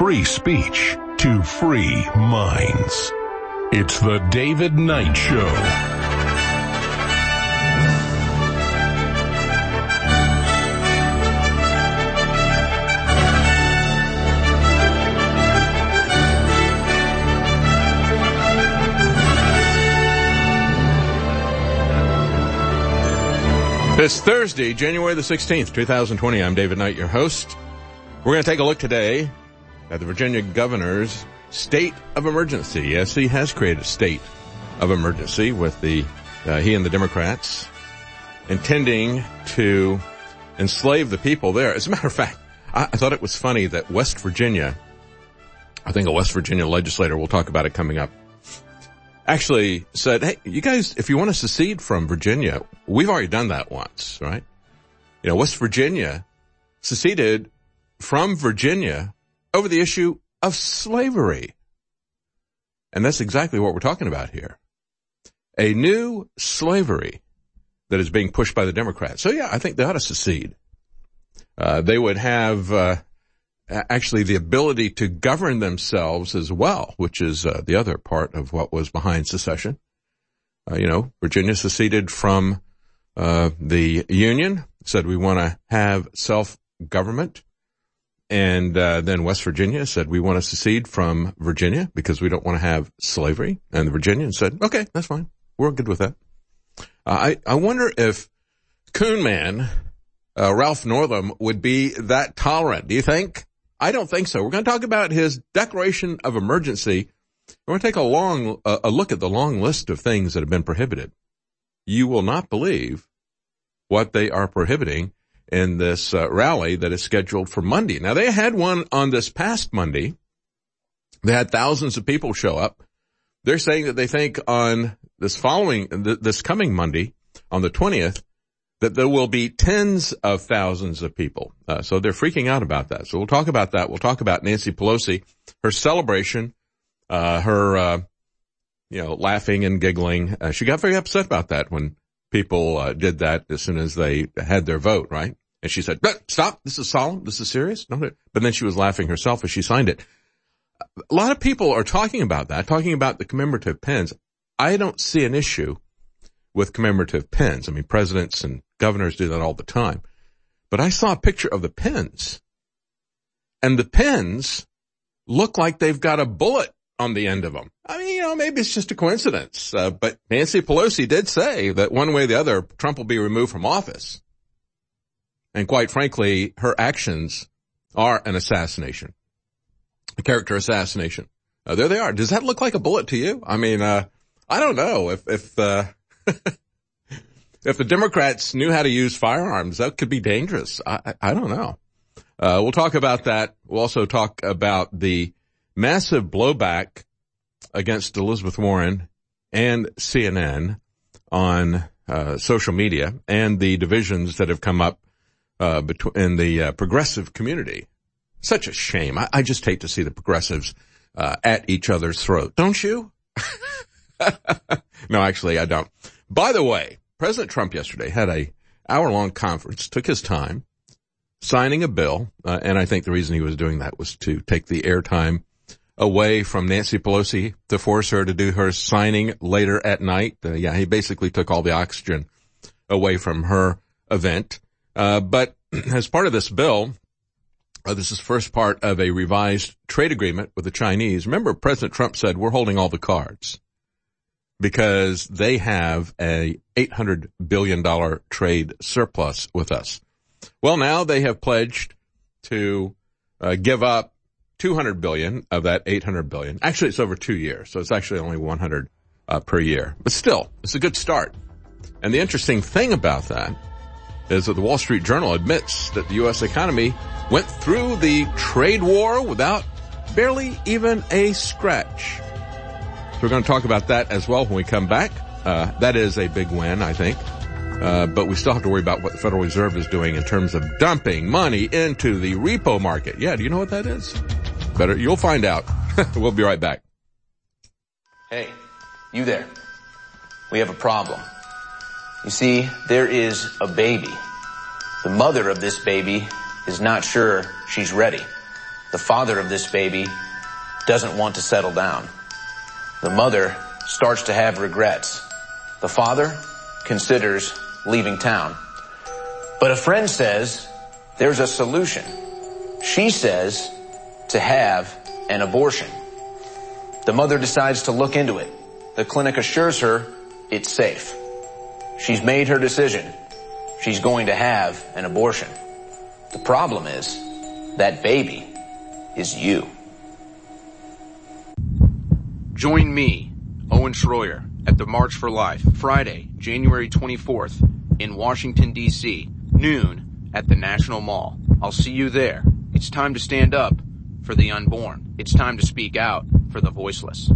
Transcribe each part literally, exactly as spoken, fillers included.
free speech to free minds. It's the David Knight Show. It's Thursday, January the sixteenth, twenty twenty. I'm David Knight, your host. We're going to take a look today at the Virginia governor's state of emergency. Yes, he has created a state of emergency with the uh, he and the Democrats intending to enslave the people there. As a matter of fact, I, I thought it was funny that West Virginia, I think a West Virginia legislator, we'll talk about it coming up, actually said, hey, you guys, if you want to secede from Virginia, we've already done that once, right? You know, West Virginia seceded from Virginia over the issue of slavery. And that's exactly what we're talking about here. A new slavery that is being pushed by the Democrats. So yeah, I think they ought to secede. Uh, they would have, uh, actually the ability to govern themselves as well, which is uh, the other part of what was behind secession. Uh, you know, Virginia seceded from uh, the Union, said we want to have self-government. And uh, then West Virginia said we want to secede from Virginia because we don't want to have slavery. And the Virginians said, okay, that's fine. We're good with that. Uh, I, I wonder if Coon Man, uh, Ralph Northam, would be that tolerant. Do you think? I don't think so. We're going to talk about his declaration of emergency. We're going to take a long, uh, a look at the long list of things that have been prohibited. You will not believe what they are prohibiting in this uh, rally that is scheduled for Monday. Now, they had one on this past Monday. They had thousands of people show up. They're saying that they think on this following, th- this coming Monday, on the twentieth, that there will be tens of thousands of people. Uh, so they're freaking out about that. So we'll talk about that. We'll talk about Nancy Pelosi, her celebration, uh, her, uh, you know, laughing and giggling. Uh, she got very upset about that when people, uh, did that as soon as they had their vote, right? And she said, stop, this is solemn, this is serious. But then she was laughing herself as she signed it. A lot of people are talking about that, talking about the commemorative pins. I don't see an issue with commemorative pins. I mean, presidents and governors do that all the time. But I saw a picture of the pins, and the pins look like they've got a bullet on the end of them. I mean, you know, maybe it's just a coincidence. Uh, but Nancy Pelosi did say that one way or the other, Trump will be removed from office. And quite frankly, her actions are an assassination, a character assassination. Uh, there they are. Does that look like a bullet to you? I mean, uh, I don't know if, if, uh, if the Democrats knew how to use firearms, that could be dangerous. I, I, I don't know. Uh, we'll talk about that. We'll also talk about the massive blowback against Elizabeth Warren and C N N on uh, social media and the divisions that have come up uh, between in the uh, progressive community. Such a shame. I, I just hate to see the progressives uh, at each other's throat. Don't you? No, actually, I don't. By the way, President Trump yesterday had a hour-long conference, took his time, signing a bill, uh, and I think the reason he was doing that was to take the airtime away from Nancy Pelosi to force her to do her signing later at night. Uh, yeah, he basically took all the oxygen away from her event. Uh, but as part of this bill, uh, this is first part of a revised trade agreement with the Chinese. Remember, President Trump said, we're holding all the cards because they have a eight hundred billion dollars trade surplus with us. Well, now they have pledged to uh, give up two hundred billion dollars of that eight hundred billion dollars. Actually, it's over two years, so it's actually only one hundred uh, per year. But still, it's a good start. And the interesting thing about that is that the Wall Street Journal admits that the U S economy went through the trade war without barely even a scratch. So we're going to talk about that as well when we come back. Uh, that is a big win, I think. Uh, but we still have to worry about what the Federal Reserve is doing in terms of dumping money into the repo market. Yeah, do you know what that is? Better, you'll find out. We'll be right back. Hey, you there. We have a problem. You see, there is a baby. The mother of this baby is not sure she's ready. the father of this baby doesn't want to settle down. The mother starts to have regrets. The father considers leaving town. But a friend says there's a solution. She says to have an abortion. The mother decides to look into it. The clinic assures her it's safe. She's made her decision. She's going to have an abortion. The problem is that baby is you. Join me, Owen Schroyer, at the March for Life, Friday, January twenty-fourth, in Washington, D C, noon at the National Mall. I'll see you there. It's time to stand up for the unborn. It's time to speak out for the voiceless.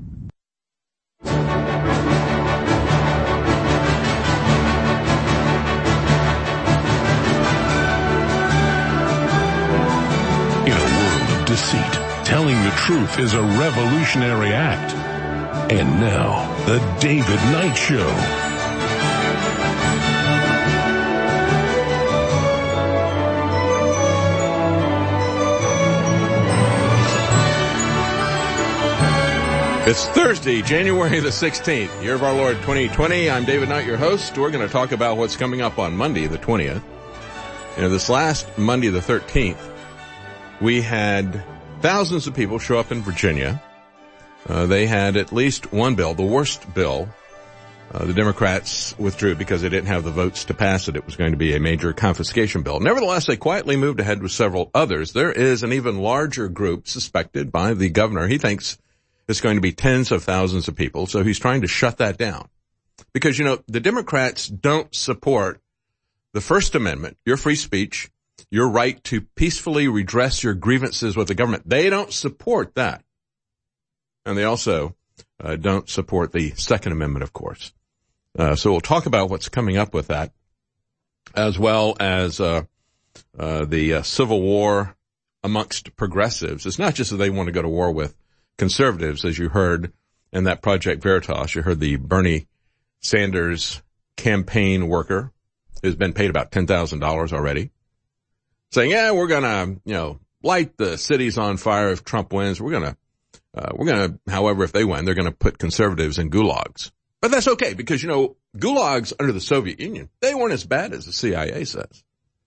In a world of deceit, telling the truth is a revolutionary act. And now, The David Knight Show. It's Thursday, January the sixteenth, year of our Lord twenty twenty. I'm David Knight, your host. We're going to talk about what's coming up on Monday the twentieth. You know, this last Monday the thirteenth, we had thousands of people show up in Virginia. Uh, they had at least one bill, the worst bill. Uh, the Democrats withdrew because they didn't have the votes to pass it. It was going to be a major confiscation bill. Nevertheless, they quietly moved ahead with several others. There is an even larger group suspected by the governor. He thinks it's going to be tens of thousands of people, so he's trying to shut that down. Because, you know, the Democrats don't support the First Amendment, your free speech, your right to peacefully redress your grievances with the government. They don't support that. And they also uh, don't support the Second Amendment, of course. Uh, so we'll talk about what's coming up with that, as well as uh, uh, the uh, civil war amongst progressives. It's not just that they want to go to war with conservatives, as you heard in that Project Veritas. You heard the Bernie Sanders campaign worker who's been paid about ten thousand dollars already, saying, yeah, we're going to, you know, light the cities on fire if Trump wins. We're going to, uh, we're going to, however, if they win, they're going to put conservatives in gulags. But that's okay because, you know, gulags under the Soviet Union, they weren't as bad as the C I A says.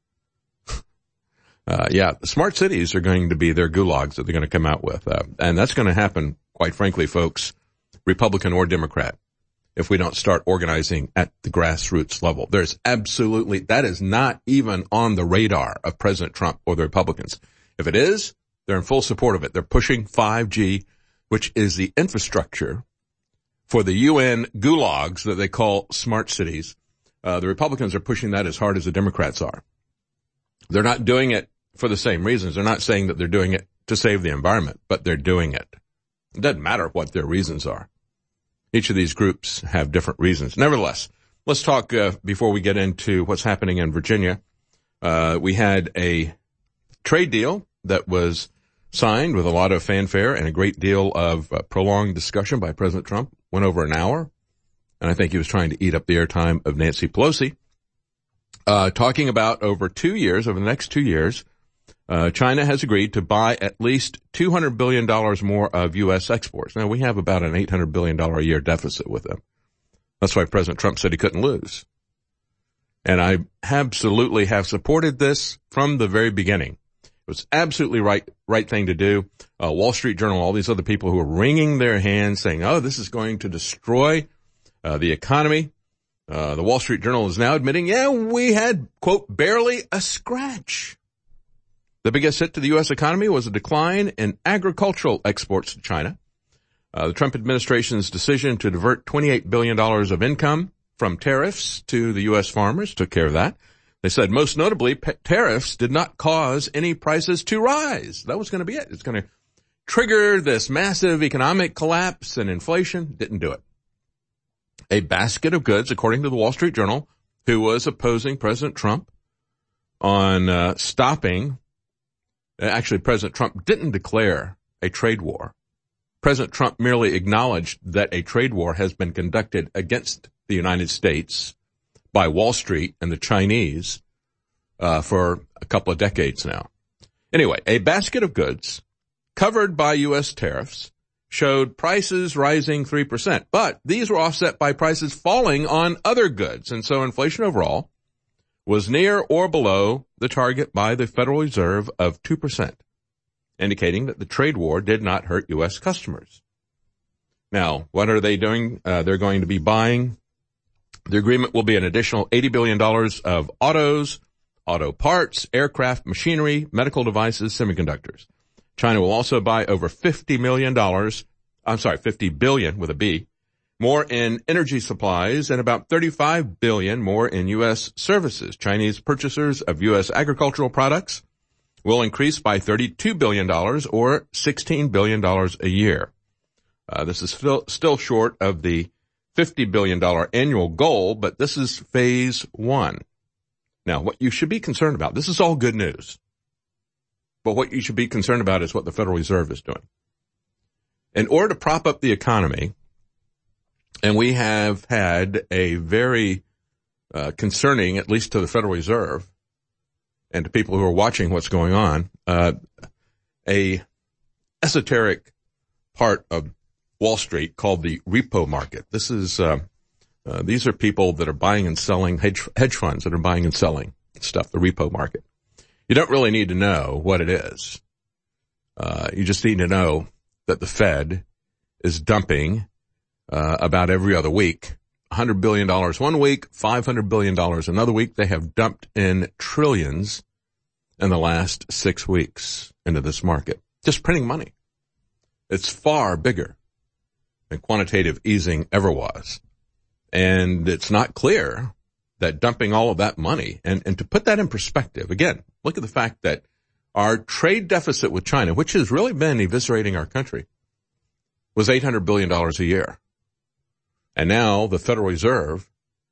Uh, yeah, the smart cities are going to be their gulags that they're going to come out with. Uh, and that's going to happen, quite frankly, folks, Republican or Democrat, if we don't start organizing at the grassroots level. There's absolutely, that is not even on the radar of President Trump or the Republicans. If it is, they're in full support of it. They're pushing five G, which is the infrastructure for the U N gulags that they call smart cities. Uh, the Republicans are pushing that as hard as the Democrats are. They're not doing it for the same reasons. They're not saying that they're doing it to save the environment, but they're doing it. It doesn't matter what their reasons are. Each of these groups have different reasons. Nevertheless, let's talk uh, before we get into what's happening in Virginia. Uh, we had a trade deal that was signed with a lot of fanfare and a great deal of uh, prolonged discussion by President Trump. Went over an hour, and I think he was trying to eat up the airtime of Nancy Pelosi. Uh, talking about over two years, over the next two years, uh, China has agreed to buy at least two hundred billion dollars more of U S exports. Now, we have about an eight hundred billion dollars a year deficit with them. That's why President Trump said he couldn't lose. And I absolutely have supported this from the very beginning. It was absolutely right, right thing to do. Uh, Wall Street Journal, all these other people who are wringing their hands saying, oh, this is going to destroy uh, the economy. Uh, the Wall Street Journal is now admitting, yeah, we had, quote, barely a scratch. The biggest hit to the U S economy was a decline in agricultural exports to China. Uh, the Trump administration's decision to divert twenty-eight billion dollars of income from tariffs to the U S farmers took care of that. They said most notably, pe- tariffs did not cause any prices to rise. That was going to be it. It's going to trigger this massive economic collapse and inflation. Didn't do it. A basket of goods, according to the Wall Street Journal, who was opposing President Trump on uh, stopping. Actually, President Trump didn't declare a trade war. President Trump merely acknowledged that a trade war has been conducted against the United States by Wall Street and the Chinese uh, for a couple of decades now. Anyway, a basket of goods covered by U S tariffs showed prices rising three percent, but these were offset by prices falling on other goods. And so inflation overall was near or below the target by the Federal Reserve of two percent, indicating that the trade war did not hurt U S customers. Now, what are they doing? Uh, they're going to be buying. The agreement will be an additional eighty billion dollars of autos, auto parts, aircraft, machinery, medical devices, semiconductors. China will also buy over fifty million dollars, I'm sorry, fifty billion with a B, more in energy supplies and about thirty-five billion more in U S services. Chinese purchasers of U S agricultural products will increase by thirty-two billion dollars or sixteen billion dollars a year. Uh, this is still, still short of the fifty billion dollars annual goal, but this is phase one. Now, what you should be concerned about, this is all good news. But what you should be concerned about is what the Federal Reserve is doing. In order to prop up the economy, and we have had a very uh, concerning, at least to the Federal Reserve and to people who are watching what's going on, uh, a esoteric part of Wall Street called the repo market. This is uh, uh, these are people that are buying and selling, hedge, hedge funds that are buying and selling stuff, the repo market. You don't really need to know what it is. Uh, you just need to know that the Fed is dumping uh, about every other week, one hundred billion dollars one week, five hundred billion dollars another week. They have dumped in trillions in the last six weeks into this market. Just printing money. It's far bigger than quantitative easing ever was. And it's not clear that dumping all of that money, and, and to put that in perspective, again, look at the fact that our trade deficit with China, which has really been eviscerating our country, was eight hundred billion dollars a year. And now the Federal Reserve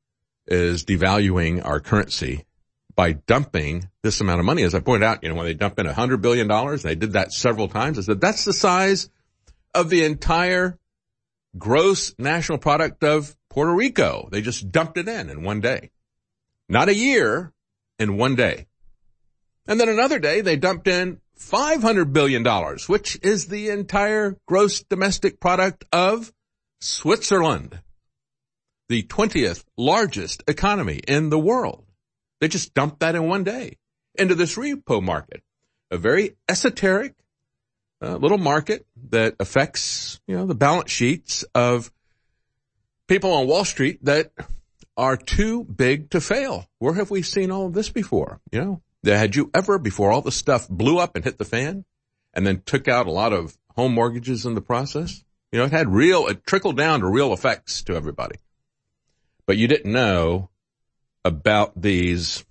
is devaluing our currency by dumping this amount of money. As I pointed out, you know, when they dump in one hundred billion dollars, they did that several times. I said, that's the size of the entire gross national product of Puerto Rico. They just dumped it in in one day. Not a year, in one day. And then another day, they dumped in five hundred billion dollars, which is the entire gross domestic product of Switzerland, the twentieth largest economy in the world. They just dumped that in one day into this repo market, a very esoteric uh, little market that affects, you know, the balance sheets of people on Wall Street that are too big to fail. Where have we seen all of this before? You know, had you ever, before all the stuff blew up and hit the fan and then took out a lot of home mortgages in the process? You know, it had real, it trickled down to real effects to everybody. But you didn't know about these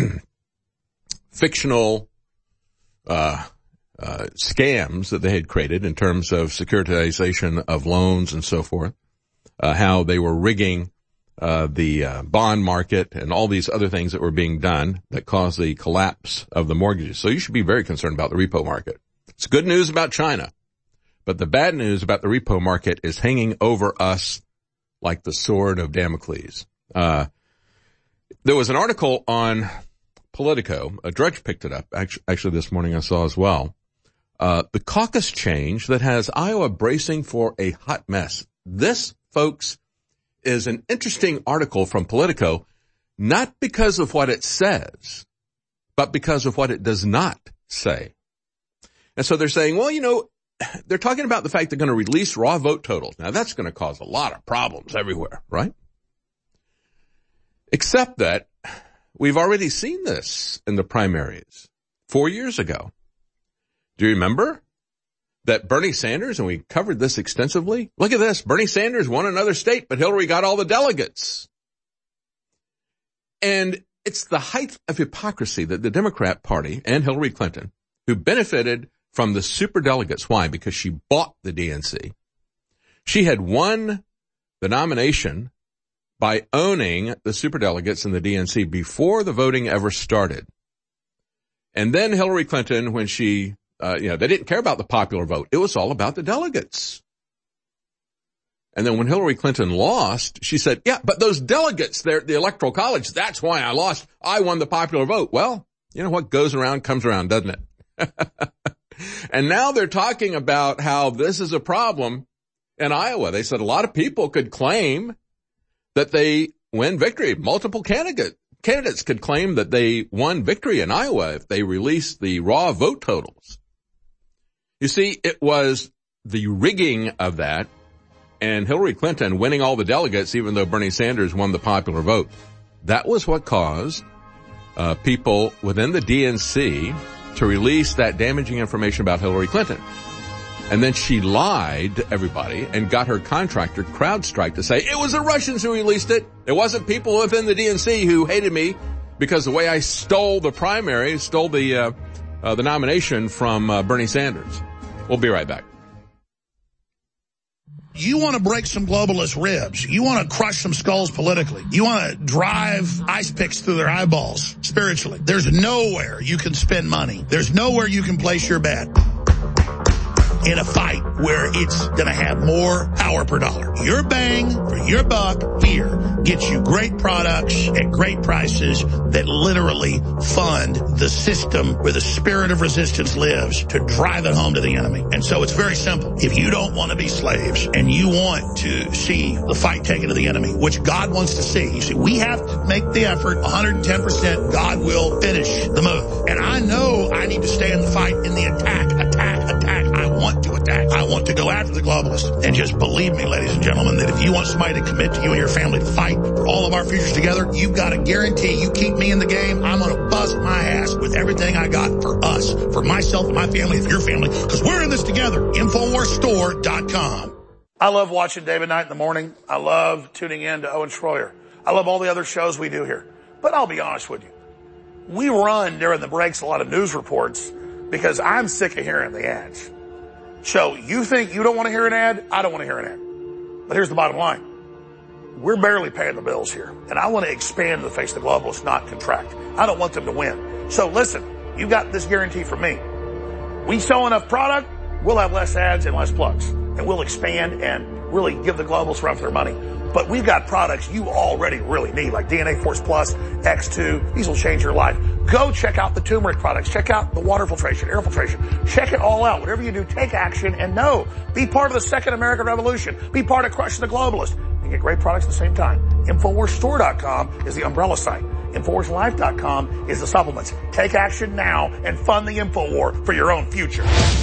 fictional uh, uh scams that they had created in terms of securitization of loans and so forth, uh, how they were rigging uh the uh, bond market and all these other things that were being done that caused the collapse of the mortgages. So you should be very concerned about the repo market. It's good news about China, but the bad news about the repo market is hanging over us like the sword of Damocles. Uh There was an article on Politico. A Drudge picked it up. Actually, actually this morning I saw as well. Uh, the caucus change that has Iowa bracing for a hot mess. This, folks, is an interesting article from Politico, not because of what it says, but because of what it does not say. And so they're saying, well, you know, they're talking about the fact they're going to release raw vote totals. Now, that's going to cause a lot of problems everywhere, right? Except that we've already seen this in the primaries four years ago. Do you remember that Bernie Sanders, and we covered this extensively? Look at this. Bernie Sanders won another state, but Hillary got all the delegates. And it's the height of hypocrisy that the Democrat Party and Hillary Clinton, who benefited from the superdelegates. Why? Because she bought the D N C. She had won the nomination by owning the superdelegates in the D N C before the voting ever started. And then Hillary Clinton, when she, uh, you know, they didn't care about the popular vote. It was all about the delegates. And then when Hillary Clinton lost, she said, yeah, but those delegates, they're the Electoral College, that's why I lost. I won the popular vote. Well, you know what goes around comes around, doesn't it? And now they're talking about how this is a problem in Iowa. They said a lot of people could claim that they win victory. Multiple candidate, candidates could claim that they won victory in Iowa if they released the raw vote totals. You see, it was the rigging of that and Hillary Clinton winning all the delegates even though Bernie Sanders won the popular vote. That was what caused uh, people within the D N C to release that damaging information about Hillary Clinton. And then she lied to everybody and got her contractor, CrowdStrike, to say it was the Russians who released it. It wasn't people within the D N C who hated me because the way I stole the primary, stole the uh, uh the nomination from uh, Bernie Sanders. We'll be right back. You want to break some globalist ribs. You want to crush some skulls politically. You want to drive ice picks through their eyeballs spiritually. There's nowhere you can spend money. There's nowhere you can place your bet in a fight where it's going to have more power per dollar. Your bang for your buck here gets you great products at great prices that literally fund the system where the spirit of resistance lives to drive it home to the enemy. And so it's very simple. If you don't want to be slaves and you want to see the fight taken to the enemy, which God wants to see, you see, we have to make the effort one hundred ten percent. God will finish the move. And I know I need to stay in the fight, in the attack, attack, attack. I want to attack. I want to go after the globalists. And just believe me, ladies and gentlemen, that if you want somebody to commit to you and your family to fight for all of our futures together, you've got to guarantee you keep me in the game. I'm going to bust my ass with everything I got for us, for myself and my family, for your family, because we're in this together. Infowars Store dot com. I love watching David Knight in the morning. I love tuning in to Owen Schroyer. I love all the other shows we do here. But I'll be honest with you. We run during the breaks a lot of news reports because I'm sick of hearing the ads. So you think you don't want to hear an ad? I don't want to hear an ad. But here's the bottom line. We're barely paying the bills here. And I want to expand the face of the globalists, not contract. I don't want them to win. So listen, you got this guarantee from me. We sell enough product, we'll have less ads and less plugs. And we'll expand and really give the globalists run for their money. But we've got products you already really need, like D N A Force Plus, X two. These will change your life. Go check out the turmeric products. Check out the water filtration, air filtration. Check it all out. Whatever you do, take action and know. Be part of the second American Revolution. Be part of crushing the globalists. You get great products at the same time. Infowars Store dot com is the umbrella site. Infowars Life dot com is the supplements. Take action now and fund the InfoWar for your own future.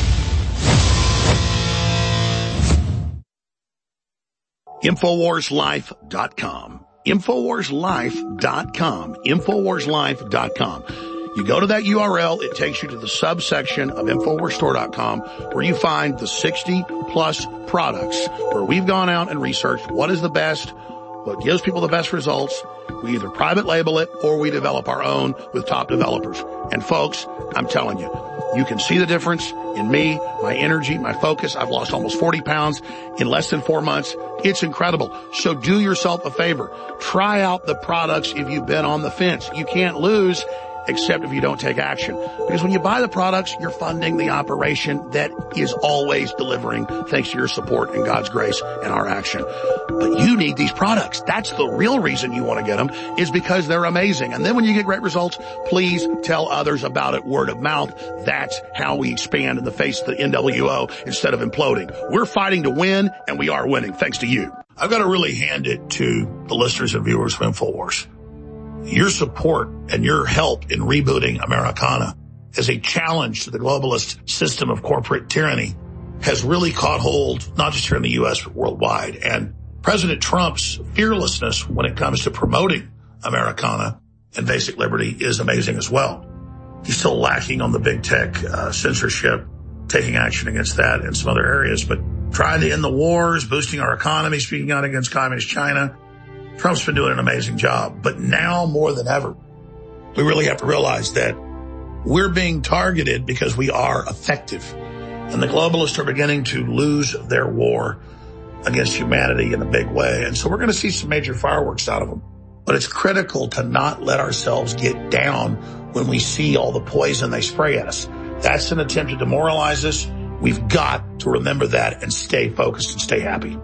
Infowars Life dot com. Infowars Life dot com. Infowars Life dot com. You go to that U R L, it takes you to the subsection of Infowars Store dot com where you find the sixty plus products where we've gone out and researched what is the best, what gives people the best results. We either private label it or we develop our own with top developers. And folks, I'm telling you, you can see the difference in me, my energy, my focus. I've lost almost forty pounds in less than four months. It's incredible. So do yourself a favor. Try out the products if you've been on the fence. You can't lose except if you don't take action. Because when you buy the products, you're funding the operation that is always delivering thanks to your support and God's grace and our action. But you need these products. That's the real reason you want to get them, is because they're amazing. And then when you get great results, please tell others about it, word of mouth. That's how we expand in the face of the N W O instead of imploding. We're fighting to win, and we are winning thanks to you. I've got to really hand it to the listeners and viewers of InfoWars. Your support and your help in rebooting Americana as a challenge to the globalist system of corporate tyranny has really caught hold, not just here in the U S, but worldwide. And President Trump's fearlessness when it comes to promoting Americana and basic liberty is amazing as well. He's still lacking on the big tech uh, censorship, taking action against that in some other areas, but trying to end the wars, boosting our economy, speaking out against communist China. Trump's been doing an amazing job, but now more than ever, we really have to realize that we're being targeted because we are effective. And the globalists are beginning to lose their war against humanity in a big way. And so we're going to see some major fireworks out of them. But it's critical to not let ourselves get down when we see all the poison they spray at us. That's an attempt to demoralize us. We've got to remember that and stay focused and stay happy.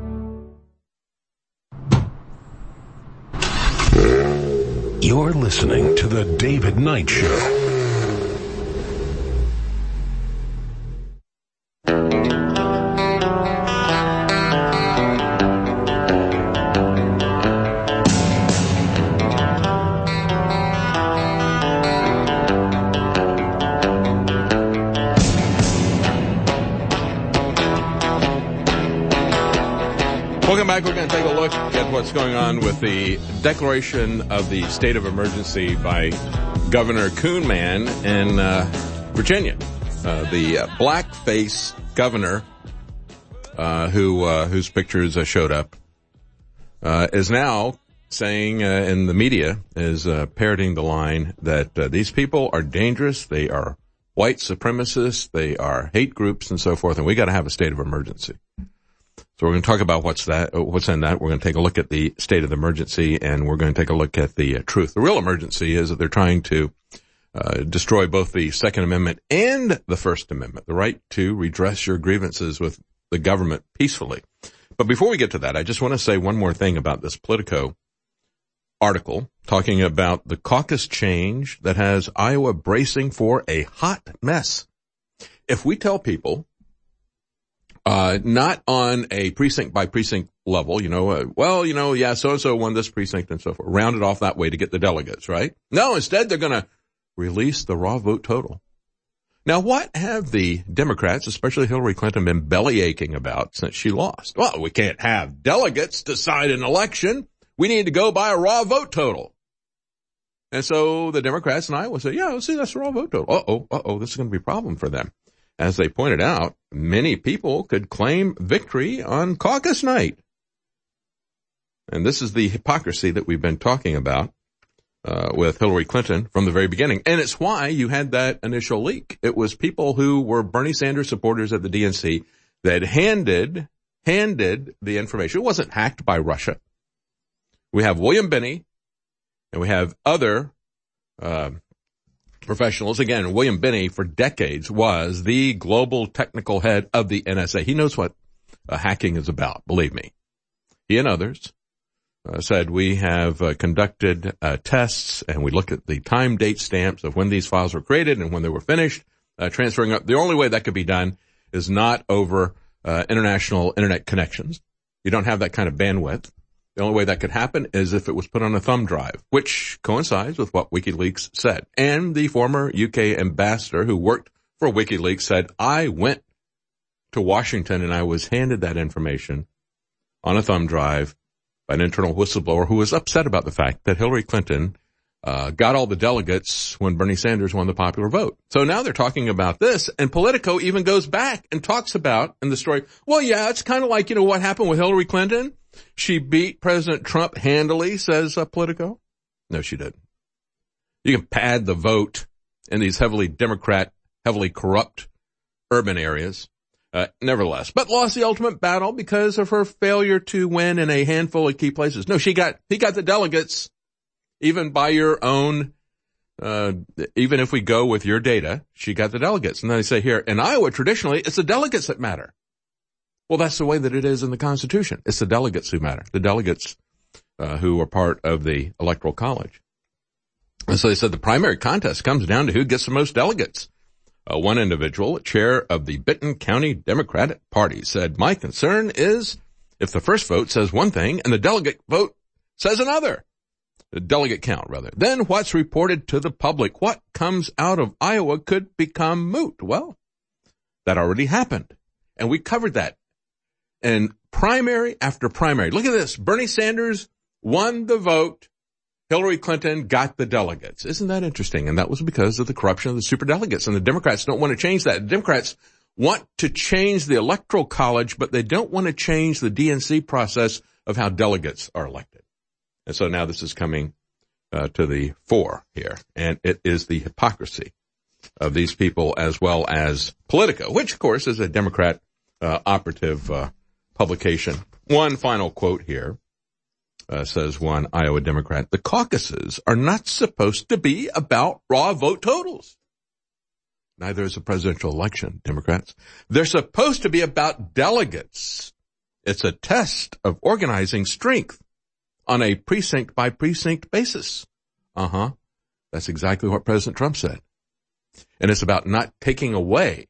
You're listening to The David Knight Show. back, we're going to take a look at what's going on with the declaration of the state of emergency by Governor Coonman in uh, Virginia. Uh, the uh, blackface governor, uh, who uh, whose pictures uh, showed up, uh, is now saying uh, in the media, is uh, parroting the line that uh, these people are dangerous, they are white supremacists, they are hate groups, and so forth, and we got to have a state of emergency. So we're going to talk about what's that, what's in that. We're going to take a look at the state of the emergency, and we're going to take a look at the uh, truth. The real emergency is that they're trying to uh, destroy both the Second Amendment and the First Amendment, the right to redress your grievances with the government peacefully. But before we get to that, I just want to say one more thing about this Politico article talking about the caucus change that has Iowa bracing for a hot mess. If we tell people, uh, not on a precinct by precinct level, you know, uh, well, you know, yeah, so-and-so won this precinct and so forth, round it off that way to get the delegates, right? No, instead they're going to release the raw vote total. Now, what have the Democrats, especially Hillary Clinton, been bellyaching about since she lost? Well, we can't have delegates decide an election. We need to go by a raw vote total. And so the Democrats in Iowa say, yeah, let's see, that's a raw vote total. Uh-oh, uh-oh, this is going to be a problem for them. As they pointed out, many people could claim victory on caucus night. And this is the hypocrisy that we've been talking about uh, with Hillary Clinton from the very beginning. And it's why you had that initial leak. It was people who were Bernie Sanders supporters at the D N C that handed, handed the information. It wasn't hacked by Russia. We have William Binney, and we have other uh, professionals. Again, William Binney, for decades, was the global technical head of the N S A. He knows what uh, hacking is about, believe me. He and others uh, said, we have uh, conducted uh, tests, and we look at the time date stamps of when these files were created and when they were finished, uh, transferring up. The only way that could be done is not over uh, international internet connections. You don't have that kind of bandwidth. The only way that could happen is if it was put on a thumb drive, which coincides with what WikiLeaks said. And the former U K ambassador who worked for WikiLeaks said, I went to Washington and I was handed that information on a thumb drive by an internal whistleblower who was upset about the fact that Hillary Clinton uh got all the delegates when Bernie Sanders won the popular vote. So now they're talking about this, and Politico even goes back and talks about in the story, well, yeah, it's kind of like, you know, what happened with Hillary Clinton. She beat President Trump handily, says uh, Politico. No, she didn't. You can pad the vote in these heavily Democrat, heavily corrupt urban areas. Uh, nevertheless, but lost the ultimate battle because of her failure to win in a handful of key places. No, she got, he got the delegates, even by your own, uh, even if we go with your data, she got the delegates. And then they say here, in Iowa, traditionally, it's the delegates that matter. Well, that's the way that it is in the Constitution. It's the delegates who matter, the delegates uh, who are part of the Electoral College. And so they said the primary contest comes down to who gets the most delegates. Uh, one individual, chair of the Benton County Democratic Party, said, my concern is if the first vote says one thing and the delegate vote says another, the delegate count, rather, then what's reported to the public, what comes out of Iowa could become moot. Well, that already happened, and we covered that. And primary after primary. Look at this. Bernie Sanders won the vote. Hillary Clinton got the delegates. Isn't that interesting? And that was because of the corruption of the superdelegates. And the Democrats don't want to change that. The Democrats want to change the Electoral College, but they don't want to change the D N C process of how delegates are elected. And so now this is coming uh, to the fore here. And it is the hypocrisy of these people as well as Politico, which, of course, is a Democrat uh, operative uh publication. One final quote here, uh, says one Iowa Democrat, the caucuses are not supposed to be about raw vote totals. Neither is a presidential election, Democrats. They're supposed to be about delegates. It's a test of organizing strength on a precinct by precinct basis. Uh-huh. That's exactly what President Trump said. And it's about not taking away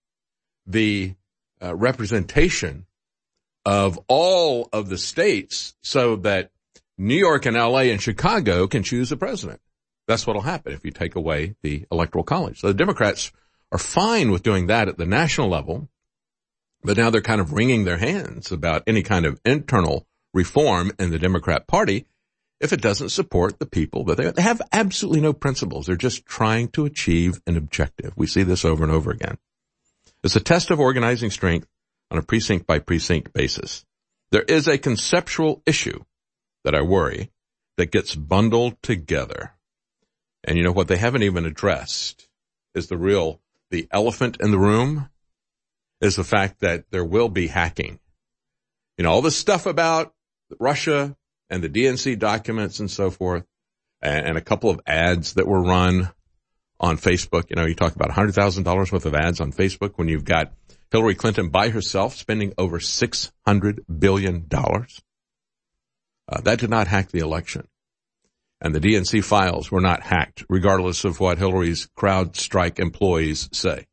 the uh, representation of all of the states so that New York and L A and Chicago can choose a president. That's what'll happen if you take away the Electoral College. So the Democrats are fine with doing that at the national level, but now they're kind of wringing their hands about any kind of internal reform in the Democrat Party if it doesn't support the people that they, they have absolutely no principles. They're just trying to achieve an objective. We see this over and over again. It's a test of organizing strength on a precinct by precinct basis. There is a conceptual issue that I worry that gets bundled together. And you know what they haven't even addressed is the real, the elephant in the room is the fact that there will be hacking. You know, all this stuff about Russia and the D N C documents and so forth, and, and a couple of ads that were run on Facebook. You know, you talk about one hundred thousand dollars worth of ads on Facebook when you've got Hillary Clinton by herself spending over six hundred billion dollars. Uh, that did not hack the election. And the D N C files were not hacked, regardless of what Hillary's CrowdStrike employees say.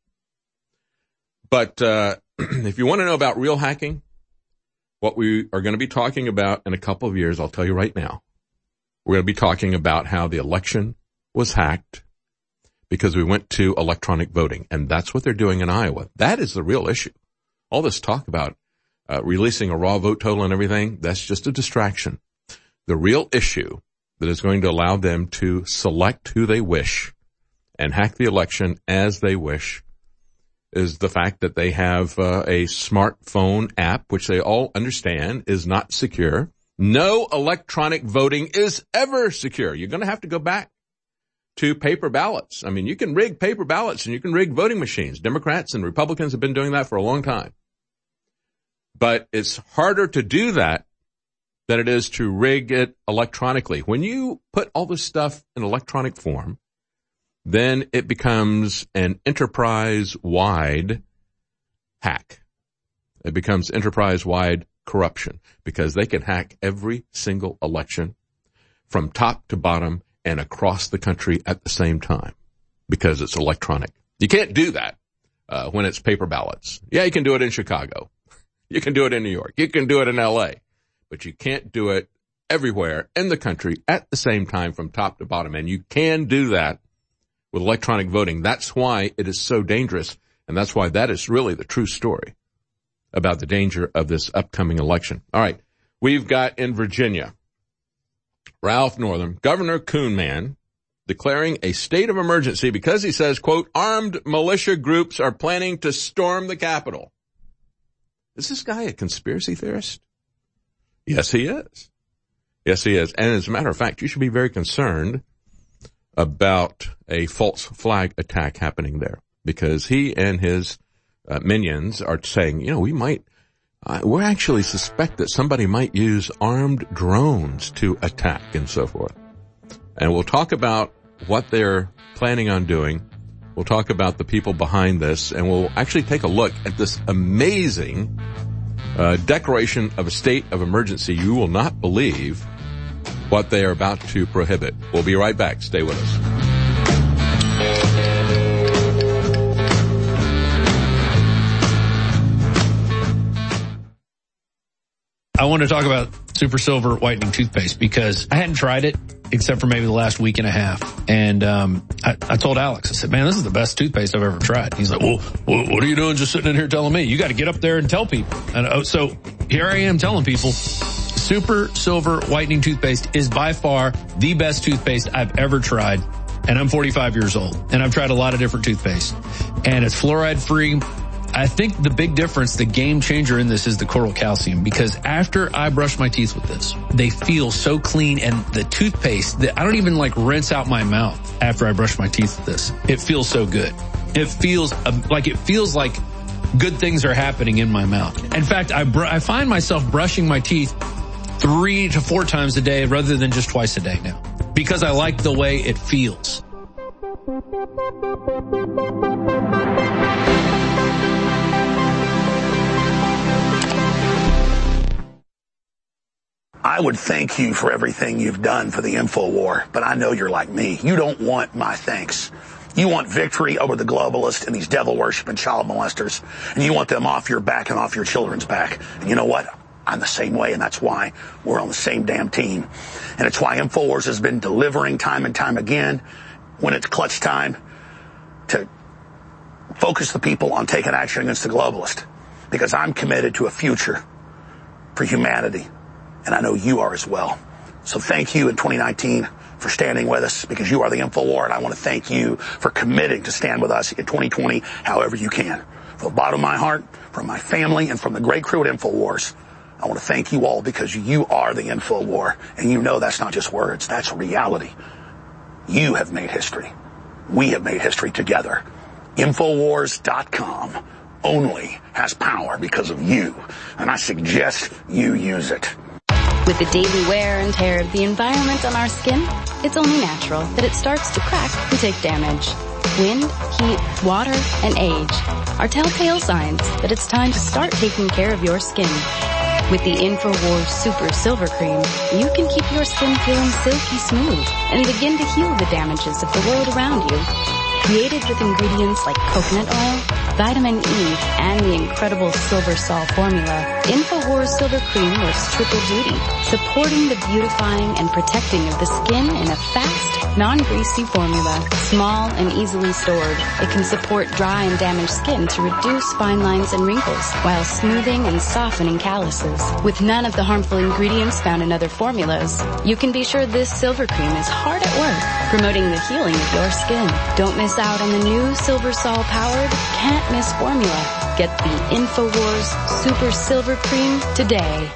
But uh if you want to know about real hacking, what we are going to be talking about in a couple of years, I'll tell you right now, we're going to be talking about how the election was hacked because we went to electronic voting. And that's what they're doing in Iowa. That is the real issue. All this talk about uh, releasing a raw vote total and everything, that's just a distraction. The real issue that is going to allow them to select who they wish and hack the election as they wish is the fact that they have uh, a smartphone app, which they all understand is not secure. No electronic voting is ever secure. You're going to have to go back to paper ballots. I mean, you can rig paper ballots and you can rig voting machines. Democrats and Republicans have been doing that for a long time. But it's harder to do that than it is to rig it electronically. When you put all this stuff in electronic form, then it becomes an enterprise-wide hack. It becomes enterprise-wide corruption because they can hack every single election from top to bottom and across the country at the same time because it's electronic. You can't do that uh, when it's paper ballots. Yeah, you can do it in Chicago. You can do it in New York. You can do it in L A. But you can't do it everywhere in the country at the same time from top to bottom. And you can do that with electronic voting. That's why it is so dangerous, and that's why that is really the true story about the danger of this upcoming election. All right, we've got in Virginia, Ralph Northam, Governor Coonman, declaring a state of emergency because he says, quote, armed militia groups are planning to storm the Capitol. Is this guy a conspiracy theorist? Yes, he is. Yes, he is. And as a matter of fact, you should be very concerned about a false flag attack happening there because he and his uh, minions are saying, you know, we might, uh, we actually suspect that somebody might use armed drones to attack and so forth. And we'll talk about what they're planning on doing. We'll talk about the people behind this, and we'll actually take a look at this amazing uh, declaration of a state of emergency. You will not believe what they are about to prohibit. We'll be right back. Stay with us. I want to talk about Super Silver whitening toothpaste because I hadn't tried it except for maybe the last week and a half. And um I, I told Alex, I said, man, this is the best toothpaste I've ever tried. He's like, well, what are you doing just sitting in here telling me? You got to get up there and tell people. And oh, so here I am telling people, Super Silver whitening toothpaste is by far the best toothpaste I've ever tried. And I'm forty-five years old. And I've tried a lot of different toothpaste. And it's fluoride free. I think the big difference, the game changer in this is the coral calcium, because after I brush my teeth with this, they feel so clean, and the toothpaste, that I don't even like rinse out my mouth after I brush my teeth with this. It feels so good. It feels um, like it feels like good things are happening in my mouth. In fact, I br- I find myself brushing my teeth three to four times a day rather than just twice a day now, because I like the way it feels. I would thank you for everything you've done for the InfoWar, but I know you're like me. You don't want my thanks. You want victory over the globalists and these devil-worshipping child molesters, and you want them off your back and off your children's back. And you know what? I'm the same way, and that's why we're on the same damn team. And it's why InfoWars has been delivering time and time again when it's clutch time to focus the people on taking action against the globalist. Because I'm committed to a future for humanity and I know you are as well. So thank you in twenty nineteen for standing with us, because you are the InfoWar, and I want to thank you for committing to stand with us in twenty twenty however you can. From the bottom of my heart, from my family, and from the great crew at InfoWars, I want to thank you all, because you are the InfoWar, and you know that's not just words, that's reality. You have made history. We have made history together. Infowars dot com only has power because of you, and I suggest you use it. With the daily wear and tear of the environment on our skin, it's only natural that it starts to crack and take damage. Wind, heat, water, and age are telltale signs that it's time to start taking care of your skin. With the InfoWars Super Silver Cream, you can keep your skin feeling silky smooth and begin to heal the damages of the world around you. Created with ingredients like coconut oil, vitamin E, and the incredible Silver Sol formula, InfoWars Silver Cream works triple duty, supporting the beautifying and protecting of the skin in a fast, non-greasy formula. Small and easily stored, it can support dry and damaged skin to reduce fine lines and wrinkles, while smoothing and softening calluses. With none of the harmful ingredients found in other formulas, you can be sure this Silver Cream is hard at work, promoting the healing of your skin. Don't miss out on the new Silver Sol powered, can't miss formula. Get the InfoWars Super Silver Cream today.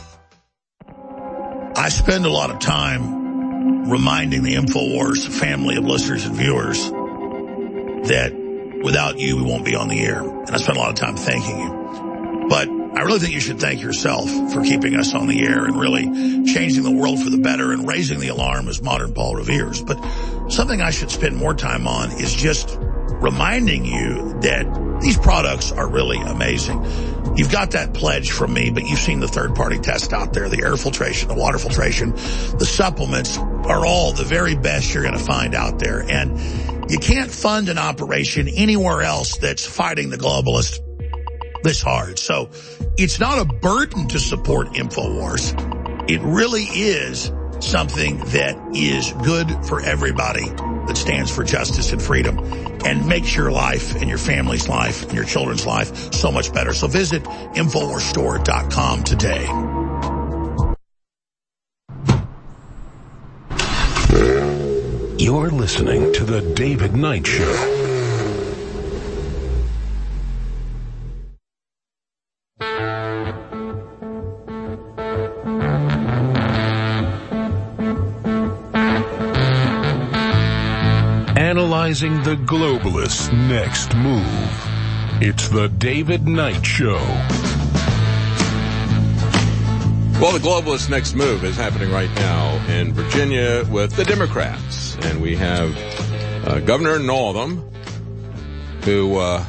I spend a lot of time reminding the InfoWars family of listeners and viewers that without you, we won't be on the air. And I spend a lot of time thanking you. But I really think you should thank yourself for keeping us on the air and really changing the world for the better and raising the alarm as modern Paul Revere's. But something I should spend more time on is just reminding you that these products are really amazing. You've got that pledge from me, but you've seen the third-party tests out there, the air filtration, the water filtration, the supplements are all the very best you're going to find out there. And you can't fund an operation anywhere else that's fighting the globalists this hard. So it's not a burden to support InfoWars. It really is something that is good for everybody that stands for justice and freedom and makes your life and your family's life and your children's life so much better. So visit Infowars Store dot com today. You're listening to The David Knight Show. Analyzing the globalists' next move. It's The David Knight Show. Well, the globalists' next move is happening right now in Virginia with the Democrats. And we have uh, Governor Northam, who uh,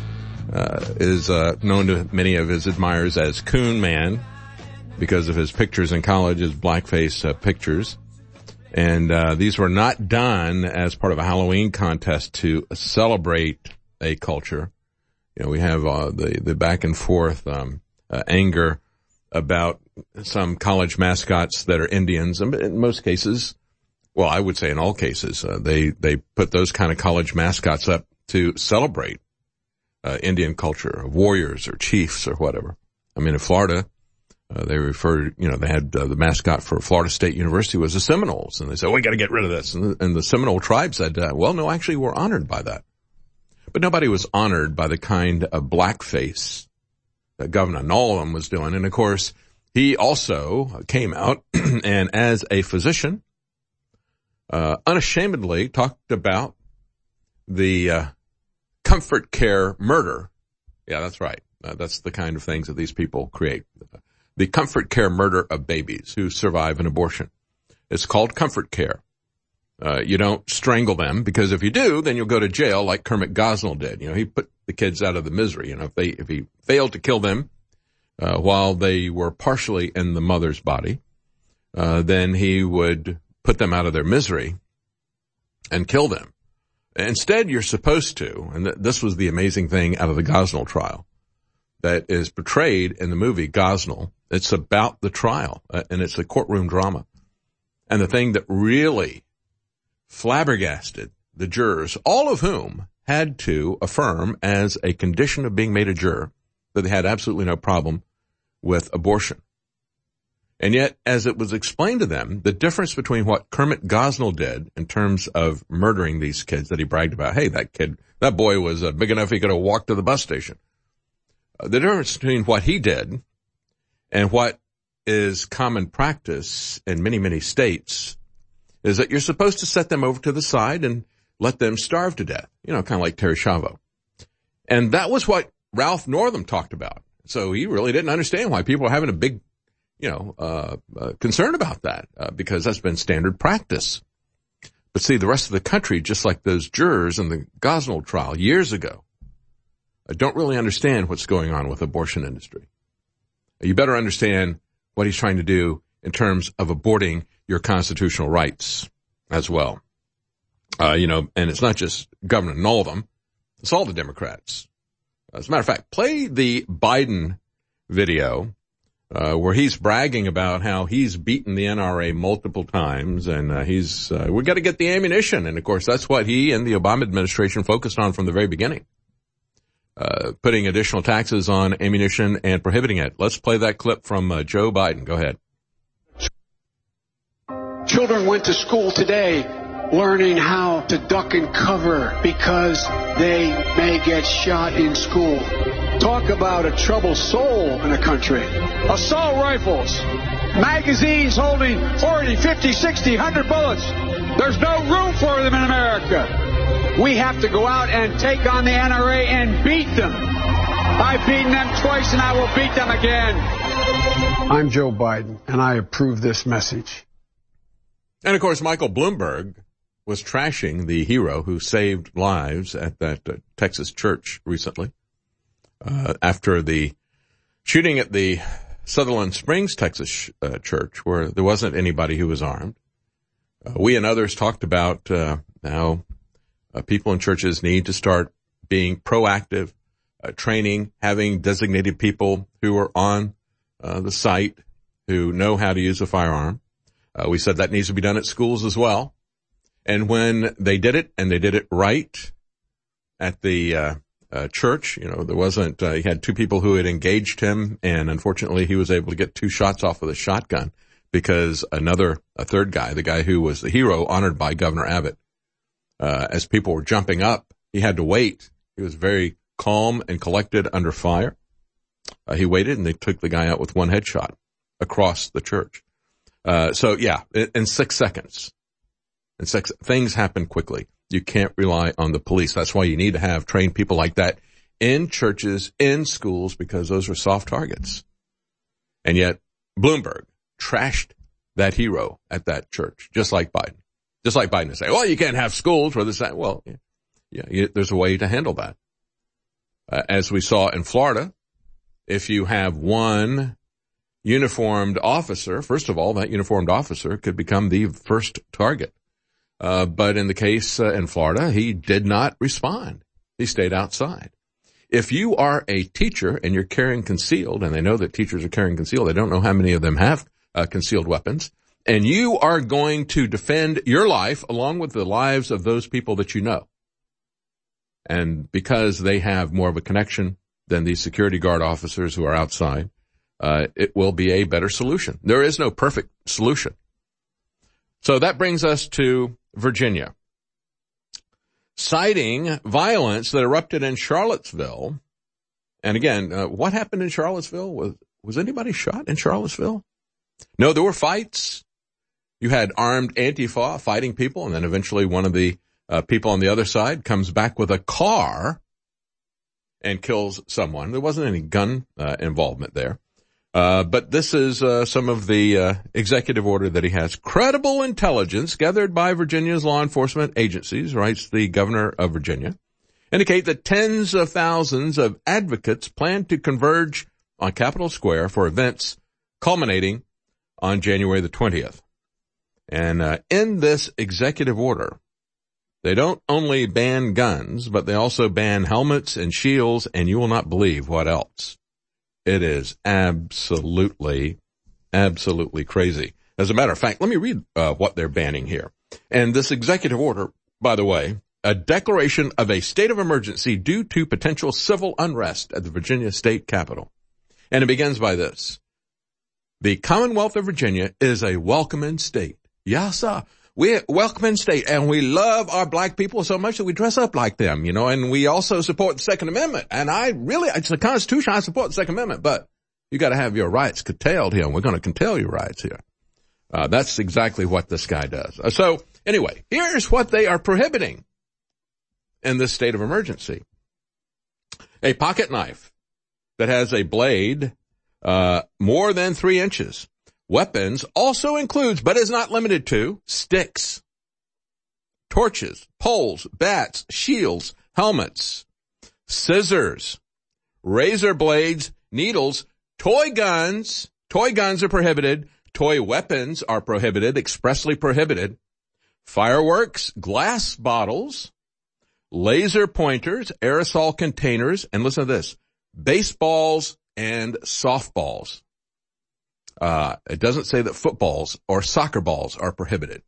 uh, is uh, known to many of his admirers as Coon Man because of his pictures in college, his blackface uh, pictures. And uh these were not done as part of a Halloween contest to celebrate a culture. You know, we have uh, the the back and forth um uh, anger about some college mascots that are Indians, and in most cases, well, I would say in all cases, uh, they they put those kind of college mascots up to celebrate uh, Indian culture, warriors or chiefs or whatever. I mean, in Florida, Uh, they referred, you know, they had uh, the mascot for Florida State University was the Seminoles, and they said, oh, we got to get rid of this. And the, and the Seminole tribe said, uh, well, no, actually, we're honored by that. But nobody was honored by the kind of blackface that Governor Northam was doing. And, of course, he also came out and, as a physician, uh, unashamedly talked about the uh, comfort care murder. Yeah, that's right. Uh, that's the kind of things that these people create. The comfort care murder of babies who survive an abortion. It's called comfort care. Uh, you don't strangle them, because if you do, then you'll go to jail like Kermit Gosnell did. You know, he put the kids out of the misery. You know, if they, if he failed to kill them, uh, while they were partially in the mother's body, uh, then he would put them out of their misery and kill them. Instead, you're supposed to, and th- this was the amazing thing out of the Gosnell trial that is portrayed in the movie Gosnell. It's about the trial, uh, and it's a courtroom drama. And the thing that really flabbergasted the jurors, all of whom had to affirm as a condition of being made a juror that they had absolutely no problem with abortion. And yet, as it was explained to them, the difference between what Kermit Gosnell did in terms of murdering these kids that he bragged about, hey, that kid, that boy was uh, big enough he could have walked to the bus station. Uh, the difference between what he did and what is common practice in many, many states is that you're supposed to set them over to the side and let them starve to death, you know, kind of like Terry Schiavo. And that was what Ralph Northam talked about. So he really didn't understand why people were having a big, you know, uh, uh concern about that, uh, because that's been standard practice. But see, the rest of the country, just like those jurors in the Gosnell trial years ago, uh, don't really understand what's going on with the abortion industry. You better understand what he's trying to do in terms of aborting your constitutional rights as well. Uh, you know, and it's not just Governor Northam, it's all the Democrats. As a matter of fact, play the Biden video Uh, where he's bragging about how he's beaten the N R A multiple times, and uh, he's uh, we got to get the ammunition, and of course that's what he and the Obama administration focused on from the very beginning, uh, putting additional taxes on ammunition and prohibiting it. Let's play that clip from uh, Joe Biden. Go ahead. Children went to school today learning how to duck and cover because they may get shot in school. Talk about a troubled soul in a country. Assault rifles, magazines holding forty, fifty, sixty, one hundred bullets. There's no room for them in America. We have to go out and take on the N R A and beat them. I've beaten them twice and I will beat them again. I'm Joe Biden, and I approve this message. And of course, Michael Bloomberg was trashing the hero who saved lives at that uh, Texas church recently. Uh, after the shooting at the Sutherland Springs, Texas uh, church, where there wasn't anybody who was armed. Uh, we and others talked about uh, how uh, people in churches need to start being proactive, uh, training, having designated people who are on uh, the site who know how to use a firearm. Uh, we said that needs to be done at schools as well. And when they did it, and they did it right at the uh Uh, church, you know, there wasn't, uh, he had two people who had engaged him, and unfortunately he was able to get two shots off with a shotgun because another, a third guy, the guy who was the hero honored by Governor Abbott, uh, as people were jumping up, he had to wait. He was very calm and collected under fire. Uh, he waited, and they took the guy out with one headshot across the church. Uh, so yeah, in, in six seconds, in six, things happen quickly. You can't rely on the police. That's why you need to have trained people like that in churches, in schools, because those are soft targets. And yet, Bloomberg trashed that hero at that church, just like Biden. Just like Biden to say, well, you can't have schools where this, well, yeah, yeah, there's a way to handle that. Uh, as we saw in Florida, if you have one uniformed officer, first of all, that uniformed officer could become the first target. Uh, but in the case uh, in Florida, he did not respond. He stayed outside. If you are a teacher and you're carrying concealed, and they know that teachers are carrying concealed, they don't know how many of them have uh, concealed weapons, and you are going to defend your life along with the lives of those people that you know. And because they have more of a connection than these security guard officers who are outside, uh, it will be a better solution. There is no perfect solution. So that brings us to Virginia. Citing violence that erupted in Charlottesville. And again, uh, what happened in Charlottesville? Was, was anybody shot in Charlottesville? No, there were fights. You had armed Antifa fighting people, and then eventually one of the uh, people on the other side comes back with a car and kills someone. There wasn't any gun uh, involvement there. Uh, but this is uh, some of the uh, executive order that he has. Credible intelligence gathered by Virginia's law enforcement agencies, writes the governor of Virginia, indicate that tens of thousands of advocates plan to converge on Capitol Square for events culminating on January the twentieth. And uh, in this executive order, they don't only ban guns, but they also ban helmets and shields, and you will not believe what else. It is absolutely, absolutely crazy. As a matter of fact, let me read uh, what they're banning here. And this executive order, by the way, a declaration of a state of emergency due to potential civil unrest at the Virginia state capitol. And it begins by this. The Commonwealth of Virginia is a welcoming state. Yes, sir. We're a welcoming state, and we love our black people so much that we dress up like them, you know, and we also support the Second Amendment. And I really, it's the Constitution, I support the Second Amendment, but you got to have your rights curtailed here, and we're going to curtail your rights here. Uh, that's exactly what this guy does. Uh, so anyway, here's what they are prohibiting in this state of emergency. A pocket knife that has a blade uh more than three inches. Weapons also includes, but is not limited to, sticks, torches, poles, bats, shields, helmets, scissors, razor blades, needles, toy guns. Toy guns are prohibited. Toy weapons are prohibited, expressly prohibited. Fireworks, glass bottles, laser pointers, aerosol containers, and listen to this, baseballs and softballs. Uh, it doesn't say that footballs or soccer balls are prohibited.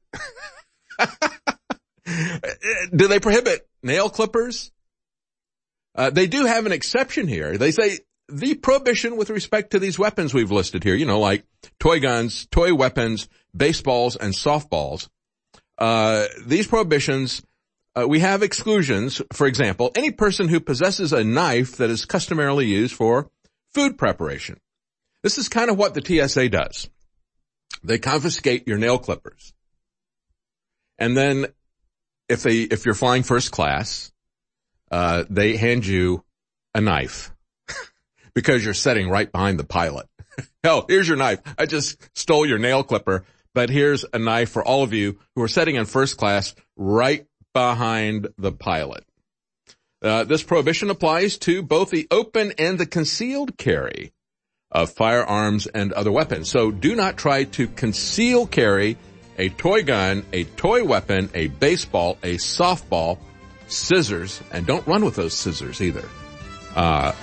Do they prohibit nail clippers? Uh, they do have an exception here. They say the prohibition with respect to these weapons we've listed here, you know, like toy guns, toy weapons, baseballs, and softballs. Uh, these prohibitions, uh, we have exclusions. For example, any person who possesses a knife that is customarily used for food preparation. This is kind of what the T S A does. They confiscate your nail clippers. And then if they, if you're flying first class, uh, they hand you a knife because you're sitting right behind the pilot. Hell, here's your knife. I just stole your nail clipper, but here's a knife for all of you who are sitting in first class right behind the pilot. Uh, this prohibition applies to both the open and the concealed carry of firearms and other weapons. So do not try to conceal carry a toy gun, a toy weapon, a baseball, a softball, scissors, and don't run with those scissors either. Uh,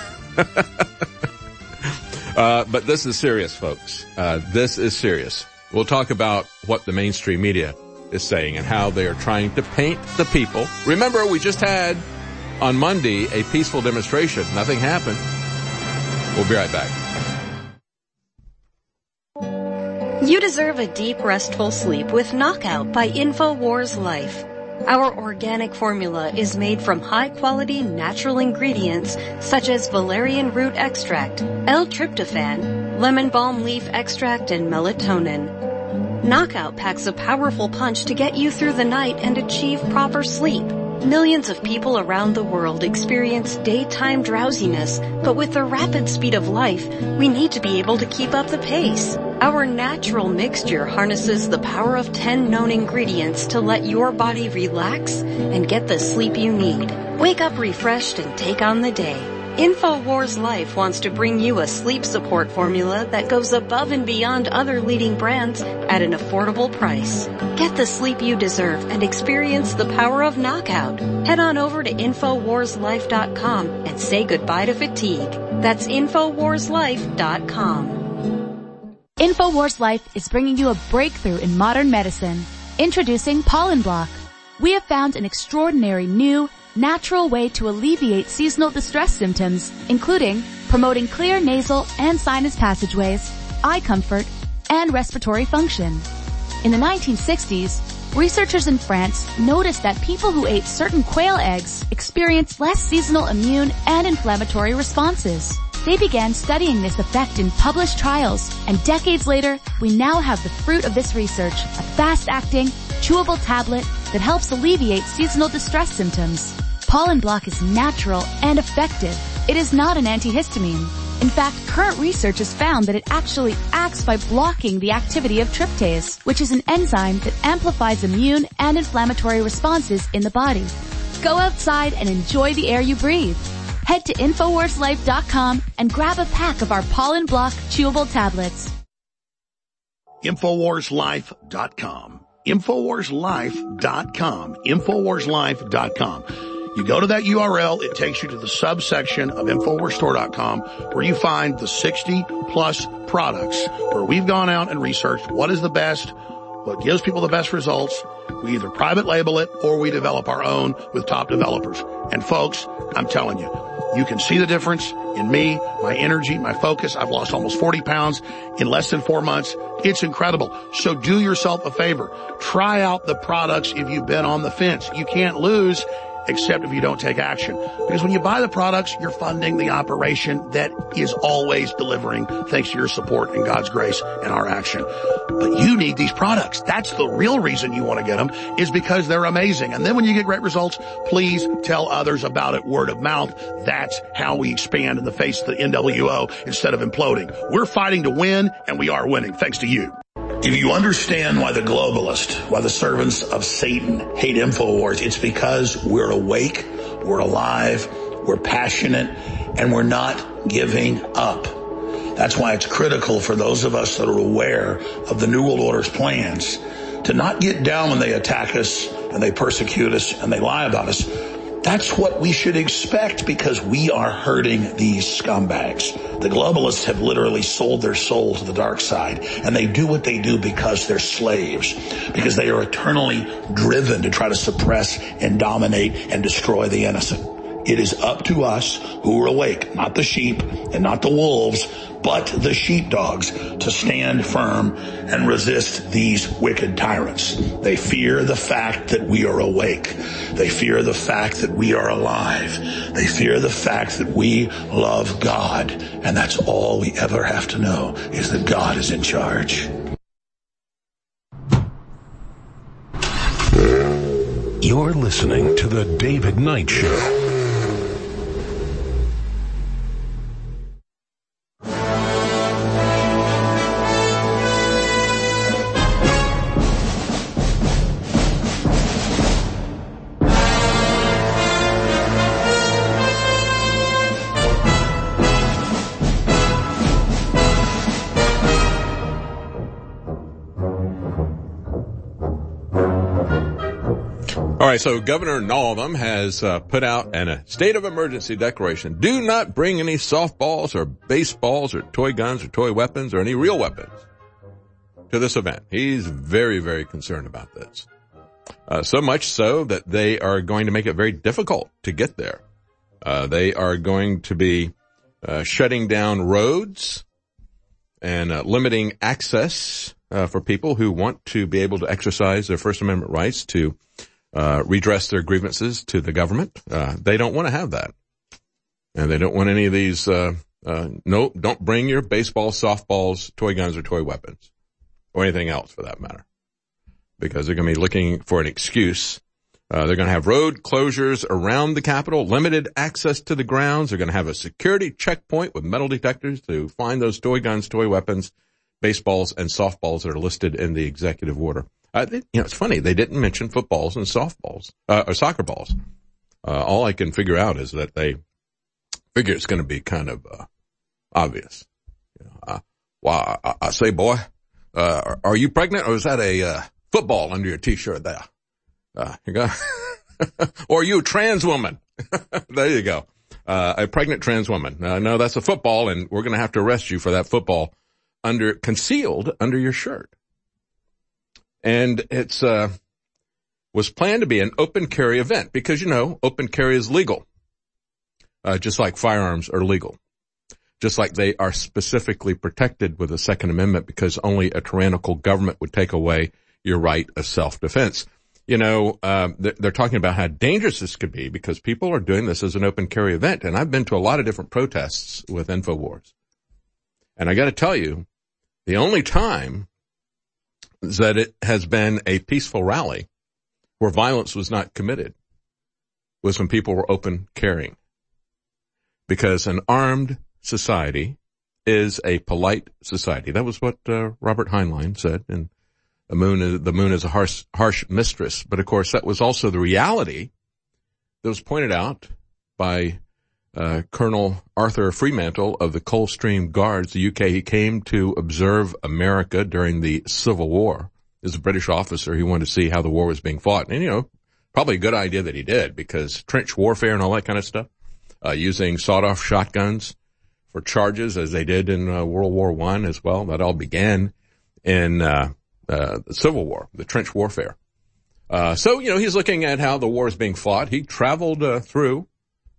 uh, but this is serious, folks. Uh, this is serious. We'll talk about what the mainstream media is saying and how they are trying to paint the people. Remember, we just had on Monday a peaceful demonstration. Nothing happened. We'll be right back. You deserve a deep, restful sleep with Knockout by InfoWars Life. Our organic formula is made from high-quality natural ingredients such as valerian root extract, L-tryptophan, lemon balm leaf extract, and melatonin. Knockout packs a powerful punch to get you through the night and achieve proper sleep. Millions of people around the world experience daytime drowsiness, but with the rapid speed of life, we need to be able to keep up the pace. Our natural mixture harnesses the power of ten known ingredients to let your body relax and get the sleep you need. Wake up refreshed and take on the day. InfoWars Life wants to bring you a sleep support formula that goes above and beyond other leading brands at an affordable price. Get the sleep you deserve and experience the power of Knockout. Head on over to Infowars Life dot com and say goodbye to fatigue. That's Infowars Life dot com. InfoWars Life is bringing you a breakthrough in modern medicine. Introducing Pollen Block. We have found an extraordinary new, natural way to alleviate seasonal distress symptoms, including promoting clear nasal and sinus passageways, eye comfort, and respiratory function. In the nineteen sixties, researchers in France noticed that people who ate certain quail eggs experienced less seasonal immune and inflammatory responses. They began studying this effect in published trials, and decades later, we now have the fruit of this research, a fast-acting, chewable tablet that helps alleviate seasonal distress symptoms. Pollen Block is natural and effective. It is not an antihistamine. In fact, current research has found that it actually acts by blocking the activity of tryptase, which is an enzyme that amplifies immune and inflammatory responses in the body. Go outside and enjoy the air you breathe. Head to Infowars Life dot com and grab a pack of our Pollen Block chewable tablets. Infowars Life dot com. Infowars Life dot com. Infowars Life dot com. You go to that U R L, it takes you to the subsection of Infowars Store dot com where you find the sixty plus products where we've gone out and researched what is the best, what gives people the best results. We either private label it or we develop our own with top developers. And folks, I'm telling you, You can see the difference in me, my energy, my focus. I've lost almost forty pounds in less than four months. It's incredible. So do yourself a favor. Try out the products if you've been on the fence. You can't lose except if you don't take action. Because when you buy the products, you're funding the operation that is always delivering thanks to your support and God's grace and our action. But you need these products. That's the real reason you want to get them, is because they're amazing. And then when you get great results, please tell others about it, word of mouth. That's how we expand in the face of the N W O instead of imploding. We're fighting to win, and we are winning thanks to you. If you understand why the globalists, why the servants of Satan hate InfoWars, it's because we're awake, we're alive, we're passionate, and we're not giving up. That's why it's critical for those of us that are aware of the New World Order's plans to not get down when they attack us and they persecute us and they lie about us. That's what we should expect, because we are hurting these scumbags. The globalists have literally sold their soul to the dark side, and they do what they do because they're slaves, because they are eternally driven to try to suppress and dominate and destroy the innocent. It is up to us who are awake, not the sheep and not the wolves, but the sheepdogs, to stand firm and resist these wicked tyrants. They fear the fact that we are awake. They fear the fact that we are alive. They fear the fact that we love God. And that's all we ever have to know, is that God is in charge. You're listening to The David Knight Show. All right, so Governor Northam has uh, put out an, a state of emergency declaration. Do not bring any softballs or baseballs or toy guns or toy weapons or any real weapons to this event. He's very, very concerned about this. Uh, so much so that they are going to make it very difficult to get there. Uh, they are going to be uh, shutting down roads and uh, limiting access uh, for people who want to be able to exercise their First Amendment rights to Uh, redress their grievances to the government. Uh, they don't want to have that. And they don't want any of these, uh, uh, no, don't bring your baseballs, softballs, toy guns, or toy weapons, or anything else for that matter. Because they're going to be looking for an excuse. Uh, they're going to have road closures around the Capitol, limited access to the grounds. They're going to have a security checkpoint with metal detectors to find those toy guns, toy weapons, baseballs, and softballs that are listed in the executive order. Uh, you know, it's funny. They didn't mention footballs and softballs, uh, or soccer balls. Uh, all I can figure out is that they figure it's going to be kind of, uh, obvious. You know, uh, well, I, I say, boy, uh, are you pregnant, or is that a, uh, football under your t-shirt there? Uh, you go, or are you a trans woman? There you go. Uh, a pregnant trans woman. Uh, no, that's a football, and we're going to have to arrest you for that football under, concealed under your shirt. And it's, uh, was planned to be an open carry event because, you know, open carry is legal. Uh, just like firearms are legal. Just like they are specifically protected with the Second Amendment, because only a tyrannical government would take away your right of self-defense. You know, um, they're, they're talking about how dangerous this could be because people are doing this as an open carry event. And I've been to a lot of different protests with InfoWars. And I got to tell you, the only time that it has been a peaceful rally where violence was not committed was when people were open carrying. Because an armed society is a polite society. That was what uh, Robert Heinlein said. And the moon is, the moon is a harsh, harsh mistress. But of course, that was also the reality that was pointed out by uh, Colonel Arthur Fremantle of the Coldstream Guards, the U K. He came to observe America during the Civil War. As a British officer, he wanted to see how the war was being fought. And, you know, probably a good idea that he did, because trench warfare and all that kind of stuff, uh, using sawed-off shotguns for charges, as they did in uh, World War One as well. That all began in uh, uh the Civil War, the trench warfare. Uh so, you know, he's looking at how the war is being fought. He traveled uh, through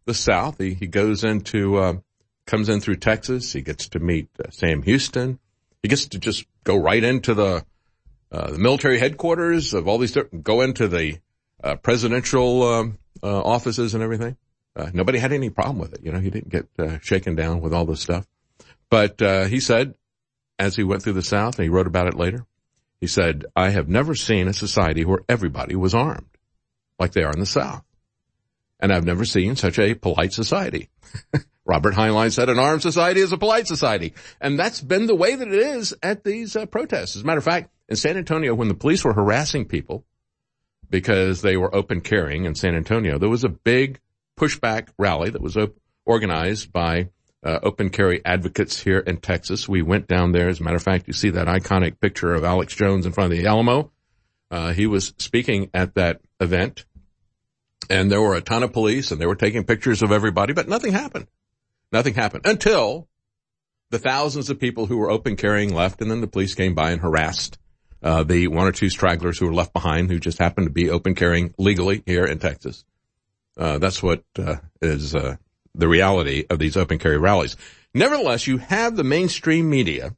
the South. He, he goes into, uh, comes in through Texas. He gets to meet uh, Sam Houston. He gets to just go right into the, uh, the military headquarters of all these, go into the, uh, presidential, um, uh, offices and everything. Uh, nobody had any problem with it. You know, he didn't get, uh, shaken down with all this stuff. But, uh, he said, as he went through the South, and he wrote about it later, he said, I have never seen a society where everybody was armed like they are in the South. And I've never seen such a polite society. Robert Heinlein said an armed society is a polite society. And that's been the way that it is at these uh, protests. As a matter of fact, in San Antonio, when the police were harassing people because they were open carrying in San Antonio, there was a big pushback rally that was op- organized by uh, open carry advocates here in Texas. We went down there. As a matter of fact, you see that iconic picture of Alex Jones in front of the Alamo. Uh, he was speaking at that event. And there were a ton of police, and they were taking pictures of everybody, but nothing happened. Nothing happened until the thousands of people who were open carrying left, and then the police came by and harassed uh, the one or two stragglers who were left behind, who just happened to be open carrying legally here in Texas. Uh, that's what uh, is uh, the reality of these open carry rallies. Nevertheless, you have the mainstream media.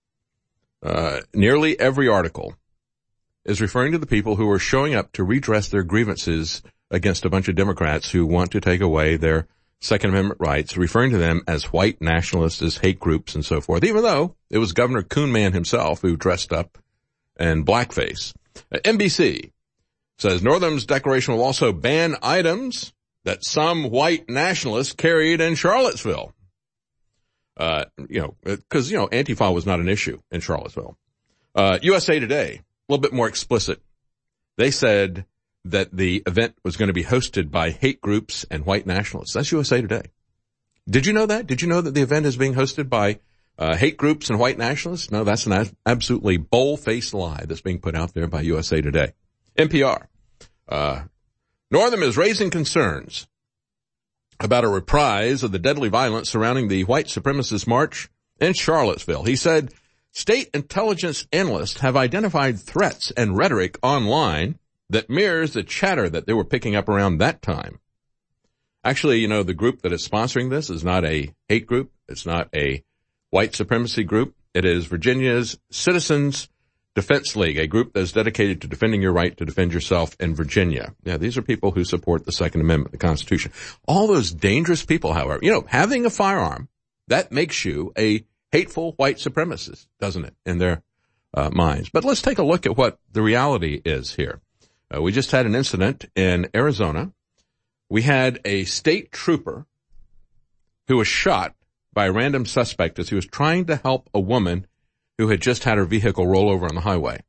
Uh, nearly every article is referring to the people who are showing up to redress their grievances against a bunch of Democrats who want to take away their Second Amendment rights, referring to them as white nationalists, as hate groups, and so forth, even though it was Governor Kuhnman himself who dressed up in blackface. Uh, N B C says Northam's declaration will also ban items that some white nationalists carried in Charlottesville. Uh, you know, because, you know, Antifa was not an issue in Charlottesville. Uh, U S A Today, a little bit more explicit. They said that the event was going to be hosted by hate groups and white nationalists. That's U S A Today. Did you know that? Did you know that the event is being hosted by uh, hate groups and white nationalists? No, that's an absolutely bold-faced lie that's being put out there by U S A Today. N P R. Uh, Northam is raising concerns about a reprise of the deadly violence surrounding the white supremacist march in Charlottesville. He said, state intelligence analysts have identified threats and rhetoric online that mirrors the chatter that they were picking up around that time. Actually, you know, the group that is sponsoring this is not a hate group. It's not a white supremacy group. It is Virginia's Citizens Defense League, a group that is dedicated to defending your right to defend yourself in Virginia. Yeah, these are people who support the Second Amendment, the Constitution. All those dangerous people, however, you know, having a firearm, that makes you a hateful white supremacist, doesn't it, in their uh, minds. But let's take a look at what the reality is here. Uh, we just had an incident in Arizona. We had a state trooper who was shot by a random suspect as he was trying to help a woman who had just had her vehicle roll over on the highway.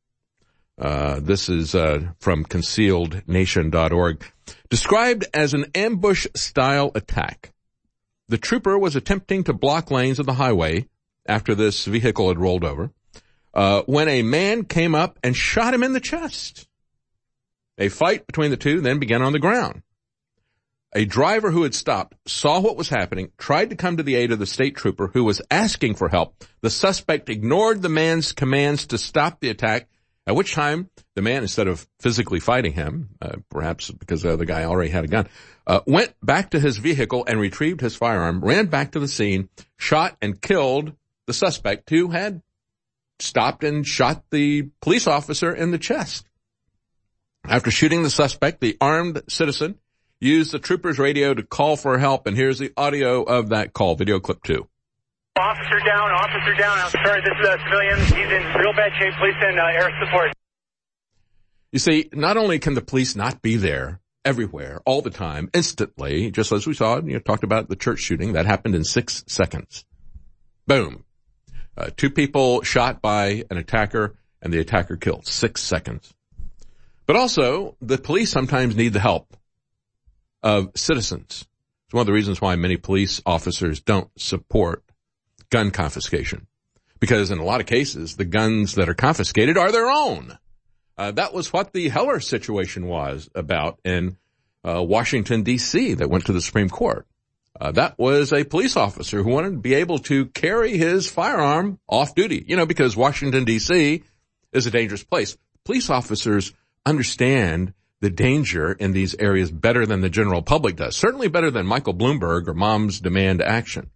Uh, this is uh, from concealed nation dot org. Described as an ambush-style attack. The trooper was attempting to block lanes of the highway after this vehicle had rolled over, uh, when a man came up and shot him in the chest. A fight between the two then began on the ground. A driver who had stopped saw what was happening, tried to come to the aid of the state trooper who was asking for help. The suspect ignored the man's commands to stop the attack, at which time the man, instead of physically fighting him, uh, perhaps because the other guy already had a gun, uh, went back to his vehicle and retrieved his firearm, ran back to the scene, shot and killed the suspect who had stopped and shot the police officer in the chest. After shooting the suspect, the armed citizen used the trooper's radio to call for help, and here's the audio of that call, video clip two. Officer down, officer down. I'm sorry, this is a civilian. He's in real bad shape. Please send uh, air support. You see, not only can the police not be there everywhere, all the time, instantly, just as we saw, you know, talked about the church shooting, that happened in six seconds. Boom. Uh, two people shot by an attacker, and the attacker killed. Six seconds. But also, the police sometimes need the help of citizens. It's one of the reasons why many police officers don't support gun confiscation. Because in a lot of cases, the guns that are confiscated are their own. Uh, that was what the Heller situation was about in uh, Washington, D C that went to the Supreme Court. Uh, that was a police officer who wanted to be able to carry his firearm off duty, you know, because Washington, D C is a dangerous place. Police officers understand the danger in these areas better than the general public does. Certainly better than Michael Bloomberg or Moms Demand Action.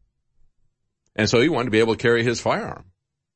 And so he wanted to be able to carry his firearm.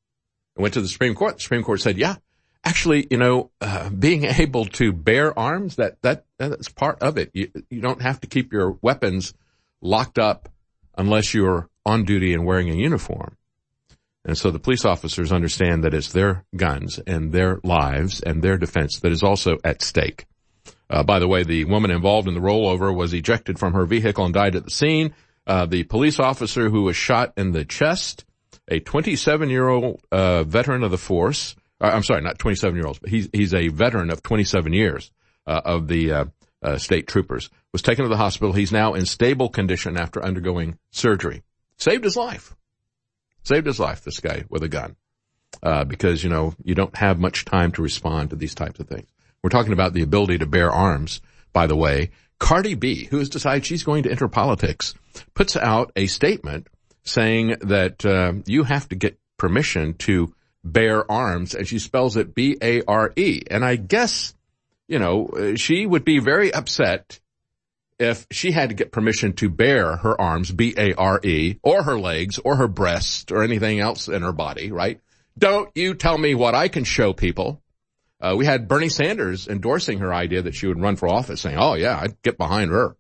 I went to the Supreme Court. The Supreme Court said, yeah, actually, you know, uh, being able to bear arms, that, that, that's part of it. You, you don't have to keep your weapons locked up unless you're on duty and wearing a uniform. And so the police officers understand that it's their guns and their lives and their defense that is also at stake. Uh, by the way, the woman involved in the rollover was ejected from her vehicle and died at the scene. Uh, the police officer who was shot in the chest, a twenty-seven-year-old uh, veteran of the force, uh, I'm sorry, not twenty-seven-year-olds, but he's, he's a veteran of twenty-seven years uh, of the uh, uh, state troopers, was taken to the hospital. He's now in stable condition after undergoing surgery. Saved his life. Saved his life, this guy with a gun, uh, because, you know, you don't have much time to respond to these types of things. We're talking about the ability to bear arms, by the way. Cardi B, who has decided she's going to enter politics, puts out a statement saying that uh, you have to get permission to bear arms, and she spells it B A R E. And I guess, you know, she would be very upset if she had to get permission to bear her arms, B A R E, or her legs, or her breast, or anything else in her body, right? Don't you tell me what I can show people. Uh, we had Bernie Sanders endorsing her idea that she would run for office, saying, oh, yeah, I'd get behind her.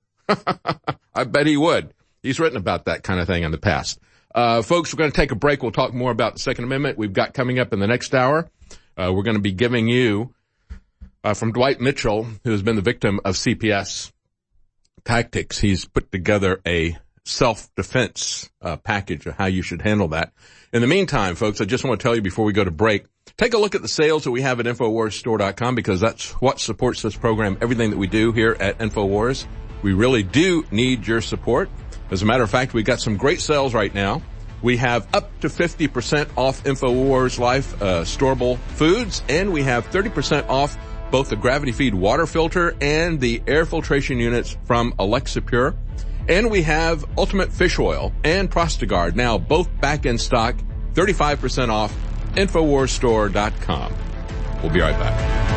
I bet he would. He's written about that kind of thing in the past. Uh, folks, we're going to take a break. We'll talk more about the Second Amendment we've got coming up in the next hour. Uh, we're going to be giving you, uh, from Dwight Mitchell, who has been the victim of C P S tactics. He's put together a self-defense uh, package of how you should handle that. In the meantime, folks, I just want to tell you before we go to break, take a look at the sales that we have at Infowars Store dot com, because that's what supports this program, everything that we do here at Infowars. We really do need your support. As a matter of fact, we got some great sales right now. We have up to fifty percent off Infowars Life uh, storable foods, and we have thirty percent off both the Gravity Feed water filter and the air filtration units from Alexa Pure. And we have Ultimate Fish Oil and Prostagard, now both back in stock, thirty-five percent off, Infowars Store dot com. We'll be right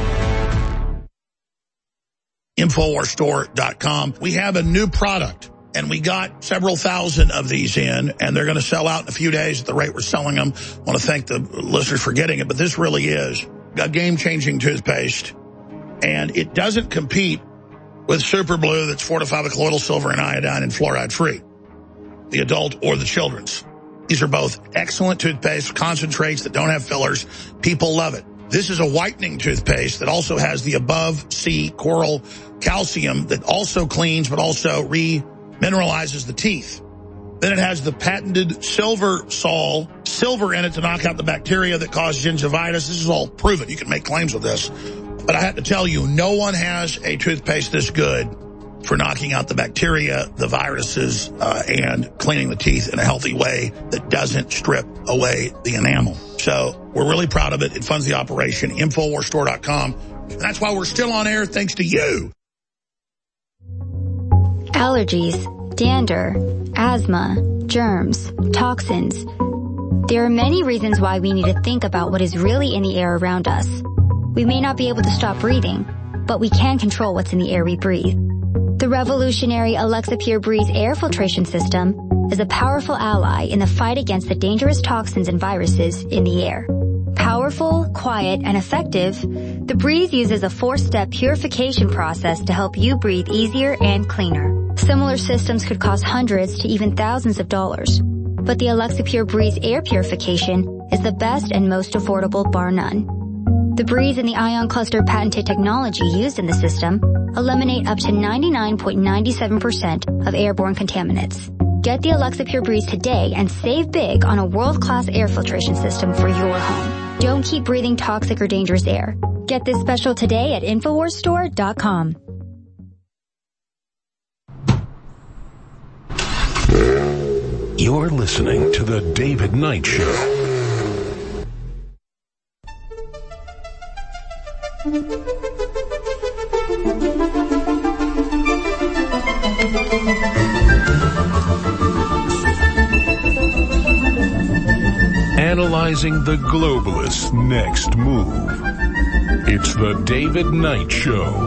back. Infowars Store dot com. We have a new product, and we got several thousand of these in, and they're going to sell out in a few days at the rate we're selling them. I want to thank the listeners for getting it, but this really is a game-changing toothpaste, and it doesn't compete with Super Blue that's fortified with colloidal silver and iodine and fluoride-free, the adult or the children's. These are both excellent toothpaste, concentrates that don't have fillers. People love it. This is a whitening toothpaste that also has the above sea coral calcium that also cleans but also re-mineralizes the teeth. Then it has the patented Silver Sol, silver in it to knock out the bacteria that cause gingivitis. This is all proven. You can make claims with this. But I have to tell you, no one has a toothpaste this good for knocking out the bacteria, the viruses, uh, and cleaning the teeth in a healthy way that doesn't strip away the enamel. So we're really proud of it. It funds the operation, Infowars Store dot com. And that's why we're still on air, thanks to you. Allergies, dander, asthma, germs, toxins. There are many reasons why we need to think about what is really in the air around us. We may not be able to stop breathing, but we can control what's in the air we breathe. The revolutionary Alexa Pure Breeze air filtration system is a powerful ally in the fight against the dangerous toxins and viruses in the air. Powerful, quiet, and effective, the Breeze uses a four-step purification process to help you breathe easier and cleaner. Similar systems could cost hundreds to even thousands of dollars, but the Alexa Pure Breeze air purification is the best and most affordable, bar none. The Breeze and the Ion Cluster patented technology used in the system eliminate up to ninety-nine point nine seven percent of airborne contaminants. Get the Alexa Pure Breeze today and save big on a world-class air filtration system for your home. Don't keep breathing toxic or dangerous air. Get this special today at Infowars Store dot com. You're listening to The David Knight Show. Analyzing the globalists' next move. It's the David Knight Show.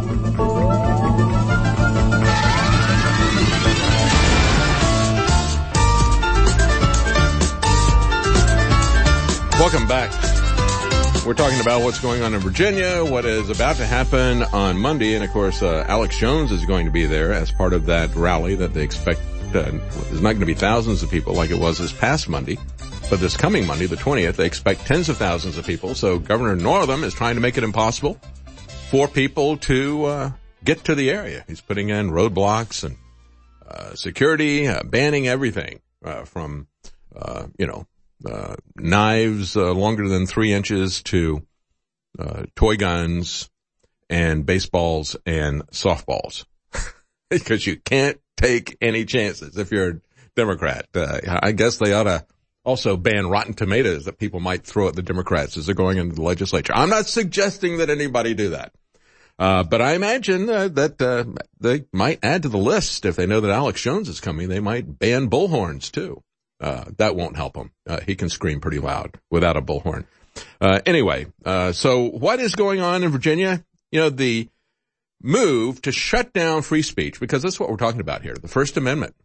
Welcome back. We're talking about what's going on in Virginia, what is about to happen on Monday, and of course, uh, Alex Jones is going to be there as part of that rally that they expect. Uh, there's not going to be thousands of people like it was this past Monday, but this coming Monday, the twentieth, they expect tens of thousands of people. So Governor Northam is trying to make it impossible for people to uh, get to the area. He's putting in roadblocks and uh, security, uh, banning everything uh, from, uh, you know, Uh, knives uh, longer than three inches to uh, toy guns and baseballs and softballs because you can't take any chances if you're a Democrat. Uh, I guess they ought to also ban rotten tomatoes that people might throw at the Democrats as they're going into the legislature. I'm not suggesting that anybody do that. Uh, but I imagine uh, that uh, they might add to the list if they know that Alex Jones is coming. They might ban bullhorns too. Uh, that won't help him. Uh, he can scream pretty loud without a bullhorn. Uh, anyway, uh, so what is going on in Virginia? You know, the move to shut down free speech, because that's what we're talking about here, the First Amendment.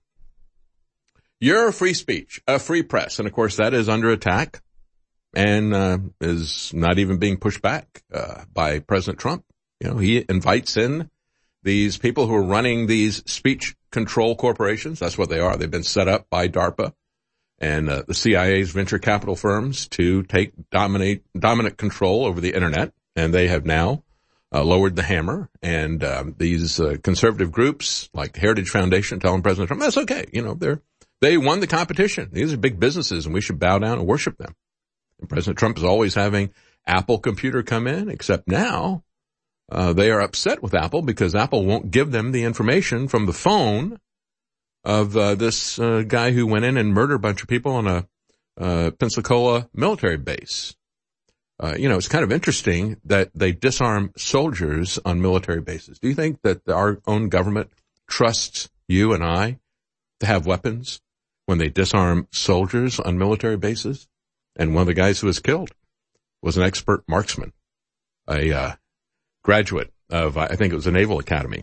Your free speech, a free press, and of course that is under attack and uh, is not even being pushed back uh, by President Trump. You know, he invites in these people who are running these speech control corporations. That's what they are. They've been set up by DARPA and uh, the C I A's venture capital firms to take dominate dominant control over the internet, and they have now uh, lowered the hammer. And um, these uh, conservative groups, like Heritage Foundation, telling President Trump that's okay. You know, they're they won the competition. These are big businesses, and we should bow down and worship them. And President Trump is always having Apple Computer come in, except now uh, they are upset with Apple because Apple won't give them the information from the phone of uh, this uh, guy who went in and murdered a bunch of people on a uh, Pensacola military base. Uh, you know, it's kind of interesting that they disarm soldiers on military bases. Do you think that our own government trusts you and I to have weapons when they disarm soldiers on military bases? And one of the guys who was killed was an expert marksman, a uh, graduate of, I think it was a Naval Academy.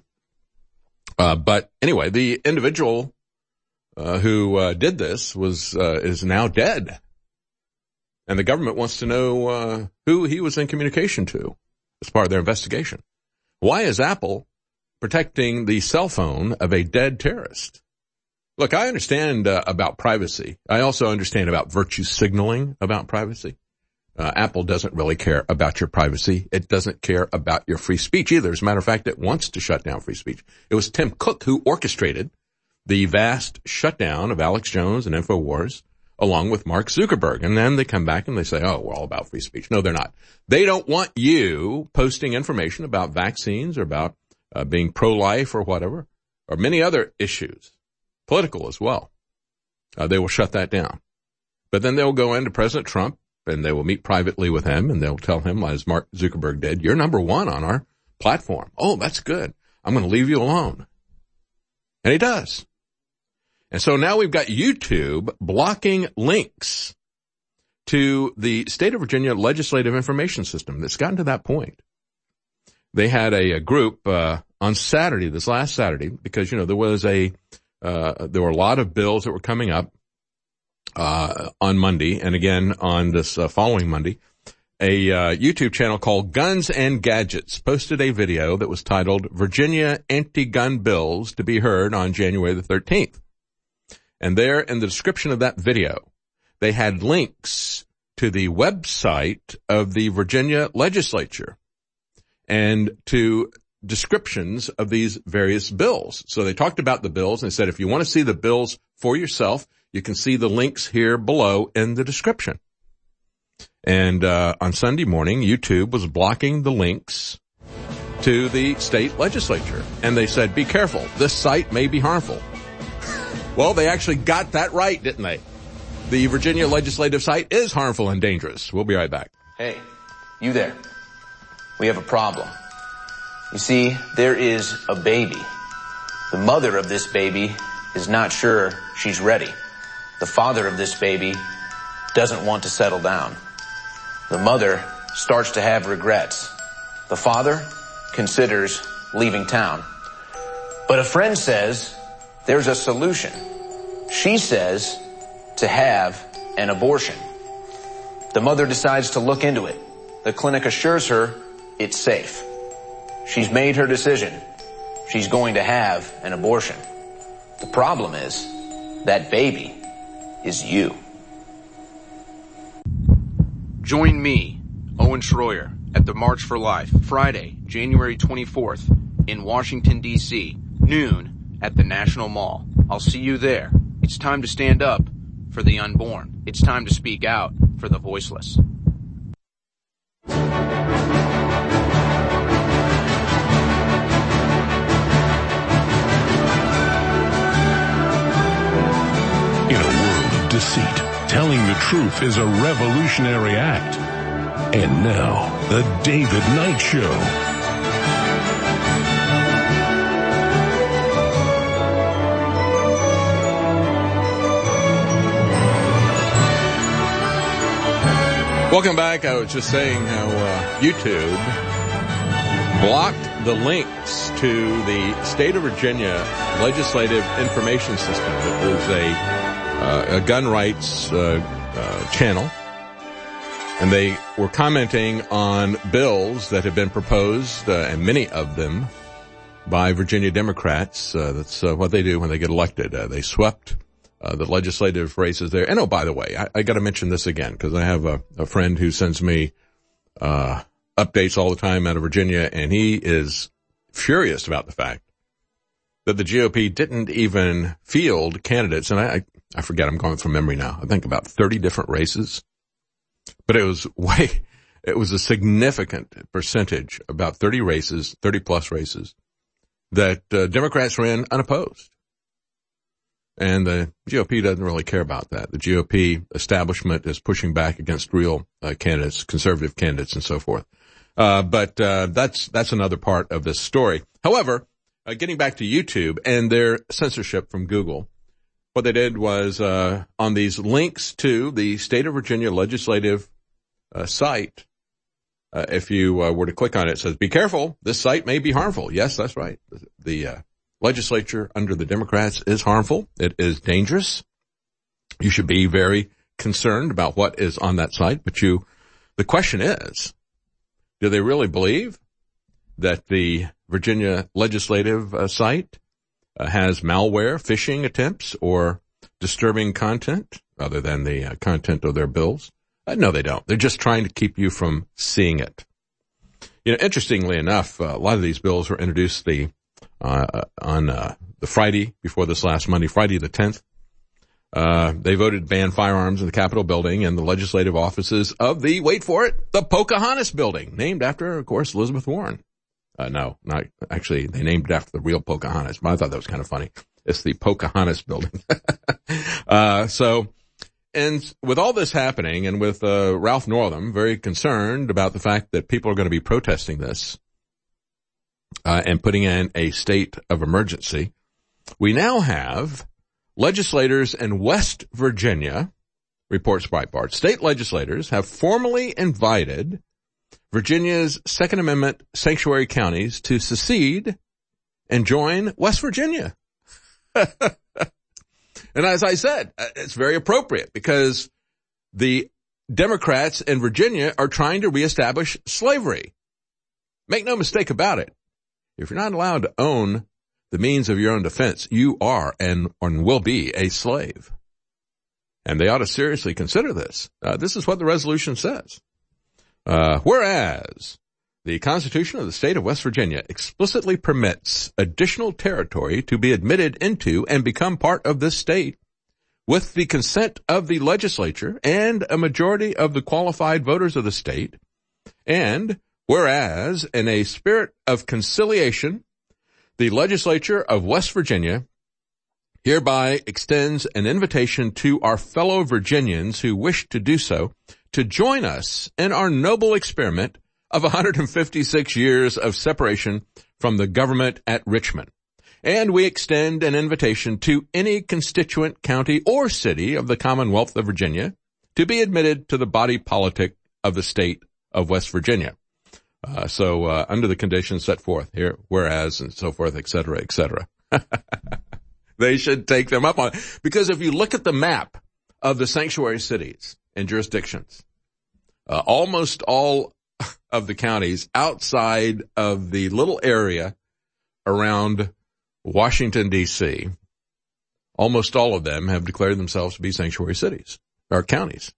Uh, but anyway, the individual, uh, who, uh, did this was, uh, is now dead. And the government wants to know, uh, who he was in communication to as part of their investigation. Why is Apple protecting the cell phone of a dead terrorist? Look, I understand, uh, about privacy. I also understand about virtue signaling about privacy. Uh, Apple doesn't really care about your privacy. It doesn't care about your free speech either. As a matter of fact, it wants to shut down free speech. It was Tim Cook who orchestrated the vast shutdown of Alex Jones and InfoWars along with Mark Zuckerberg. And then they come back and they say, oh, we're all about free speech. No, they're not. They don't want you posting information about vaccines or about uh, being pro-life or whatever, or many other issues, political as well. Uh, they will shut that down. But then they'll go into President Trump and they will meet privately with him, and they'll tell him, as Mark Zuckerberg did, you're number one on our platform. Oh, that's good. I'm going to leave you alone. And he does. And so now we've got YouTube blocking links to the state of Virginia legislative information system. That's gotten to that point. They had a, a group uh, on Saturday, this last Saturday, because, you know, there was a, uh, there were a lot of bills that were coming up Uh, on Monday, and again on this uh, following Monday. A uh, YouTube channel called Guns and Gadgets posted a video that was titled Virginia Anti-Gun Bills to be heard on January the thirteenth. And there in the description of that video, they had links to the website of the Virginia legislature and to descriptions of these various bills. So they talked about the bills and said, if you want to see the bills for yourself, you can see the links here below in the description. And uh on Sunday morning, YouTube was blocking the links to the state legislature. And they said, be careful, this site may be harmful. Well, they actually got that right, didn't they? The Virginia legislative site is harmful and dangerous. We'll be right back. Hey, you there. We have a problem. You see, there is a baby. The mother of this baby is not sure she's ready. The father of this baby doesn't want to settle down. The mother starts to have regrets. The father considers leaving town. But a friend says there's a solution. She says to have an abortion. The mother decides to look into it. The clinic assures her it's safe. She's made her decision. She's going to have an abortion. The problem is that baby is you. Join me, Owen Schroyer, at the March for Life, Friday, January twenty-fourth, in Washington, D C, noon at the National Mall. I'll see you there. It's time to stand up for the unborn. It's time to speak out for the voiceless. In a world of deceit, telling the truth is a revolutionary act. And now, the David Knight Show. Welcome back. I was just saying how uh, YouTube blocked the links to the State of Virginia Legislative Information System. It was a, uh, a gun rights uh, uh, channel, and they were commenting on bills that have been proposed, uh, and many of them by Virginia Democrats. Uh, that's uh, what they do when they get elected. Uh, they swept Uh, the legislative races there. And oh, by the way, I, I got to mention this again because I have a, a friend who sends me uh updates all the time out of Virginia, and he is furious about the fact that the G O P didn't even field candidates. And I, I, I forget, I'm going from memory now. I think about thirty different races, but it was way, it was a significant percentage, about thirty races, thirty plus races that uh, Democrats ran unopposed. And the G O P doesn't really care about that. The G O P establishment is pushing back against real uh, candidates, conservative candidates, and so forth. Uh, but uh, that's that's another part of this story. However, uh, getting back to YouTube and their censorship from Google, what they did was uh, on these links to the State of Virginia legislative uh, site, uh, if you uh, were to click on it, it says, "Be careful, this site may be harmful." Yes, that's right. The, the uh, legislature under the Democrats is harmful. It is dangerous. You should be very concerned about what is on that site. But you, the question is, do they really believe that the Virginia legislative uh, site uh, has malware, phishing attempts, or disturbing content other than the uh, content of their bills? Uh, no, they don't. They're just trying to keep you from seeing it. You know, interestingly enough, uh, a lot of these bills were introduced the Uh, on, uh, the Friday before this last Monday, Friday the tenth. Uh, they voted to ban firearms in the Capitol building and the legislative offices of the, wait for it, the Pocahontas building, named after, of course, Elizabeth Warren. Uh, no, not, actually, they named it after the real Pocahontas, but I thought that was kind of funny. It's the Pocahontas building. uh, so, and with all this happening and with, uh, Ralph Northam very concerned about the fact that people are going to be protesting this, Uh, and putting in a state of emergency, we now have legislators in West Virginia, reports Breitbart, state legislators have formally invited Virginia's Second Amendment sanctuary counties to secede and join West Virginia. And as I said, it's very appropriate because the Democrats in Virginia are trying to reestablish slavery. Make no mistake about it. If you're not allowed to own the means of your own defense, you are and, and will be a slave. And they ought to seriously consider this. Uh, this is what the resolution says. Uh, whereas the Constitution of the state of West Virginia explicitly permits additional territory to be admitted into and become part of this state with the consent of the legislature and a majority of the qualified voters of the state, and whereas, in a spirit of conciliation, the legislature of West Virginia hereby extends an invitation to our fellow Virginians who wish to do so to join us in our noble experiment of one hundred fifty-six years of separation from the government at Richmond. And we extend an invitation to any constituent county or city of the Commonwealth of Virginia to be admitted to the body politic of the state of West Virginia. Uh, so, uh, under the conditions set forth here, whereas, and so forth, et cetera, et cetera. They should take them up on it. Because if you look at the map of the sanctuary cities and jurisdictions, uh, almost all of the counties outside of the little area around Washington, D C, almost all of them have declared themselves to be sanctuary cities or counties.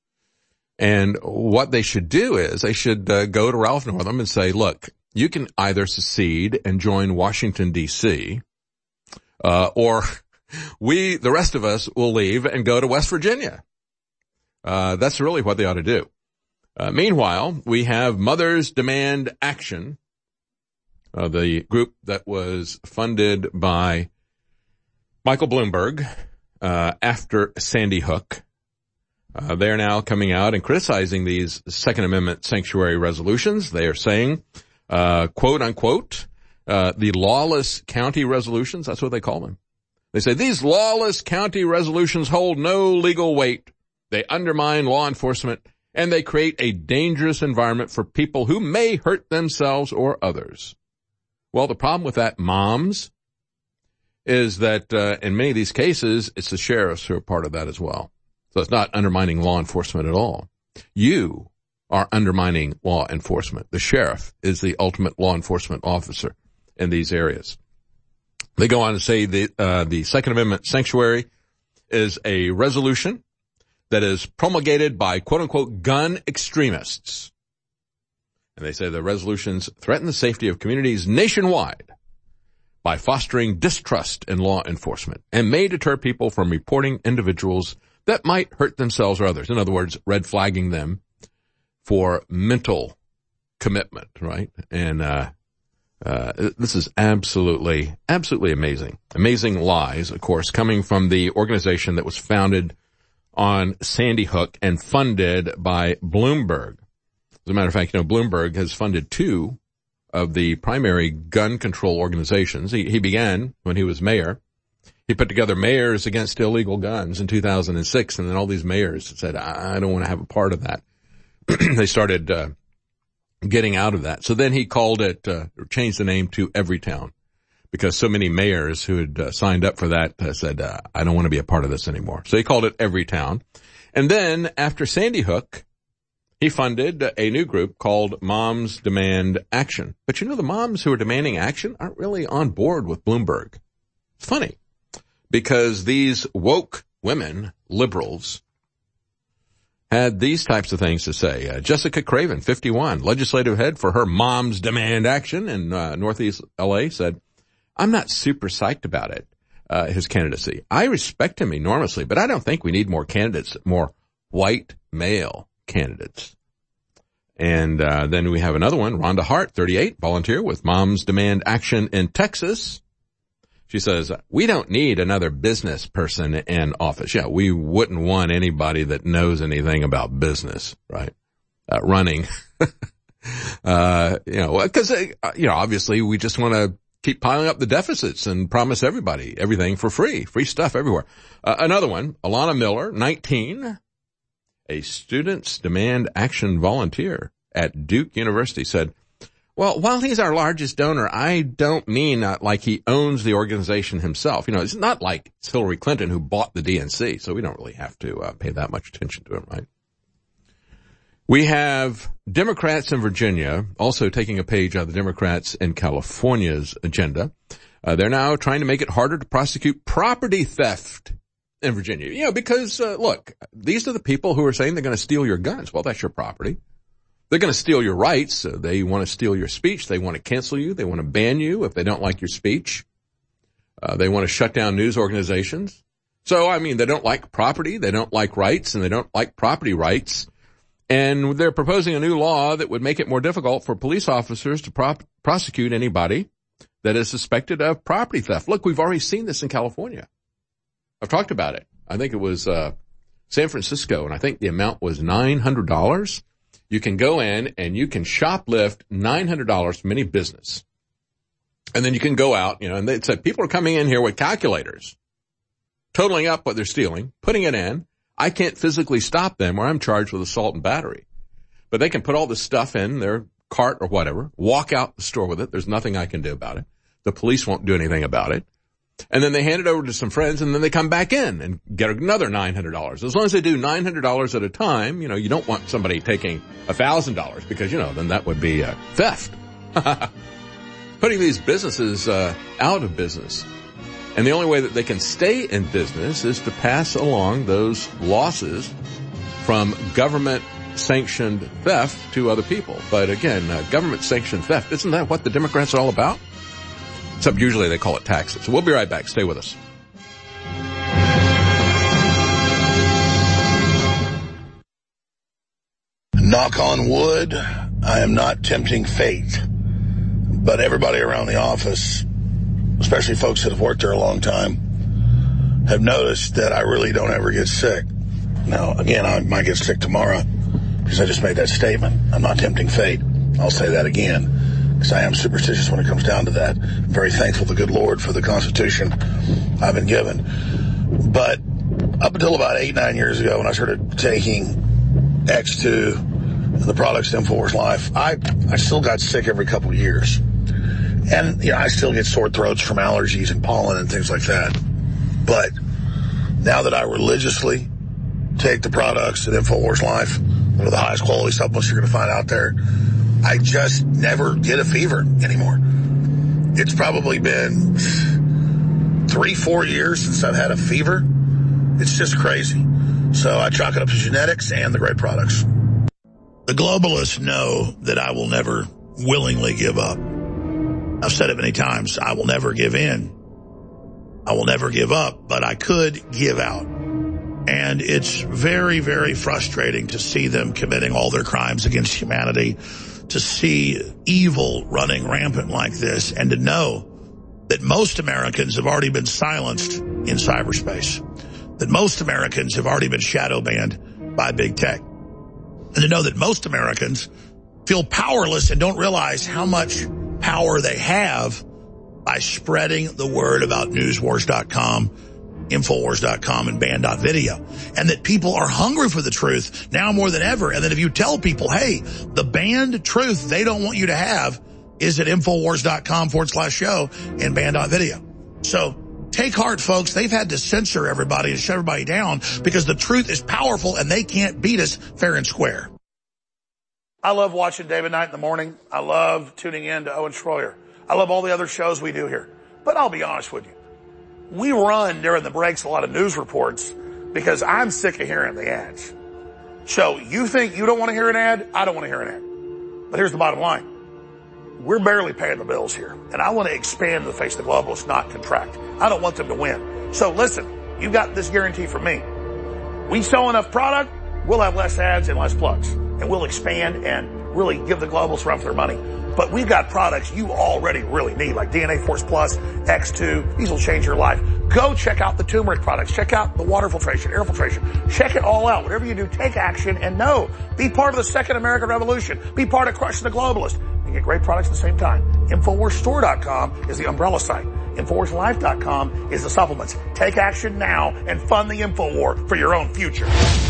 And what they should do is they should uh, go to Ralph Northam and say, look, you can either secede and join Washington, D C, uh, or we, the rest of us, will leave and go to West Virginia. Uh, that's really what they ought to do. Uh, meanwhile, we have Mothers Demand Action, uh, the group that was funded by Michael Bloomberg, uh, after Sandy Hook. Uh, they're now coming out and criticizing these Second Amendment sanctuary resolutions. They are saying, uh, quote unquote, uh, the lawless county resolutions. That's what they call them. They say these lawless county resolutions hold no legal weight. They undermine law enforcement and they create a dangerous environment for people who may hurt themselves or others. Well, the problem with that, moms, is that, uh, in many of these cases, it's the sheriffs who are part of that as well. So it's not undermining law enforcement at all. You are undermining law enforcement. The sheriff is the ultimate law enforcement officer in these areas. They go on to say the, uh, the Second Amendment sanctuary is a resolution that is promulgated by quote unquote gun extremists. And they say the resolutions threaten the safety of communities nationwide by fostering distrust in law enforcement and may deter people from reporting individuals that might hurt themselves or others. In other words, red flagging them for mental commitment, right? And, uh, uh, this is absolutely, absolutely amazing. Amazing lies, of course, coming from the organization that was founded on Sandy Hook and funded by Bloomberg. As a matter of fact, you know, Bloomberg has funded two of the primary gun control organizations. He, he began when he was mayor. He put together Mayors Against Illegal Guns in two thousand six, and then all these mayors said, I don't want to have a part of that. They started uh, getting out of that. So then he called it, uh, changed the name to Everytown, because so many mayors who had uh, signed up for that uh, said, uh, I don't want to be a part of this anymore. So he called it Everytown. And then after Sandy Hook, he funded a new group called Moms Demand Action. But you know, the moms who are demanding action aren't really on board with Bloomberg. It's funny. Because these woke women, liberals, had these types of things to say. Uh, Jessica Craven, fifty-one, legislative head for her Moms Demand Action in uh, Northeast L A, said, I'm not super psyched about it, uh, his candidacy. I respect him enormously, but I don't think we need more candidates, more white male candidates. And uh, then we have another one, Rhonda Hart, thirty-eight, volunteer with Moms Demand Action in Texas. She says, we don't need another business person in office. Yeah, we wouldn't want anybody that knows anything about business, right? Uh, running. uh, you know, because, uh, you know, obviously we just want to keep piling up the deficits and promise everybody everything for free, free stuff everywhere. Uh, another one, Alana Miller, nineteen, a Students Demand Action volunteer at Duke University, said, well, while he's our largest donor, I don't mean uh, like he owns the organization himself. You know, it's not like it's Hillary Clinton who bought the D N C, so we don't really have to uh, pay that much attention to him, right? We have Democrats in Virginia also taking a page out of the Democrats in California's agenda. Uh, they're now trying to make it harder to prosecute property theft in Virginia. You know, because, uh, look, these are the people who are saying they're going to steal your guns. Well, that's your property. They're going to steal your rights. Uh, they want to steal your speech. They want to cancel you. They want to ban you if they don't like your speech. Uh, they want to shut down news organizations. So, I mean, they don't like property. They don't like rights, and they don't like property rights. And they're proposing a new law that would make it more difficult for police officers to prop- prosecute anybody that is suspected of property theft. Look, we've already seen this in California. I've talked about it. I think it was uh San Francisco, and I think the amount was nine hundred dollars. You can go in and you can shoplift nine hundred dollars from any business. And then you can go out, you know, and they said people are coming in here with calculators, totaling up what they're stealing, putting it in. I can't physically stop them or I'm charged with assault and battery. But they can put all this stuff in their cart or whatever, walk out the store with it. There's nothing I can do about it. The police won't do anything about it. And then they hand it over to some friends, and then they come back in and get another nine hundred dollars. As long as they do nine hundred dollars at a time, you know, you don't want somebody taking one thousand dollars because, you know, then that would be uh, theft. Putting these businesses uh, out of business. And the only way that they can stay in business is to pass along those losses from government-sanctioned theft to other people. But again, uh, government-sanctioned theft, isn't that what the Democrats are all about? Except usually they call it taxes. So we'll be right back. Stay with us. Knock on wood, I am not tempting fate. But everybody around the office, especially folks that have worked there a long time, have noticed that I really don't ever get sick. Now, again, I might get sick tomorrow because I just made that statement. I'm not tempting fate. I'll say that again. Because I am superstitious when it comes down to that. I'm very thankful to the good Lord for the Constitution I've been given. But up until about eight, nine years ago when I started taking X two and the products of InfoWars Life, I, I still got sick every couple of years. And, you know, I still get sore throats from allergies and pollen and things like that. But now that I religiously take the products at InfoWars Life, one of the highest quality supplements you're going to find out there, I just never get a fever anymore. It's probably been three, four years since I've had a fever. It's just crazy. So I chalk it up to genetics and the great products. The globalists know that I will never willingly give up. I've said it many times. I will never give in. I will never give up, but I could give out. And it's very, very frustrating to see them committing all their crimes against humanity, to see evil running rampant like this, and to know that most Americans have already been silenced in cyberspace, that most Americans have already been shadow banned by big tech, and to know that most Americans feel powerless and don't realize how much power they have by spreading the word about newswars dot com, infowars dot com, and band dot video. And that people are hungry for the truth now more than ever. And that if you tell people, hey, the banned truth they don't want you to have is at infowars dot com forward slash show and band dot video. So take heart, folks. They've had to censor everybody and shut everybody down because the truth is powerful and they can't beat us fair and square. I love watching David Knight in the morning. I love tuning in to Owen Schroyer. I love all the other shows we do here. But I'll be honest with you. We run during the breaks a lot of news reports because I'm sick of hearing the ads. So you think you don't want to hear an ad? I don't want to hear an ad. But here's the bottom line. We're barely paying the bills here. And I want to expand the face of the globalists, not contract. I don't want them to win. So listen, you got this guarantee from me. We sell enough product, we'll have less ads and less plugs. And we'll expand and really give the globalists a run for their money. But we've got products you already really need, like D N A Force Plus, X two. These will change your life. Go check out the turmeric products. Check out the water filtration, air filtration. Check it all out. Whatever you do, take action and know. Be part of the second American Revolution. Be part of crushing the globalists. And get great products at the same time. infowars store dot com is the umbrella site. infowars life dot com is the supplements. Take action now and fund the InfoWar for your own future.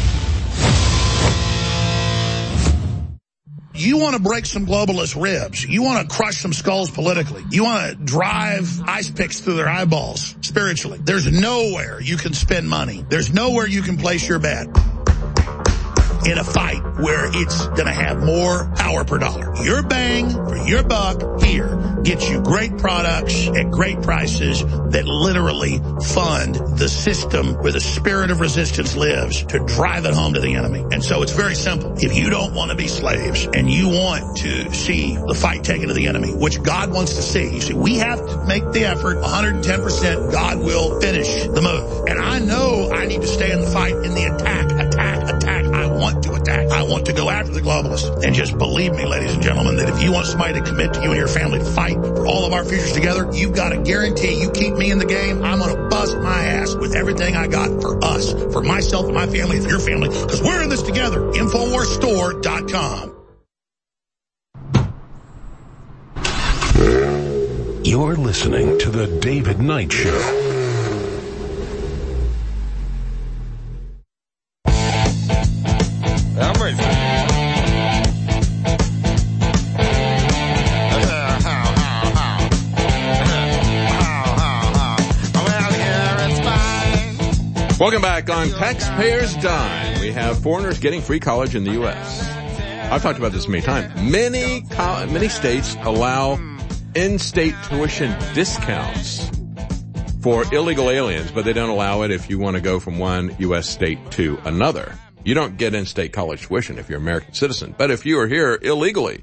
You want to break some globalist ribs. You want to crush some skulls politically. You want to drive ice picks through their eyeballs spiritually. There's nowhere you can spend money. There's nowhere you can place your bet in a fight where it's going to have more power per dollar. Your bang for your buck here gets you great products at great prices that literally fund the system where the spirit of resistance lives to drive it home to the enemy. And so it's very simple. If you don't want to be slaves and you want to see the fight taken to the enemy, which God wants to see, you see, we have to make the effort one hundred ten percent. God will finish the move. And I know I need to stay in the fight, in the attack, attack, attack. I want to attack. I want to go after the globalists. And just believe me, ladies and gentlemen, that if you want somebody to commit to you and your family to fight for all of our futures together, you've got to guarantee you keep me in the game. I'm going to bust my ass with everything I got for us, for myself and my family, for your family, because we're in this together. infowars store dot com. You're listening to The David Knight Show. Welcome back on Taxpayers Dime. We have foreigners getting free college in the U S. I've talked about this many times. Many, many states allow in-state tuition discounts for illegal aliens, but they don't allow it if you want to go from one U S state to another. You don't get in-state college tuition if you're an American citizen. But if you are here illegally,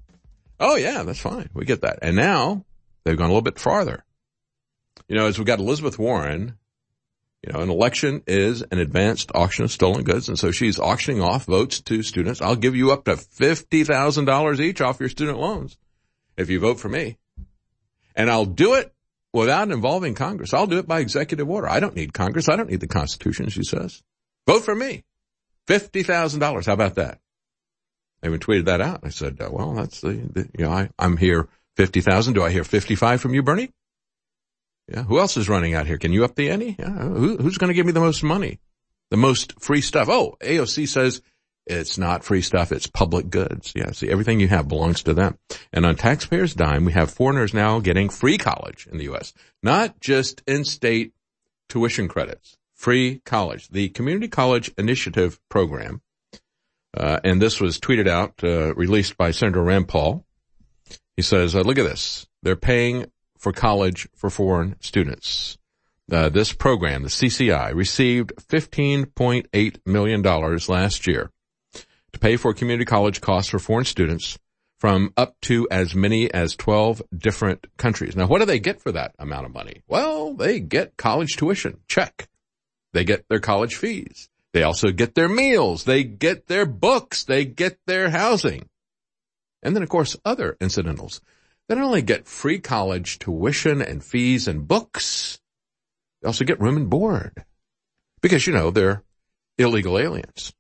oh yeah, that's fine. We get that. And now they've gone a little bit farther. You know, as we got Elizabeth Warren, you know, an election is an advanced auction of stolen goods, and so she's auctioning off votes to students. I'll give you up to fifty thousand dollars each off your student loans if you vote for me. And I'll do it without involving Congress. I'll do it by executive order. I don't need Congress. I don't need the Constitution, she says. Vote for me. fifty thousand dollars. How about that? They even tweeted that out. I said, uh, well, that's the, the you know, I, I'm here fifty thousand. Do I hear fifty-five from you, Bernie? Yeah. Who else is running out here? Can you up the ante? Yeah. Who, who's going to give me the most money? The most free stuff? Oh, A O C says it's not free stuff. It's public goods. Yeah. See, everything you have belongs to them. And on Taxpayers' Dime, we have foreigners now getting free college in the U S. Not just in-state tuition credits. Free college. The Community College Initiative program, uh, and this was tweeted out, uh, released by Senator Rand Paul. He says, uh, look at this. They're paying for college for foreign students. Uh, this program, the C C I, received fifteen point eight million dollars last year to pay for community college costs for foreign students from up to as many as twelve different countries. Now, what do they get for that amount of money? Well, they get college tuition. Check. They get their college fees. They also get their meals. They get their books. They get their housing. And then, of course, other incidentals. They not only get free college tuition and fees and books, they also get room and board. Because, you know, they're illegal aliens.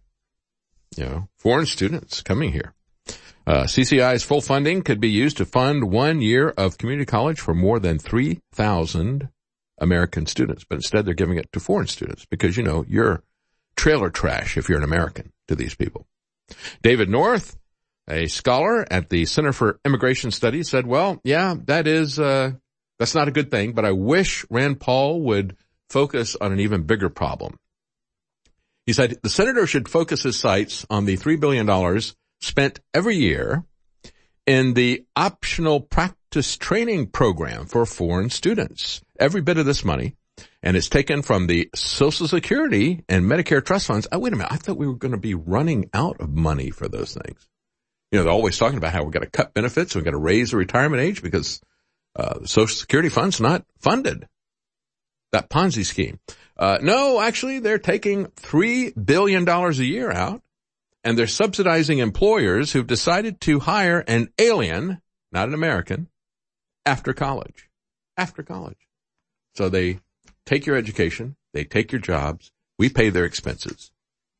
You know, foreign students coming here. Uh, C C I's full funding could be used to fund one year of community college for more than three thousand American students. But instead, they're giving it to foreign students because, you know, you're trailer trash if you're an American to these people. David North, a scholar at the Center for Immigration Studies, said, well, yeah, that is, uh, that's not a good thing, but I wish Rand Paul would focus on an even bigger problem. He said the senator should focus his sights on the three billion dollars spent every year in the optional practice training program for foreign students. Every bit of this money, and it's taken from the Social Security and Medicare trust funds. Oh, wait a minute. I thought we were going to be running out of money for those things. You know, they're always talking about how we're going to cut benefits, we're going to raise the retirement age because uh, the Social Security fund's not funded. That Ponzi scheme. Uh, no, actually, they're taking three billion dollars a year out, and they're subsidizing employers who've decided to hire an alien, not an American, after college. After college. So they take your education, they take your jobs, we pay their expenses.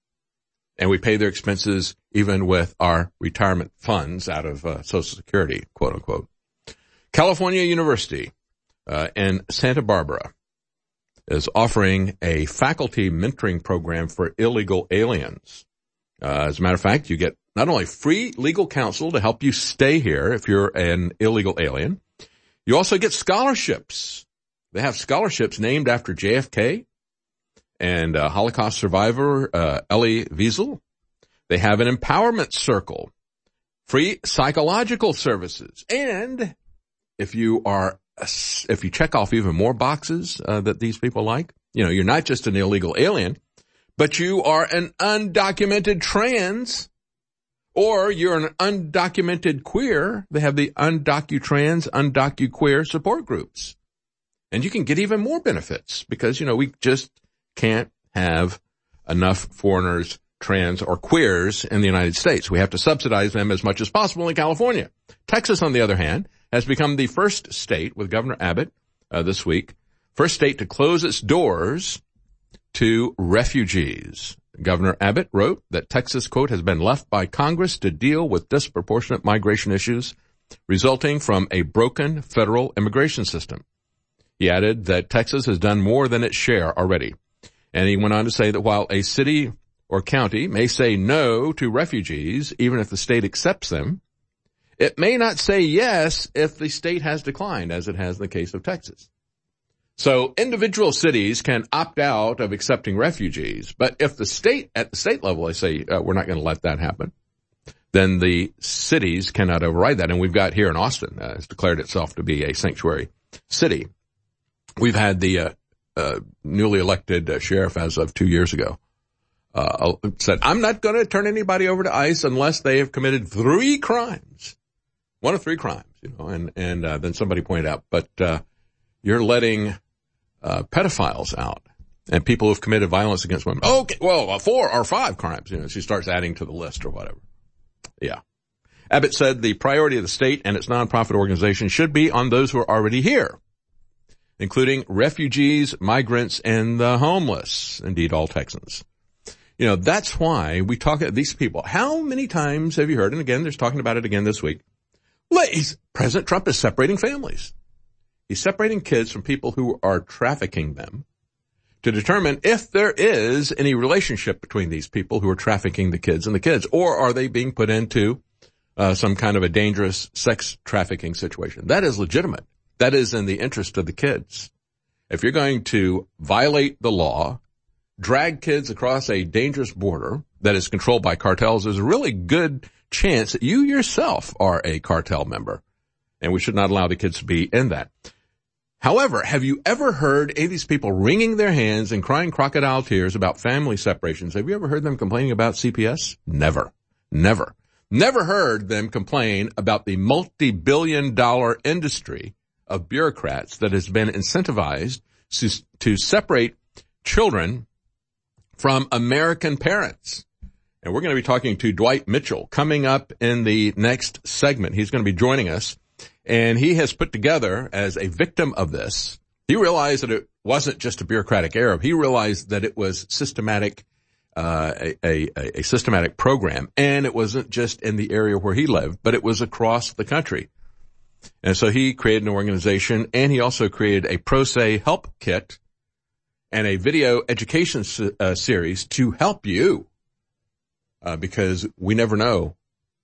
And we pay their expenses even with our retirement funds out of uh, Social Security, quote unquote. California University uh, in Santa Barbara is offering a faculty mentoring program for illegal aliens. Uh, as a matter of fact, you get not only free legal counsel to help you stay here if you're an illegal alien, you also get scholarships. They have scholarships named after J F K and uh, Holocaust survivor uh, Elie Wiesel. They have an empowerment circle, free psychological services, and if you are if you check off even more boxes uh, that these people like, you know, you're not just an illegal alien, but you are an undocumented trans, or you're an undocumented queer. They have the undocu-trans, undocu-queer support groups. And you can get even more benefits because, you know, we just can't have enough foreigners, trans, or queers in the United States. We have to subsidize them as much as possible in California. Texas, on the other hand, has become the first state, with Governor Abbott uh, this week, first state to close its doors to refugees. Governor Abbott wrote that Texas, quote, has been left by Congress to deal with disproportionate migration issues resulting from a broken federal immigration system. He added that Texas has done more than its share already. And he went on to say that while a city or county may say no to refugees, even if the state accepts them, it may not say yes if the state has declined, as it has in the case of Texas. So individual cities can opt out of accepting refugees, but if the state, at the state level, they say, uh, we're not going to let that happen, then the cities cannot override that. And we've got here in Austin, uh, has declared itself to be a sanctuary city. We've had the, uh, uh, newly elected uh, sheriff as of two years ago, uh, said, I'm not going to turn anybody over to ICE unless they have committed three crimes. One of three crimes, you know, and, and, uh, then somebody pointed out, but, uh, you're letting, uh, pedophiles out and people who've committed violence against women. Okay, well, uh, four or five crimes, you know, she starts adding to the list or whatever. Yeah. Abbott said the priority of the state and its nonprofit organization should be on those who are already here, including refugees, migrants, and the homeless, indeed all Texans. You know, that's why we talk to these people. How many times have you heard, and again, there's talking about it again this week, He's, President Trump is separating families. He's separating kids from people who are trafficking them to determine if there is any relationship between these people who are trafficking the kids and the kids, or are they being put into uh, some kind of a dangerous sex trafficking situation. That is legitimate. That is in the interest of the kids. If you're going to violate the law, drag kids across a dangerous border that is controlled by cartels, there's a really good chance that you yourself are a cartel member, and we should not allow the kids to be in that. However, have you ever heard any of these people wringing their hands and crying crocodile tears about family separations? Have you ever heard them complaining about C P S? Never. Never. Never heard them complain about the multi-billion dollar industry of bureaucrats that has been incentivized to, to separate children from American parents. And we're going to be talking to Dwight Mitchell coming up in the next segment. He's going to be joining us, and he has put together, as a victim of this, he realized that it wasn't just a bureaucratic error. He realized that it was systematic, uh, a, a, a systematic program, and it wasn't just in the area where he lived, but it was across the country. And so he created an organization, and he also created a Pro Se help kit and a video education uh, series to help you. Uh, because we never know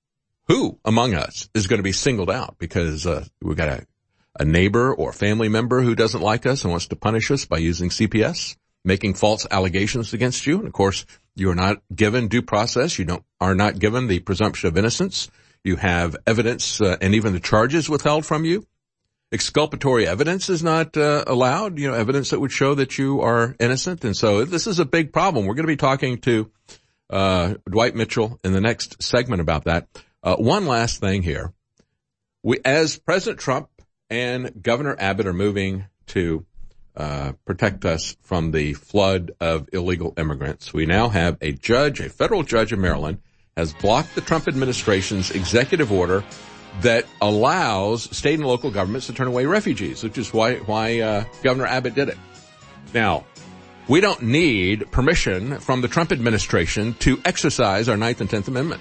who among us is going to be singled out because, uh, we've got a, a neighbor or family member who doesn't like us and wants to punish us by using C P S, making false allegations against you. And of course, you are not given due process. You don't, are not given the presumption of innocence. You have evidence, uh, and even the charges withheld from you. Exculpatory evidence is not, uh, allowed, you know, evidence that would show that you are innocent. And so this is a big problem. We're going to be talking to Uh, Dwight Mitchell in the next segment about that. Uh, one last thing here. We, as President Trump and Governor Abbott are moving to, uh, protect us from the flood of illegal immigrants, we now have a judge, a federal judge in Maryland, has blocked the Trump administration's executive order that allows state and local governments to turn away refugees, which is why, why, uh, Governor Abbott did it. Now, we don't need permission from the Trump administration to exercise our Ninth and Tenth Amendment.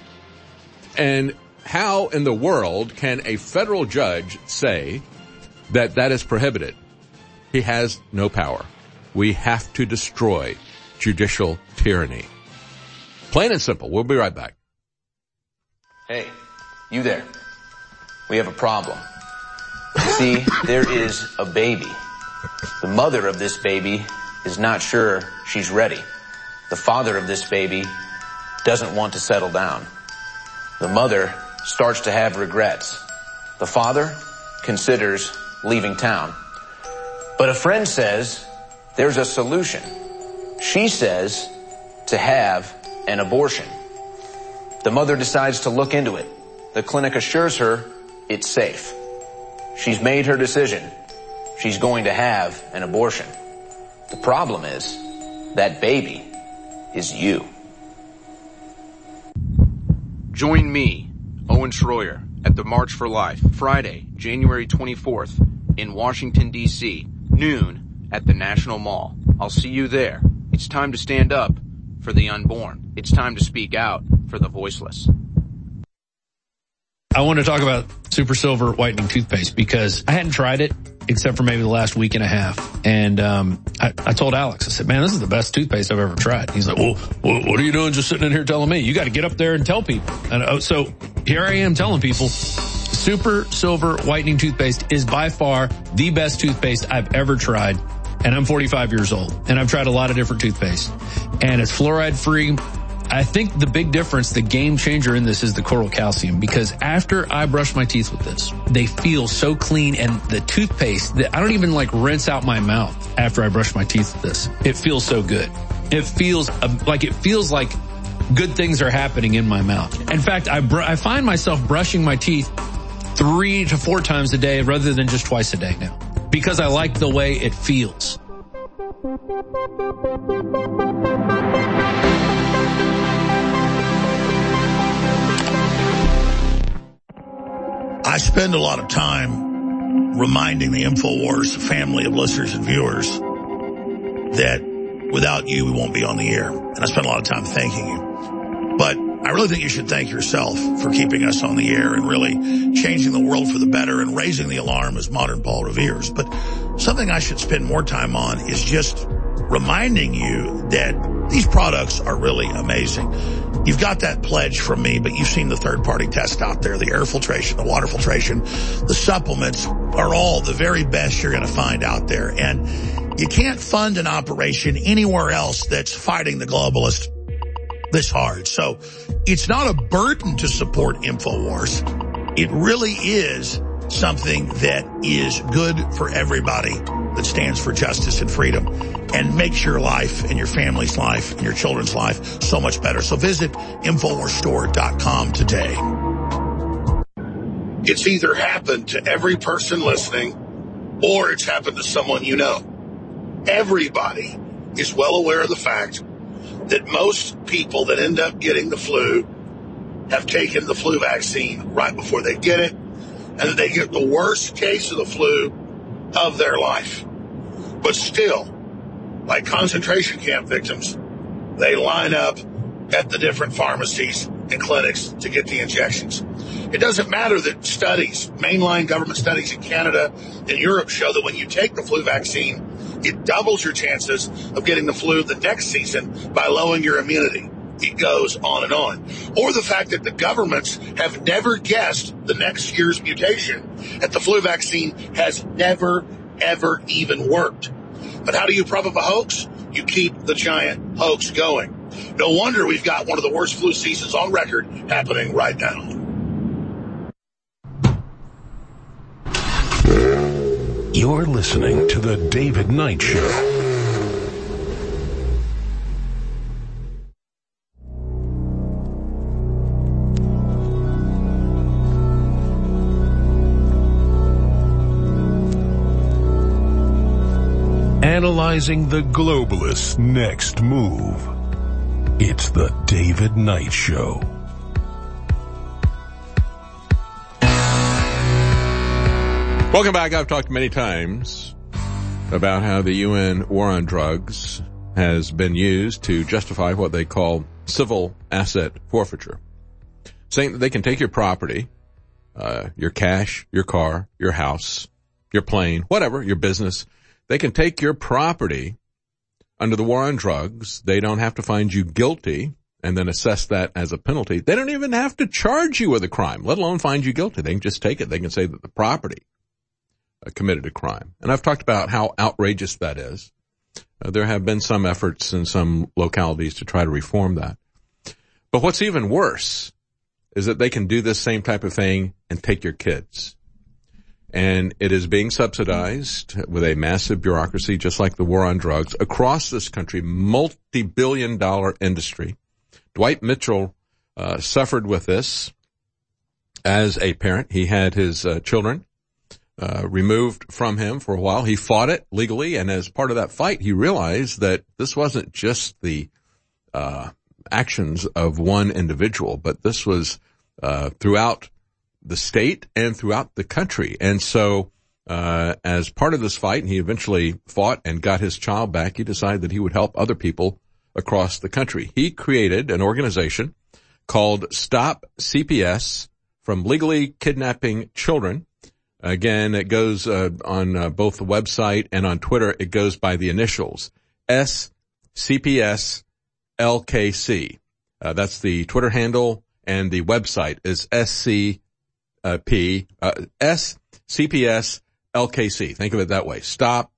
And how in the world can a federal judge say that that is prohibited? He has no power. We have to destroy judicial tyranny. Plain and simple. We'll be right back. Hey, you there. We have a problem. See, there is a baby. The mother of this baby is not sure she's ready. The father of this baby doesn't want to settle down. The mother starts to have regrets. The father considers leaving town. But a friend says there's a solution. She says to have an abortion. The mother decides to look into it. The clinic assures her it's safe. She's made her decision. She's going to have an abortion. The problem is, that baby is you. Join me, Owen Schroyer, at the March for Life, Friday, January twenty-fourth, in Washington, D C, noon at the National Mall. I'll see you there. It's time to stand up for the unborn. It's time to speak out for the voiceless. I want to talk about Super Silver whitening toothpaste because I hadn't tried it except for maybe the last week and a half. And um I, I told Alex, I said, man, this is the best toothpaste I've ever tried. He's like, well, what are you doing just sitting in here telling me? You got to get up there and tell people. And oh, so here I am telling people, Super Silver whitening toothpaste is by far the best toothpaste I've ever tried. and I'm forty-five years old, and I've tried a lot of different toothpaste, and it's fluoride free. I think the big difference, the game changer in this is the Coral Calcium, because after I brush my teeth with this, they feel so clean, and the toothpaste, that I don't even like rinse out my mouth after I brush my teeth with this. It feels so good. It feels uh, like it feels like good things are happening in my mouth. In fact, I br- I find myself brushing my teeth three to four times a day rather than just twice a day now, because I like the way it feels. I spend a lot of time reminding the InfoWars family of listeners and viewers that without you, we won't be on the air. And I spend a lot of time thanking you. But I really think you should thank yourself for keeping us on the air and really changing the world for the better and raising the alarm as modern Paul Revere's. But something I should spend more time on is just reminding you that these products are really amazing. You've got that pledge from me, but you've seen the third-party test out there, the air filtration, the water filtration, the supplements are all the very best you're going to find out there. And you can't fund an operation anywhere else that's fighting the globalists this hard. So it's not a burden to support InfoWars. It really is something that is good for everybody that stands for justice and freedom and makes your life and your family's life and your children's life so much better. So visit InfoWars Store dot com today. It's either happened to every person listening or it's happened to someone you know. Everybody is well aware of the fact that most people that end up getting the flu have taken the flu vaccine right before they get it, and that they get the worst case of the flu of their life. But still, like concentration camp victims, they line up at the different pharmacies and clinics to get the injections. It doesn't matter that studies, mainline government studies in Canada and Europe show that when you take the flu vaccine, it doubles your chances of getting the flu the next season by lowering your immunity. It goes on and on. Or the fact that the governments have never guessed the next year's mutation, that the flu vaccine has never, ever even worked. But how do you prop up a hoax? You keep the giant hoax going. No wonder we've got one of the worst flu seasons on record happening right now. You're listening to The David Knight Show. Analyzing the globalists' next move. It's The David Knight Show. Welcome back. I've talked many times about how the U N war on drugs has been used to justify what they call civil asset forfeiture, saying that they can take your property, uh, your cash, your car, your house, your plane, whatever, your business. They can take your property under the war on drugs. They don't have to find you guilty and then assess that as a penalty. They don't even have to charge you with a crime, let alone find you guilty. They can just take it. They can say that the property uh, committed a crime. And I've talked about how outrageous that is. Uh, there have been some efforts in some localities to try to reform that. But what's even worse is that they can do this same type of thing and take your kids. And it is being subsidized with a massive bureaucracy, just like the war on drugs, across this country, multi-billion dollar industry. Dwight Mitchell uh, suffered with this as a parent. He had his uh, children uh, removed from him for a while. He fought it legally, and as part of that fight, he realized that this wasn't just the uh actions of one individual, but this was uh throughout the state and throughout the country. And so, uh, as part of this fight, and he eventually fought and got his child back, he decided that he would help other people across the country. He created an organization called Stop C P S, from legally kidnapping children. Again, it goes, uh, on uh, both the website and on Twitter, it goes by the initials, S C P S L K C. Uh, that's the Twitter handle, and the website is S C Uh, P, uh, S C P S L K C. Think of it that way. Stop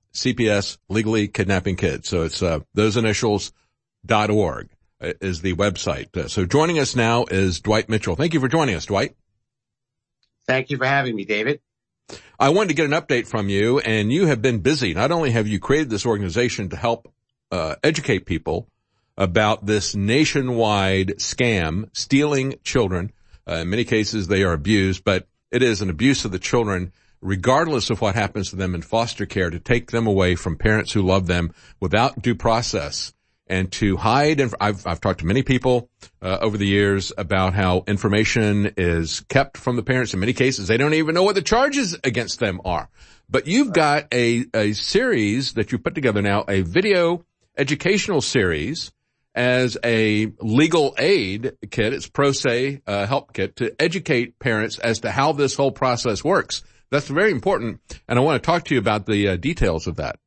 C P S, Legally Kidnapping Kids. So it's uh, those initials dot org is the website. Uh, so joining us now is Dwight Mitchell. Thank you for joining us, Dwight. Thank you for having me, David. I wanted to get an update from you, and you have been busy. Not only have you created this organization to help uh, educate people about this nationwide scam, stealing children. Uh, in many cases, they are abused, but it is an abuse of the children, regardless of what happens to them in foster care, to take them away from parents who love them without due process. And to hide, and I've, I've talked to many people uh, over the years about how information is kept from the parents. In many cases, they don't even know what the charges against them are. But you've got a, a series that you put together now, a video educational series as a legal aid kit. It's Pro Se uh, help kit to educate parents as to how this whole process works. That's very important, and I want to talk to you about the uh, details of that.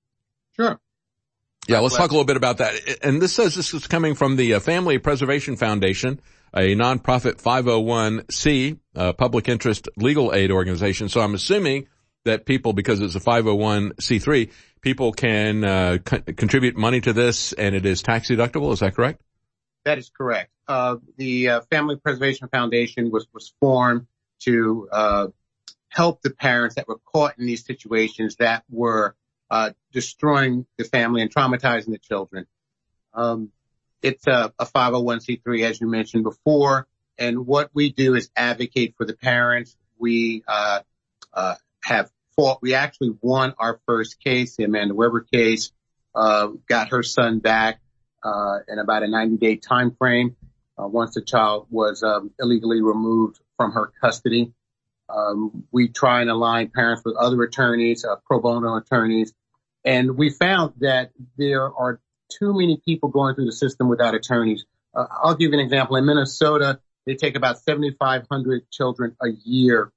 Sure. Yeah, let's talk a little bit about that. And this says this is coming from the uh, Family Preservation Foundation, a nonprofit five oh one c uh, public interest legal aid organization. So I'm assuming that people, because it's a five oh one c three, people can uh, co- contribute money to this, and it is tax deductible. Is that correct? That is correct. Uh, the uh, Family Preservation Foundation was, was formed to uh, help the parents that were caught in these situations that were Uh, destroying the family and traumatizing the children. Um, it's a, a five oh one c three, as you mentioned before, and what we do is advocate for the parents. We uh, uh, have fought. We actually won our first case, the Amanda Weber case. Uh, got her son back uh, in about a ninety-day time frame uh, once the child was um, illegally removed from her custody. Um, we try and align parents with other attorneys, uh, pro bono attorneys, and we found that there are too many people going through the system without attorneys. Uh, I'll give you an example. In Minnesota, they take about seventy-five hundred children a year.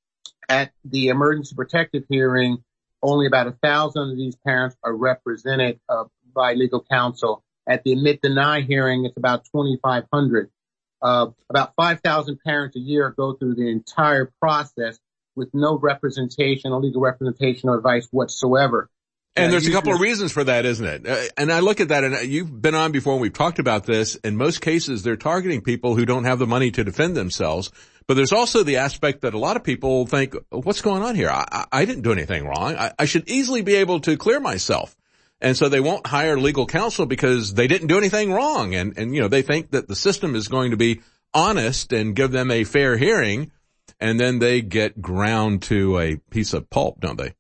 At the emergency protective hearing, only about a thousand of these parents are represented uh, by legal counsel. At the admit-deny hearing, it's about twenty-five hundred. Uh, about five thousand parents a year go through the entire process with no representation or legal representation or advice whatsoever. And uh, there's a couple just, of reasons for that, isn't it? Uh, and I look at that, and you've been on before, and we've talked about this. In most cases, they're targeting people who don't have the money to defend themselves. But there's also the aspect that a lot of people think, what's going on here? I, I didn't do anything wrong. I, I should easily be able to clear myself. And so they won't hire legal counsel because they didn't do anything wrong. And, and, you know, they think that the system is going to be honest and give them a fair hearing. And then they get ground to a piece of pulp, don't they?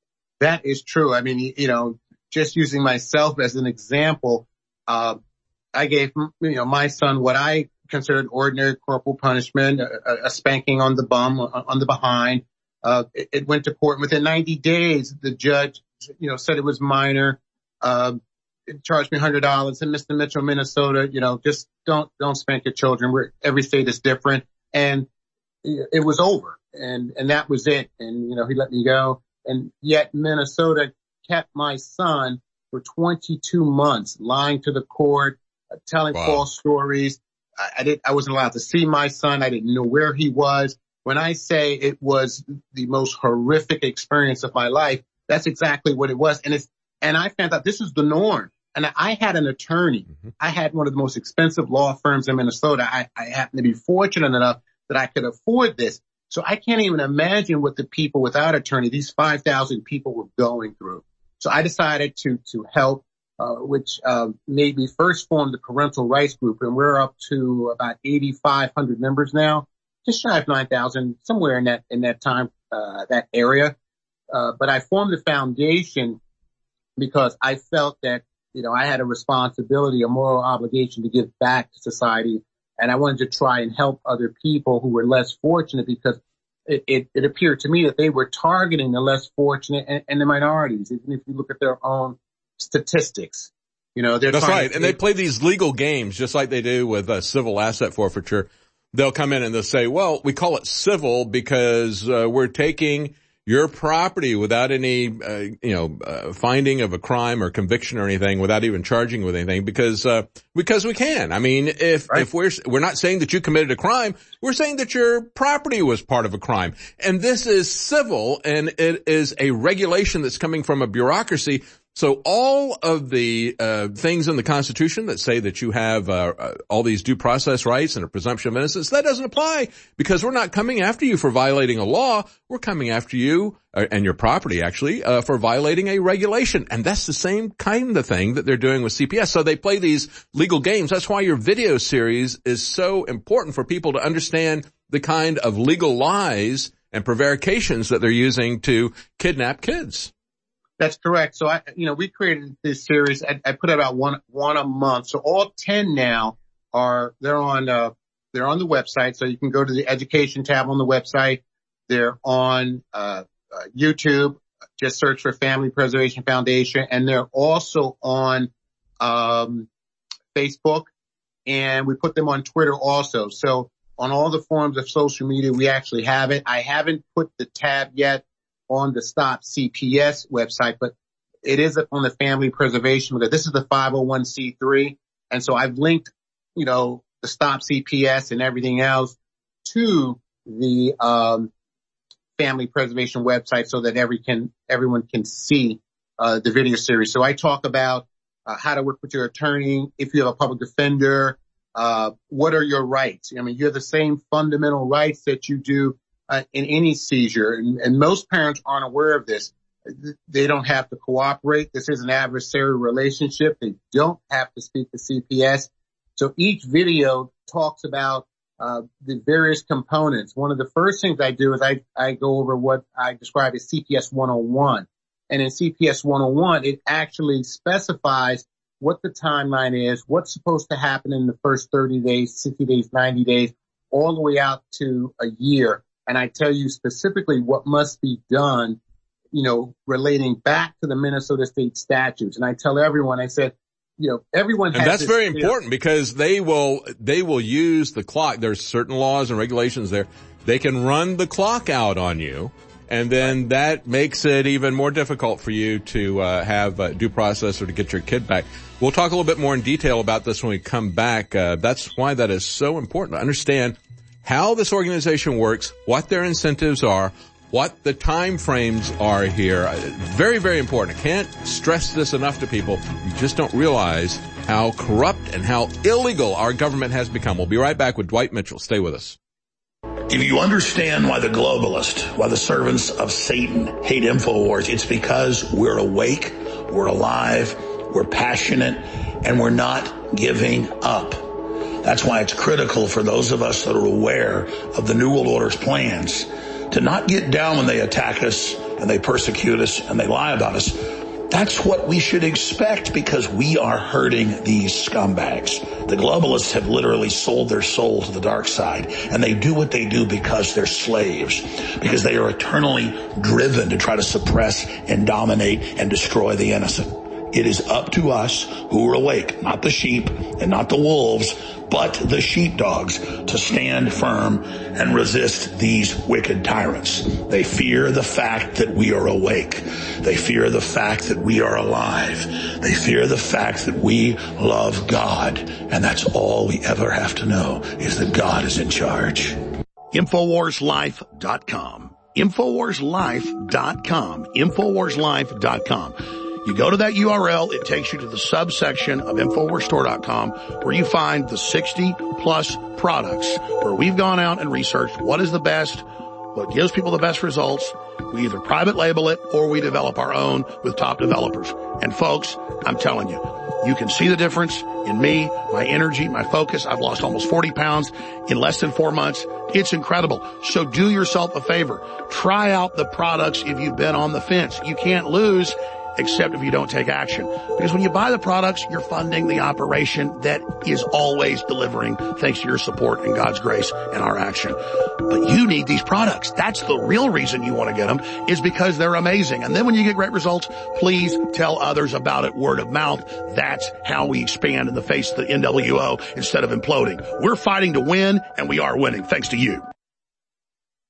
That is true. I mean, you know, just using myself as an example, uh, I gave, you know, my son what I considered ordinary corporal punishment, a, a spanking on the bum, on the behind. Uh, it, it went to court. Within ninety days, the judge, you know, said it was minor. Uh, it charged me one hundred dollars. And Mister Mitchell, Minnesota, you know, just don't, don't spank your children. We're, every state is different. And it was over. And, and that was it. And, you know, he let me go. And yet Minnesota kept my son for twenty-two months, lying to the court, uh, telling wow. false stories. I, I didn't, I wasn't allowed to see my son. I didn't know where he was. When I say it was the most horrific experience of my life, that's exactly what it was. And it's, and I found out this is the norm. And I had an attorney. Mm-hmm. I had one of the most expensive law firms in Minnesota. I, I happened to be fortunate enough that I could afford this. So I can't even imagine what the people without attorney, these five thousand people were going through. So I decided to, to help, uh, which, uh, made me first form the parental rights group. And we're up to about eighty-five hundred members now, just shy of nine thousand, somewhere in that, in that time, uh, that area. Uh, but I formed the foundation because I felt that, you know, I had a responsibility, a moral obligation to give back to society. And I wanted to try and help other people who were less fortunate because it, it, it appeared to me that they were targeting the less fortunate and, and the minorities. Even if you look at their own statistics, you know, they're That's right. To, and they play these legal games just like they do with uh, civil asset forfeiture. They'll come in and they'll say, well, we call it civil because uh, we're taking your property without any, uh, you know, uh, finding of a crime or conviction or anything, without even charging with anything, because, uh, because we can. I mean, if, right. if we're, we're not saying that you committed a crime, we're saying that your property was part of a crime. And this is civil, and it is a regulation that's coming from a bureaucracy. So all of the uh things in the Constitution that say that you have uh, uh all these due process rights and a presumption of innocence, that doesn't apply, because we're not coming after you for violating a law. We're coming after you uh, and your property, actually, uh for violating a regulation. And that's the same kind of thing that they're doing with C P S. So they play these legal games. That's why your video series is so important, for people to understand the kind of legal lies and prevarications that they're using to kidnap kids. That's correct. So I, you know, we created this series. I, I put about one, one a month. So all ten now are, they're on, uh, they're on the website. So you can go to the education tab on the website. They're on, uh, uh YouTube. Just search for Family Preservation Foundation. And they're also on, um, Facebook, and we put them on Twitter also. So on all the forms of social media, we actually have it. I haven't put the tab yet on the Stop C P S website, but it is on the Family Preservation, because this is the five oh one c three. And so I've linked, you know, the Stop C P S and everything else to the, um, Family Preservation website, so that every can, everyone can see, uh, the video series. So I talk about, uh, how to work with your attorney. If you have a public defender, uh, what are your rights? I mean, you have the same fundamental rights that you do Uh, in any seizure, and, and most parents aren't aware of this. They don't have to cooperate. This is an adversarial relationship. They don't have to speak to C P S. So each video talks about uh the various components. One of the first things I do is I, I go over what I describe as C P S one oh one. And in C P S one oh one, it actually specifies what the timeline is, what's supposed to happen in the first thirty days, sixty days, ninety days, all the way out to a year. And I tell you specifically what must be done, you know, relating back to the Minnesota state statutes. And I tell everyone, I said, you know, everyone has. And that's this, very you important, know, because they will, they will use the clock. There's certain laws and regulations there. They can run the clock out on you. And then that makes it even more difficult for you to uh, have uh, due process or to get your kid back. We'll talk a little bit more in detail about this when we come back. Uh, that's why that is so important to understand how this organization works, what their incentives are, what the time frames are here. Very, very important. I can't stress this enough to people. You just don't realize how corrupt and how illegal our government has become. We'll be right back with Dwight Mitchell. Stay with us. If you understand why the globalists, why the servants of Satan hate InfoWars, it's because we're awake, we're alive, we're passionate, and we're not giving up. That's why it's critical for those of us that are aware of the New World Order's plans to not get down when they attack us and they persecute us and they lie about us. That's what we should expect, because we are hurting these scumbags. The globalists have literally sold their soul to the dark side, and they do what they do because they're slaves, because they are eternally driven to try to suppress and dominate and destroy the innocent. It is up to us who are awake, not the sheep and not the wolves, but the sheepdogs, to stand firm and resist these wicked tyrants. They fear the fact that we are awake. They fear the fact that we are alive. They fear the fact that we love God. And that's all we ever have to know, is that God is in charge. Infowars Life dot com. Infowars Life dot com. Infowars Life dot com. You go to that U R L, it takes you to the subsection of Infowars Store dot com, where you find the sixty plus products, where we've gone out and researched what is the best, what gives people the best results. We either private label it or we develop our own with top developers. And folks, I'm telling you, you can see the difference in me, my energy, my focus. I've lost almost forty pounds in less than four months. It's incredible. So do yourself a favor. Try out the products if you've been on the fence. You can't lose except if you don't take action. Because when you buy the products, you're funding the operation that is always delivering, thanks to your support and God's grace and our action. But you need these products. That's the real reason you want to get them, is because they're amazing. And then when you get great results, please tell others about it, word of mouth. That's how we expand in the face of the N W O instead of imploding. We're fighting to win, and we are winning, thanks to you.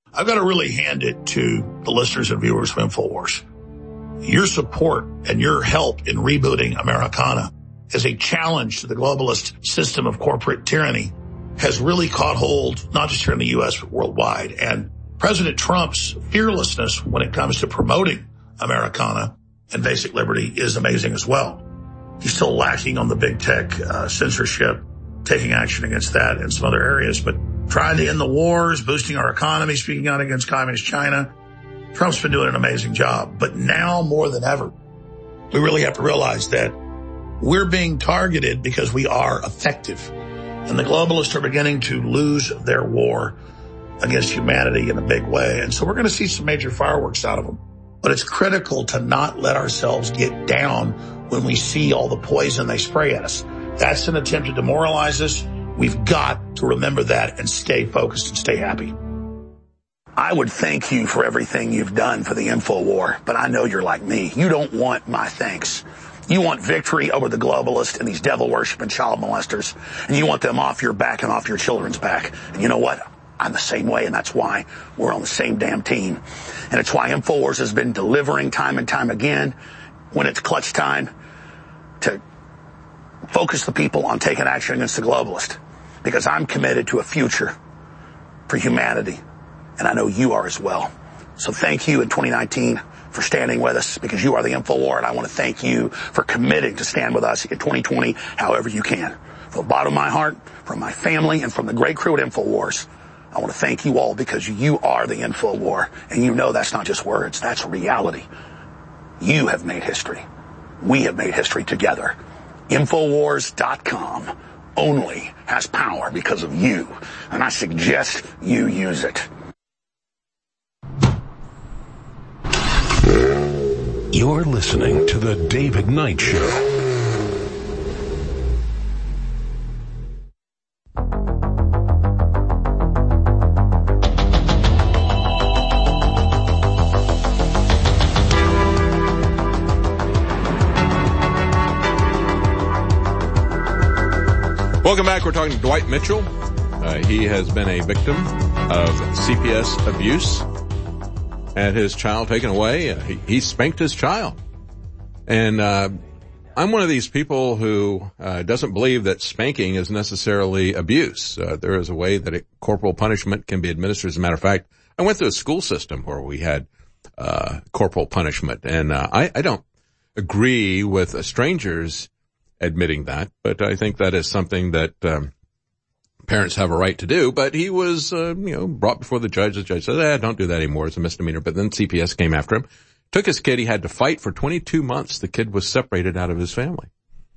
I've got to really hand it to the listeners and viewers of InfoWars. Your support and your help in rebooting Americana as a challenge to the globalist system of corporate tyranny has really caught hold, not just here in the U S, but worldwide. And President Trump's fearlessness when it comes to promoting Americana and basic liberty is amazing as well. He's still lacking on the big tech uh, censorship, taking action against that in some other areas, but trying to end the wars, boosting our economy, speaking out against communist China. Trump's been doing an amazing job. But now more than ever, we really have to realize that we're being targeted because we are effective. And the globalists are beginning to lose their war against humanity in a big way. And so we're going to see some major fireworks out of them. But it's critical to not let ourselves get down when we see all the poison they spray at us. That's an attempt to demoralize us. We've got to remember that and stay focused and stay happy. I would thank you for everything you've done for the info war, but I know you're like me. You don't want my thanks. You want victory over the globalists and these devil-worshipping child molesters, and you want them off your back and off your children's back. And you know what? I'm the same way, and that's why we're on the same damn team. And it's why InfoWars has been delivering time and time again when it's clutch time to focus the people on taking action against the globalist. Because I'm committed to a future for humanity, and I know you are as well. So thank you in twenty nineteen for standing with us, because you are the InfoWar, and I want to thank you for committing to stand with us in twenty twenty however you can. From the bottom of my heart, from my family, and from the great crew at InfoWars, I want to thank you all, because you are the InfoWar, and you know that's not just words, that's reality. You have made history. We have made history together. InfoWars dot com only has power because of you, and I suggest you use it. You're listening to The David Knight Show. Welcome back. We're talking to Dwight Mitchell. Uh, he has been a victim of C P S abuse. Had his child taken away. Uh, he, he spanked his child. And uh I'm one of these people who uh doesn't believe that spanking is necessarily abuse. Uh, there is a way that it, corporal punishment can be administered. As a matter of fact, I went through a school system where we had uh corporal punishment. And uh, I, I don't agree with uh, strangers admitting that, but I think that is something that um parents have a right to do. But he was, uh, you know, brought before the judge. The judge said, eh, don't do that anymore. It's a misdemeanor. But then C P S came after him, took his kid. He had to fight for twenty-two months. The kid was separated out of his family.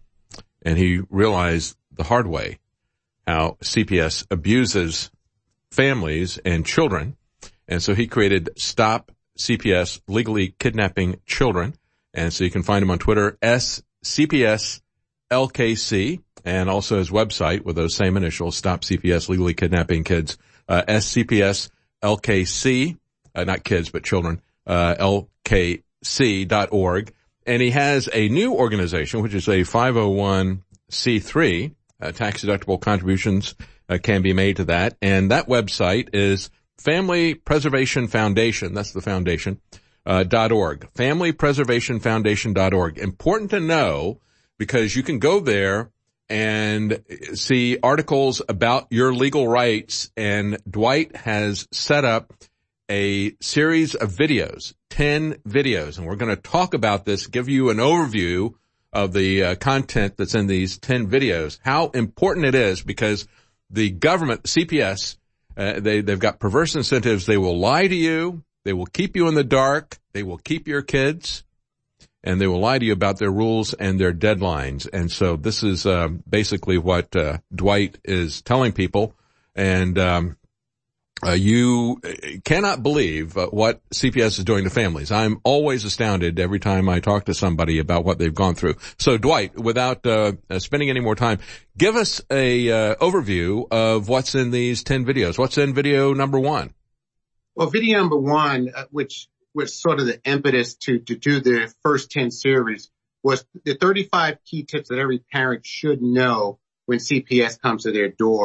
And he realized the hard way how C P S abuses families and children. And so he created Stop C P S Legally Kidnapping Children. And so you can find him on Twitter, S C P S L K C. And also his website with those same initials, Stop C P S Legally Kidnapping Kids, uh, S C P S L K C, uh, not kids, but children, uh, L K C dot org. And he has a new organization, which is a five oh one c three, uh, tax deductible contributions, uh, can be made to that. And that website is Family Preservation Foundation. That's the foundation, uh, dot org. Family Preservation Foundation dot org. Important to know, because you can go there and see articles about your legal rights. And Dwight has set up a series of videos, ten videos. And we're going to talk about this, give you an overview of the uh, content that's in these ten videos, how important it is, because the government, C P S, uh, they, they've got perverse incentives. They will lie to you. They will keep you in the dark. They will keep your kids. And they will lie to you about their rules and their deadlines. And so this is uh, basically what uh, Dwight is telling people. And um, uh, you cannot believe uh, what C P S is doing to families. I'm always astounded every time I talk to somebody about what they've gone through. So Dwight, without uh, spending any more time, give us a uh, overview of what's in these ten videos. What's in video number one? Well, video number one, uh, which was sort of the impetus to, to do the first ten series, was the thirty-five key tips that every parent should know when C P S comes to their door.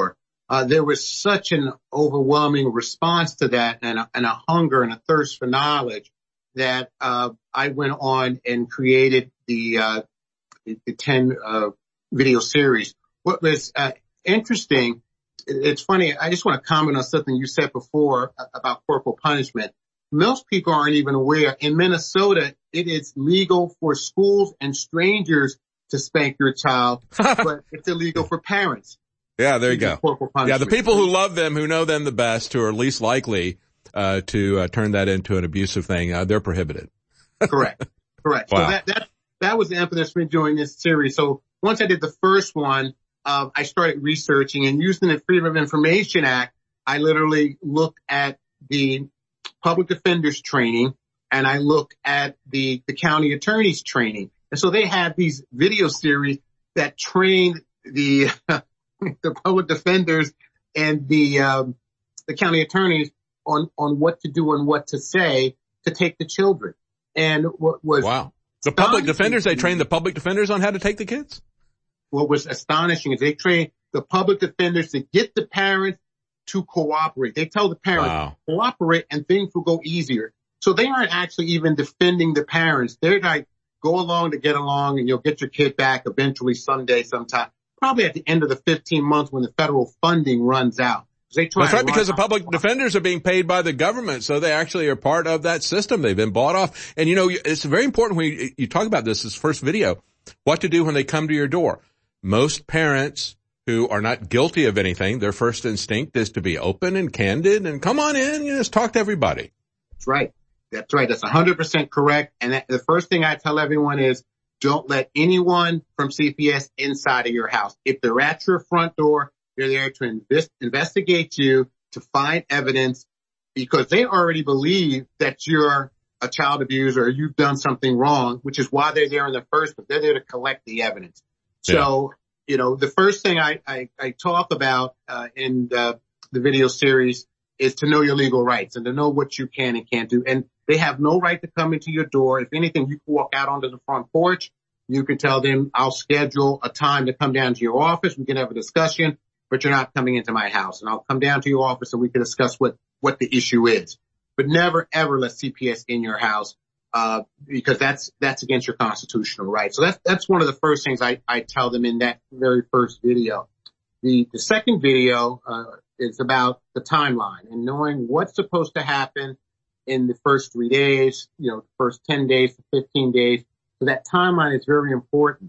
uh, there was such an overwhelming response to that and a, and a hunger and a thirst for knowledge that, uh, I went on and created the, uh, the, the ten, uh, video series. What was, uh, interesting, it's funny, I just want to comment on something you said before about corporal punishment. Most people aren't even aware. In Minnesota, it is legal for schools and strangers to spank your child, but it's illegal for parents. Yeah, there you go. Yeah, the people who love them, who know them the best, who are least likely uh to uh, turn that into an abusive thing, uh, they're prohibited. Correct. Correct. Wow. So that, that, that was the impetus for doing this series. So once I did the first one, uh, I started researching and using the Freedom of Information Act. I literally looked at the public defenders training and I looked at the, the county attorneys training. And so they had these video series that trained the, the public defenders and the, um, the county attorneys on, on what to do and what to say to take the children. And what was wow. The public defenders, they train the public defenders on how to take the kids? What was astonishing is they train the public defenders to get the parents to cooperate. They tell the parents, wow. cooperate and things will go easier. So they aren't actually even defending the parents. They're like, go along to get along and you'll get your kid back eventually someday, sometime. Probably at the end of the fifteen months when the federal funding runs out. They try That's right, because the out. public defenders are being paid by the government, so they actually are part of that system. They've been bought off. And you know, it's very important when you, you talk about this, this first video, what to do when they come to your door. Most parents who are not guilty of anything, their first instinct is to be open and candid and come on in, you know, just talk to everybody. That's right. That's right. That's one hundred percent correct. And that, the first thing I tell everyone is don't let anyone from C P S inside of your house. If they're at your front door, they're there to invest, investigate you, to find evidence, because they already believe that you're a child abuser or you've done something wrong, which is why they're there in the first place. They're there to collect the evidence. Yeah. So, you know, the first thing I, I, I talk about uh, in the, the video series is to know your legal rights and to know what you can and can't do. And they have no right to come into your door. If anything, you can walk out onto the front porch. You can tell them, I'll schedule a time to come down to your office. We can have a discussion, but you're not coming into my house. And I'll come down to your office and we can discuss what, what the issue is. But never, ever let C P S in your house, uh, because that's, that's against your constitutional rights. So that's, that's one of the first things I, I tell them in that very first video. The, the second video, uh, is about the timeline and knowing what's supposed to happen in the first three days, you know, first ten days to fifteen days. So that timeline is very important.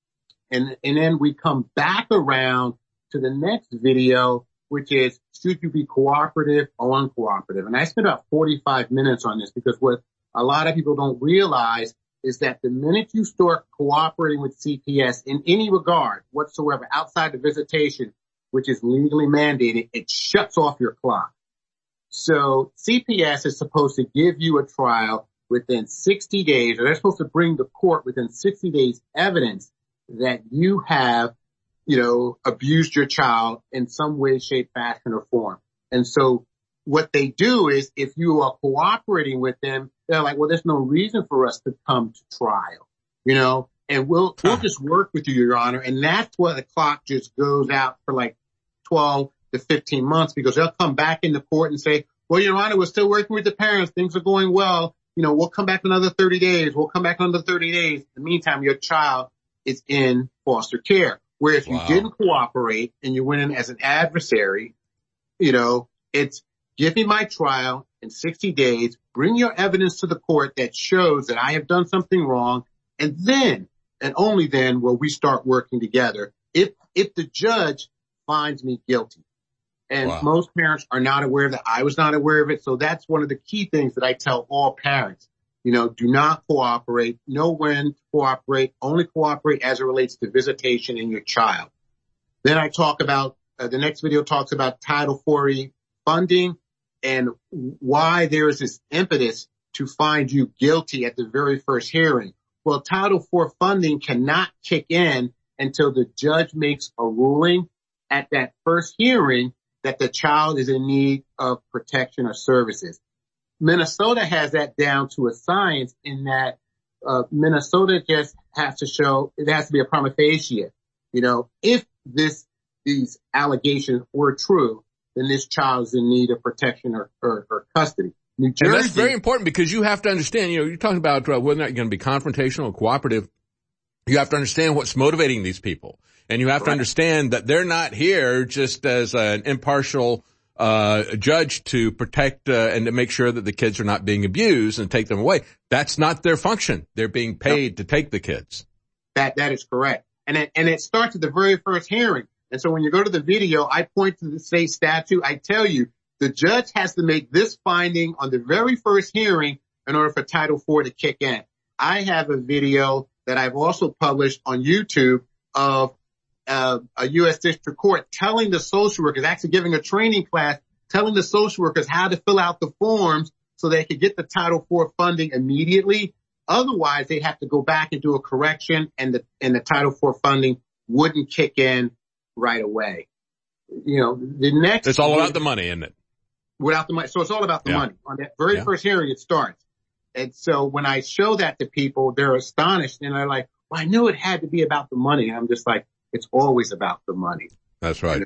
And, and then we come back around to the next video, which is, should you be cooperative or uncooperative? And I spent about forty-five minutes on this because what a lot of people don't realize is that the minute you start cooperating with C P S in any regard whatsoever, outside the visitation, which is legally mandated, it shuts off your clock. So C P S is supposed to give you a trial within sixty days, or they're supposed to bring to court within sixty days evidence that you have, you know, abused your child in some way, shape, fashion, or form. And so what they do is if you are cooperating with them, they're like, well, there's no reason for us to come to trial, you know, and we'll, we'll just work with you, Your Honor. And that's why the clock just goes out for like twelve to fifteen months, because they'll come back into court and say, well, Your Honor, we're still working with the parents. Things are going well. You know, we'll come back another thirty days. We'll come back another thirty days. In the meantime, your child is in foster care. Where if you wow. didn't cooperate and you went in as an adversary, you know, it's give me my trial in sixty days, bring your evidence to the court that shows that I have done something wrong, and then, and only then, will we start working together if, if the judge finds me guilty. And wow. most parents are not aware of that. I was not aware of it. So that's one of the key things that I tell all parents. You know, do not cooperate. Know when to cooperate. Only cooperate as it relates to visitation in your child. Then I talk about, uh, the next video talks about Title four E funding and why there is this impetus to find you guilty at the very first hearing. Well, Title four funding cannot kick in until the judge makes a ruling at that first hearing that the child is in need of protection or services. Minnesota has that down to a science in that uh, Minnesota just has to show, it has to be a prima facie. You know, if this these allegations were true, then this child is in need of protection or, or, or custody. New Jersey, and that's very important because you have to understand, you know, you're talking about uh, whether or not you're going to be confrontational or cooperative. You have to understand what's motivating these people. And you have right. to understand that they're not here just as an impartial uh judge to protect uh, and to make sure that the kids are not being abused and take them away. That's not their function. They're being paid no. to take the kids. That That is correct. And it, and it starts at the very first hearing. And so when you go to the video, I point to the state statute. I tell you, the judge has to make this finding on the very first hearing in order for Title four to kick in. I have a video that I've also published on YouTube of uh, a U S District Court telling the social workers, actually giving a training class, telling the social workers how to fill out the forms so they could get the Title four funding immediately. Otherwise, they'd have to go back and do a correction, and the and the Title four funding wouldn't kick in right away. You know, the next... It's all about the money, isn't it? Without the money. So it's all about the yeah. money. On that very yeah. first hearing, it starts. And so when I show that to people, they're astonished, and they're like, well, I knew it had to be about the money. And I'm just like, it's always about the money. That's right. And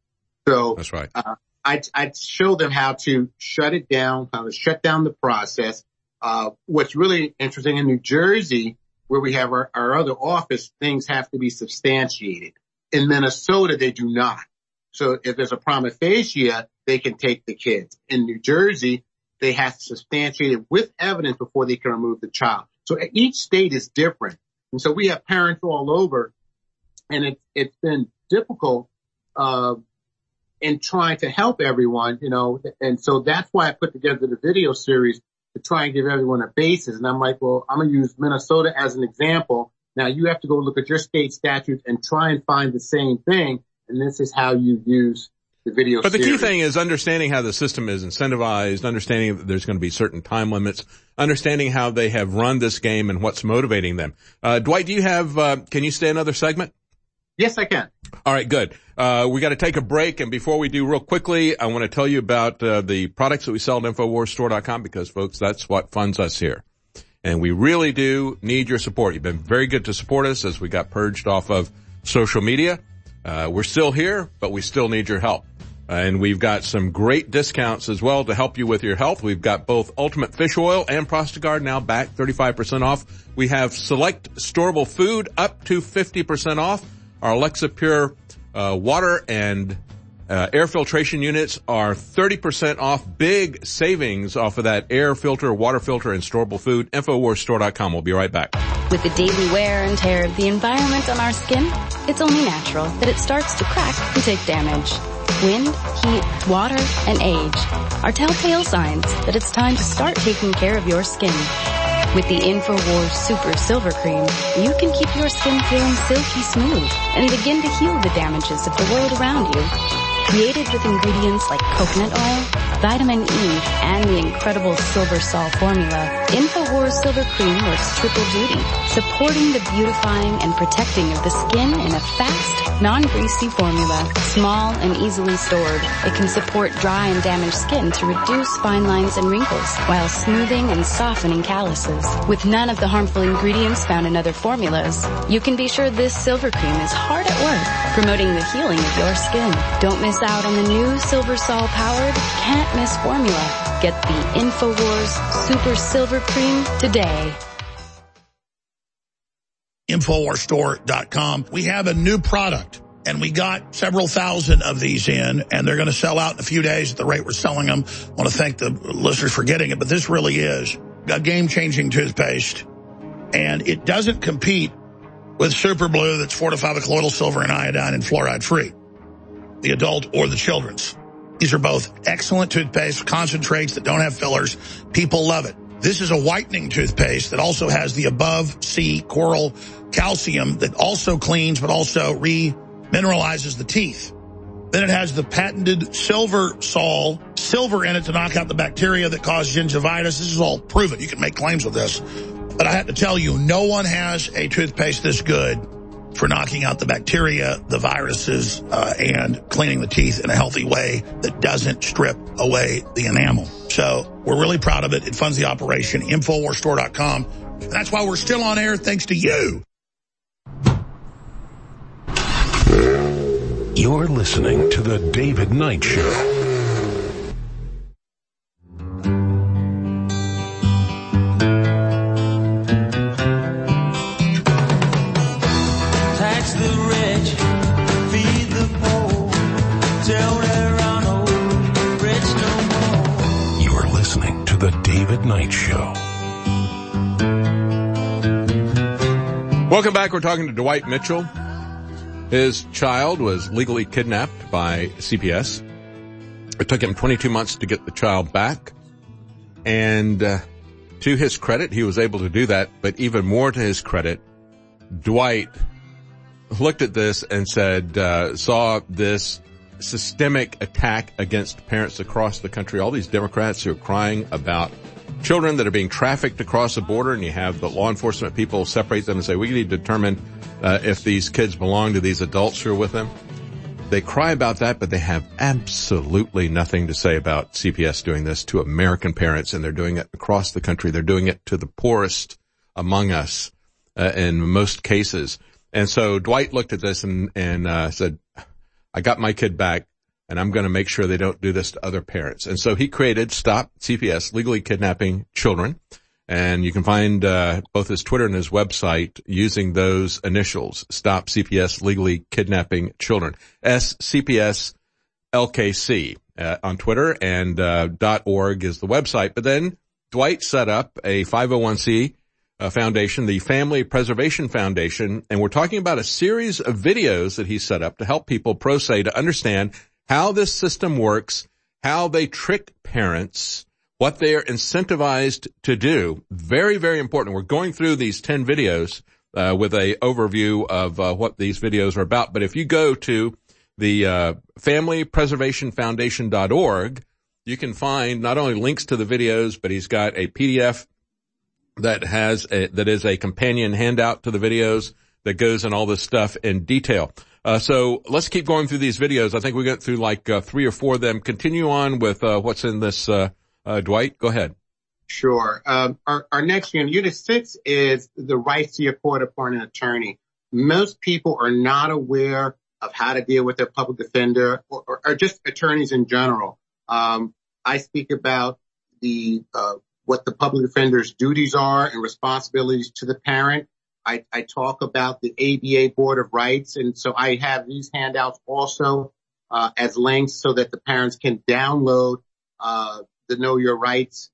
so That's right. Uh, I, I show them how to shut it down, how to shut down the process. Uh, what's really interesting in New Jersey, where we have our, our other office, things have to be substantiated. In Minnesota, they do not. So if there's a prima facie, they can take the kids. In New Jersey, they have to substantiate it with evidence before they can remove the child. So each state is different. And so we have parents all over, and it, it's been difficult, uh, in trying to help everyone, you know, and so that's why I put together the video series to try and give everyone a basis. And I'm like, well, I'm going to use Minnesota as an example. Now you have to go look at your state statutes and try and find the same thing. And this is how you use the video But the series. key thing is understanding how the system is incentivized, understanding that there's going to be certain time limits, understanding how they have run this game and what's motivating them. Uh, Dwight, do you have, uh, can you stay another segment? Yes, I can. All right, good. Uh, we got to take a break. And before we do, real quickly, I want to tell you about uh, the products that we sell at Infowars Store dot com because, folks, that's what funds us here. And we really do need your support. You've been very good to support us as we got purged off of social media. Uh, we're still here, but we still need your help. Uh, and we've got some great discounts as well to help you with your health. We've got both Ultimate Fish Oil and Prostagard now back thirty-five percent off. We have select storable food up to fifty percent off. Our Alexa Pure uh, water and uh, air filtration units are thirty percent off. Big savings off of that air filter, water filter, and storable food. Infowars Store dot com. We'll be right back. With the daily wear and tear of the environment on our skin, it's only natural that it starts to crack and take damage. Wind, heat, water, and age are telltale signs that it's time to start taking care of your skin. With the InfoWars Super Silver Cream, you can keep your skin feeling silky smooth and begin to heal the damages of the world around you. Created with ingredients like coconut oil, vitamin E, and the incredible Silver Sol formula, InfoWars Silver Cream works triple duty, supporting the beautifying and protecting of the skin in a fast, non-greasy formula. Small and easily stored, it can support dry and damaged skin to reduce fine lines and wrinkles, while smoothing and softening calluses. With none of the harmful ingredients found in other formulas, you can be sure this Silver Cream is hard at work, promoting the healing of your skin. Don't miss out on the new Silver Sol powered can't miss formula. Get the InfoWars Super Silver Cream today. Infowars Store dot com. We have a new product, and we got several thousand of these in, and they're going to sell out in a few days at the rate we're selling them. I want to thank the listeners for getting it, but this really is a game-changing toothpaste, and it doesn't compete with Super Blue that's fortified with colloidal silver and iodine and fluoride-free, the adult or the children's. These are both excellent toothpaste, concentrates that don't have fillers. People love it. This is a whitening toothpaste that also has the above sea coral calcium that also cleans but also re-mineralizes the teeth. Then it has the patented Silver Sol, silver in it to knock out the bacteria that cause gingivitis. This is all proven. You can make claims with this. But I have to tell you, no one has a toothpaste this good for knocking out the bacteria, the viruses, uh, and cleaning the teeth in a healthy way that doesn't strip away the enamel. So we're really proud of it. It funds the operation. Infowars Store dot com. And that's why we're still on air thanks to you. You're listening to The David Knight Show. Knight Show. Welcome back. We're talking to Dwight Mitchell. His child was legally kidnapped by C P S. It took him twenty-two months to get the child back. And uh, to his credit, he was able to do that. But even more to his credit, Dwight looked at this and said, uh, saw this systemic attack against parents across the country. All these Democrats who are crying about children that are being trafficked across the border, and you have the law enforcement people separate them and say, we need to determine uh, if these kids belong to these adults who are with them. They cry about that, but they have absolutely nothing to say about C P S doing this to American parents, and they're doing it across the country. They're doing it to the poorest among us uh, in most cases. And so Dwight looked at this and, and uh, said, I got my kid back, and I'm going to make sure they don't do this to other parents. And so he created Stop C P S, Legally Kidnapping Children. And you can find uh both his Twitter and his website using those initials, Stop C P S, Legally Kidnapping Children. S C P S L K C uh, on Twitter, and uh .org is the website. But then Dwight set up a five oh one c uh, foundation, the Family Preservation Foundation, and we're talking about a series of videos that he set up to help people pro se to understand how this system works, how they trick parents, what they are incentivized to do. Very, very important. We're going through these ten videos uh, with a overview of uh, what these videos are about. But if you go to the uh, family preservation foundation dot org, you can find not only links to the videos, but he's got a P D F that has a, that is a companion handout to the videos that goes in all this stuff in detail. Uh, so let's keep going through these videos. I think we got through like uh, three or four of them. Continue on with uh, what's in this. Uh, uh, Dwight, go ahead. Sure. Um, our, our next unit, unit six, is the rights to your court-appointed attorney. Most people are not aware of how to deal with their public defender or, or, or just attorneys in general. Um, I speak about the uh, what the public defender's duties are and responsibilities to the parent. I, I talk about the A B A Board of Rights, and so I have these handouts also uh, as links so that the parents can download uh, the Know Your Rights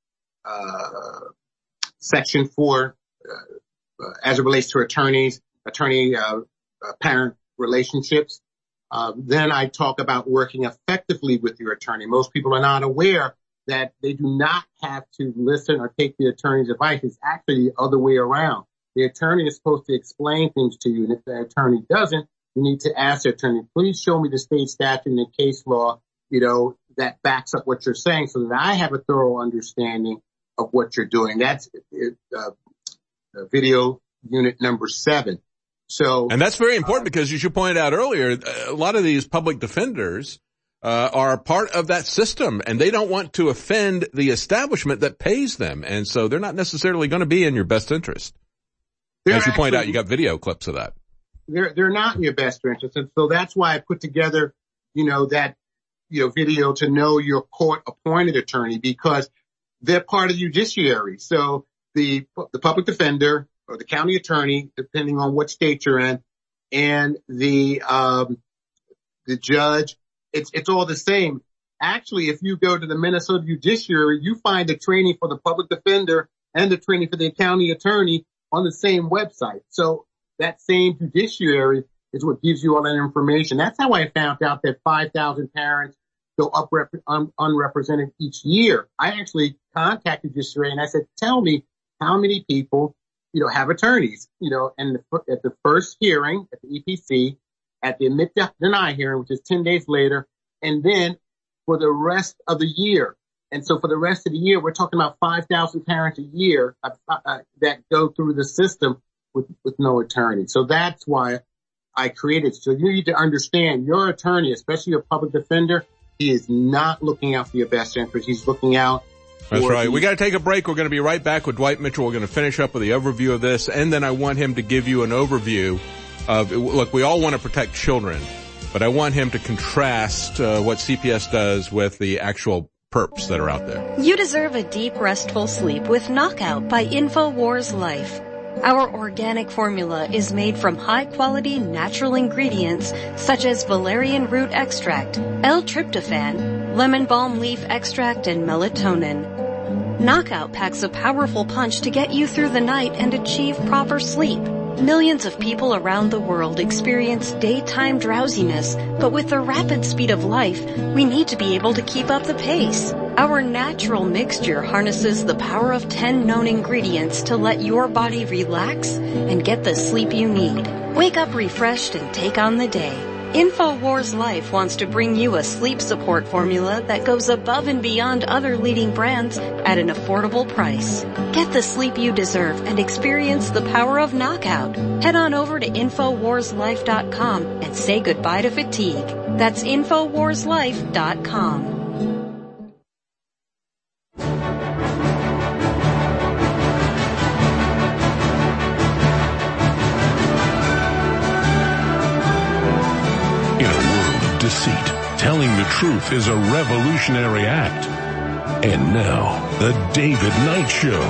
uh, section for uh, uh, as it relates to attorneys, attorney uh, uh, parent relationships. Uh, then I talk about working effectively with your attorney. Most people are not aware that they do not have to listen or take the attorney's advice. It's actually the other way around. The attorney is supposed to explain things to you, and if the attorney doesn't, you need to ask the attorney, please show me the state statute and the case law, you know, that backs up what you're saying so that I have a thorough understanding of what you're doing. That's uh, video unit number seven. So, and that's very important uh, because, as you pointed out earlier, a lot of these public defenders uh, are part of that system, and they don't want to offend the establishment that pays them, and so they're not necessarily going to be in your best interest. As you point out, you got video clips of that. They're, they're not in your best interest. And so that's why I put together, you know, that, you know, video to know your court appointed attorney, because they're part of the judiciary. So the, the public defender or the county attorney, depending on what state you're in, and the, um, the judge, it's, it's all the same. Actually, if you go to the Minnesota judiciary, you find the training for the public defender and the training for the county attorney on the same website. So that same judiciary is what gives you all that information. That's how I found out that five thousand parents go up rep- un- unrepresented each year. I actually contacted the judiciary and I said, tell me how many people, you know, have attorneys, you know, and the, at the first hearing at the E P C, at the admit deny hearing, which is ten days later, and then for the rest of the year. And so for the rest of the year, we're talking about five thousand parents a year uh, uh, that go through the system with, with no attorney. So that's why I created. So you need to understand your attorney, especially your public defender, he is not looking out for your best interest. He's looking out. That's right. The- we got to take a break. We're going to be right back with Dwight Mitchell. We're going to finish up with the overview of this. And then I want him to give you an overview of, look, we all want to protect children. But I want him to contrast uh, what C P S does with the actual perps that are out there. You deserve a deep, restful sleep with Knockout by InfoWars Life. Our organic formula is made from high-quality natural ingredients such as valerian root extract, L-tryptophan, lemon balm leaf extract, and melatonin. Knockout packs a powerful punch to get you through the night and achieve proper sleep. Millions of people around the world experience daytime drowsiness, but with the rapid speed of life, we need to be able to keep up the pace. Our natural mixture harnesses the power of ten known ingredients to let your body relax and get the sleep you need. Wake up refreshed and take on the day. InfoWars Life wants to bring you a sleep support formula that goes above and beyond other leading brands at an affordable price. Get the sleep you deserve and experience the power of Knockout. Head on over to Infowars Life dot com and say goodbye to fatigue. That's Infowars Life dot com. Deceit. Telling the truth is a revolutionary act. And now, the David Knight Show.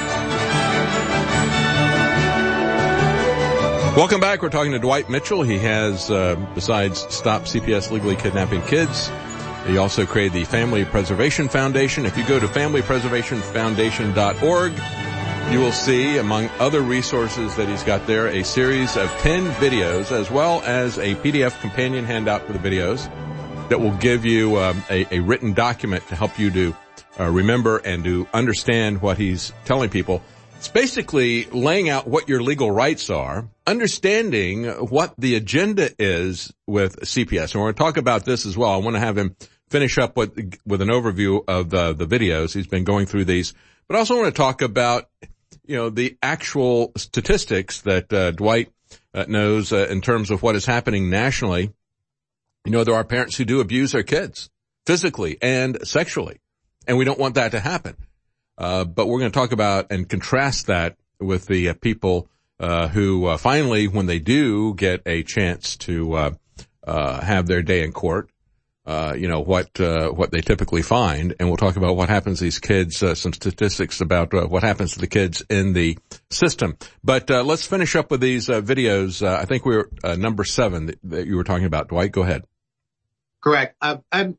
Welcome back. We're talking to Dwight Mitchell. He has, uh, besides Stop C P S Legally Kidnapping Kids, he also created the Family Preservation Foundation. If you go to family preservation foundation dot org, you will see, among other resources that he's got there, a series of ten videos, as well as a P D F companion handout for the videos that will give you um, a, a written document to help you to uh, remember and to understand what he's telling people. It's basically laying out what your legal rights are, understanding what the agenda is with C P S. And we're going to talk about this as well. I want to have him finish up with, with an overview of the, the videos. He's been going through these. But I also want to talk about, you know, the actual statistics that uh, Dwight uh, knows uh, in terms of what is happening nationally. You know, there are parents who do abuse their kids physically and sexually, and we don't want that to happen. Uh, but we're going to talk about and contrast that with the uh, people uh, who uh, finally, when they do get a chance to uh, uh, have their day in court, Uh, you know, what, uh, what they typically find. And we'll talk about what happens to these kids, uh, some statistics about uh, what happens to the kids in the system. But, uh, let's finish up with these, uh, videos. Uh, I think we we're, uh, number seven that, that you were talking about. Dwight, go ahead. Correct. Uh, I'm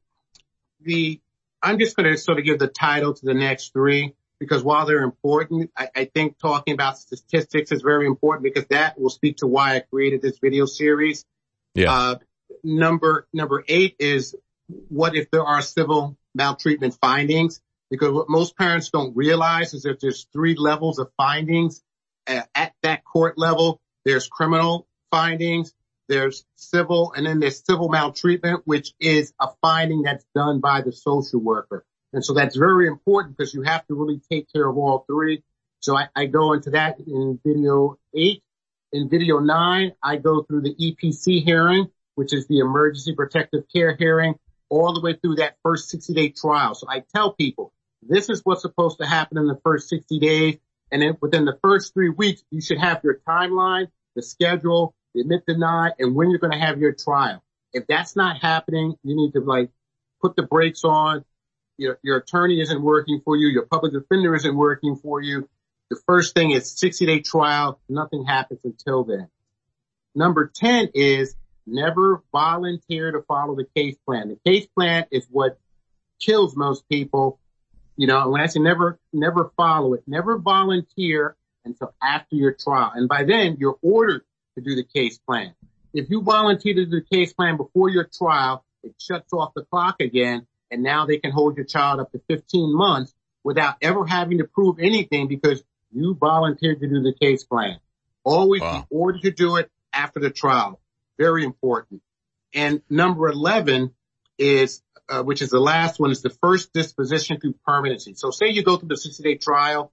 the, I'm just going to sort of give the title to the next three because while they're important, I, I think talking about statistics is very important because that will speak to why I created this video series. Yeah. Uh, Number, number eight is what if there are civil maltreatment findings? Because what most parents don't realize is that there's three levels of findings uh, at that court level. There's criminal findings, there's civil, and then there's civil maltreatment, which is a finding that's done by the social worker. And so that's very important because you have to really take care of all three. So I, I go into that in video eight. In video nine, I go through the E P C hearing, which is the Emergency Protective Care hearing, all the way through that first sixty-day trial. So I tell people, this is what's supposed to happen in the first sixty days, and then within the first three weeks, you should have your timeline, the schedule, the admit, deny, and when you're going to have your trial. If that's not happening, you need to, like, put the brakes on. Your, your attorney isn't working for you. Your public defender isn't working for you. The first thing is sixty-day trial. Nothing happens until then. Number ten is never volunteer to follow the case plan. The case plan is what kills most people. You know, when I say never, never follow it, never volunteer until after your trial. And by then, you're ordered to do the case plan. If you volunteer to do the case plan before your trial, it shuts off the clock again, and now they can hold your child up to fifteen months without ever having to prove anything because you volunteered to do the case plan. Always wow. be ordered to do it after the trial. Very important. And number eleven is, uh, which is the last one, is the first disposition through permanency. So say you go through the sixty-day trial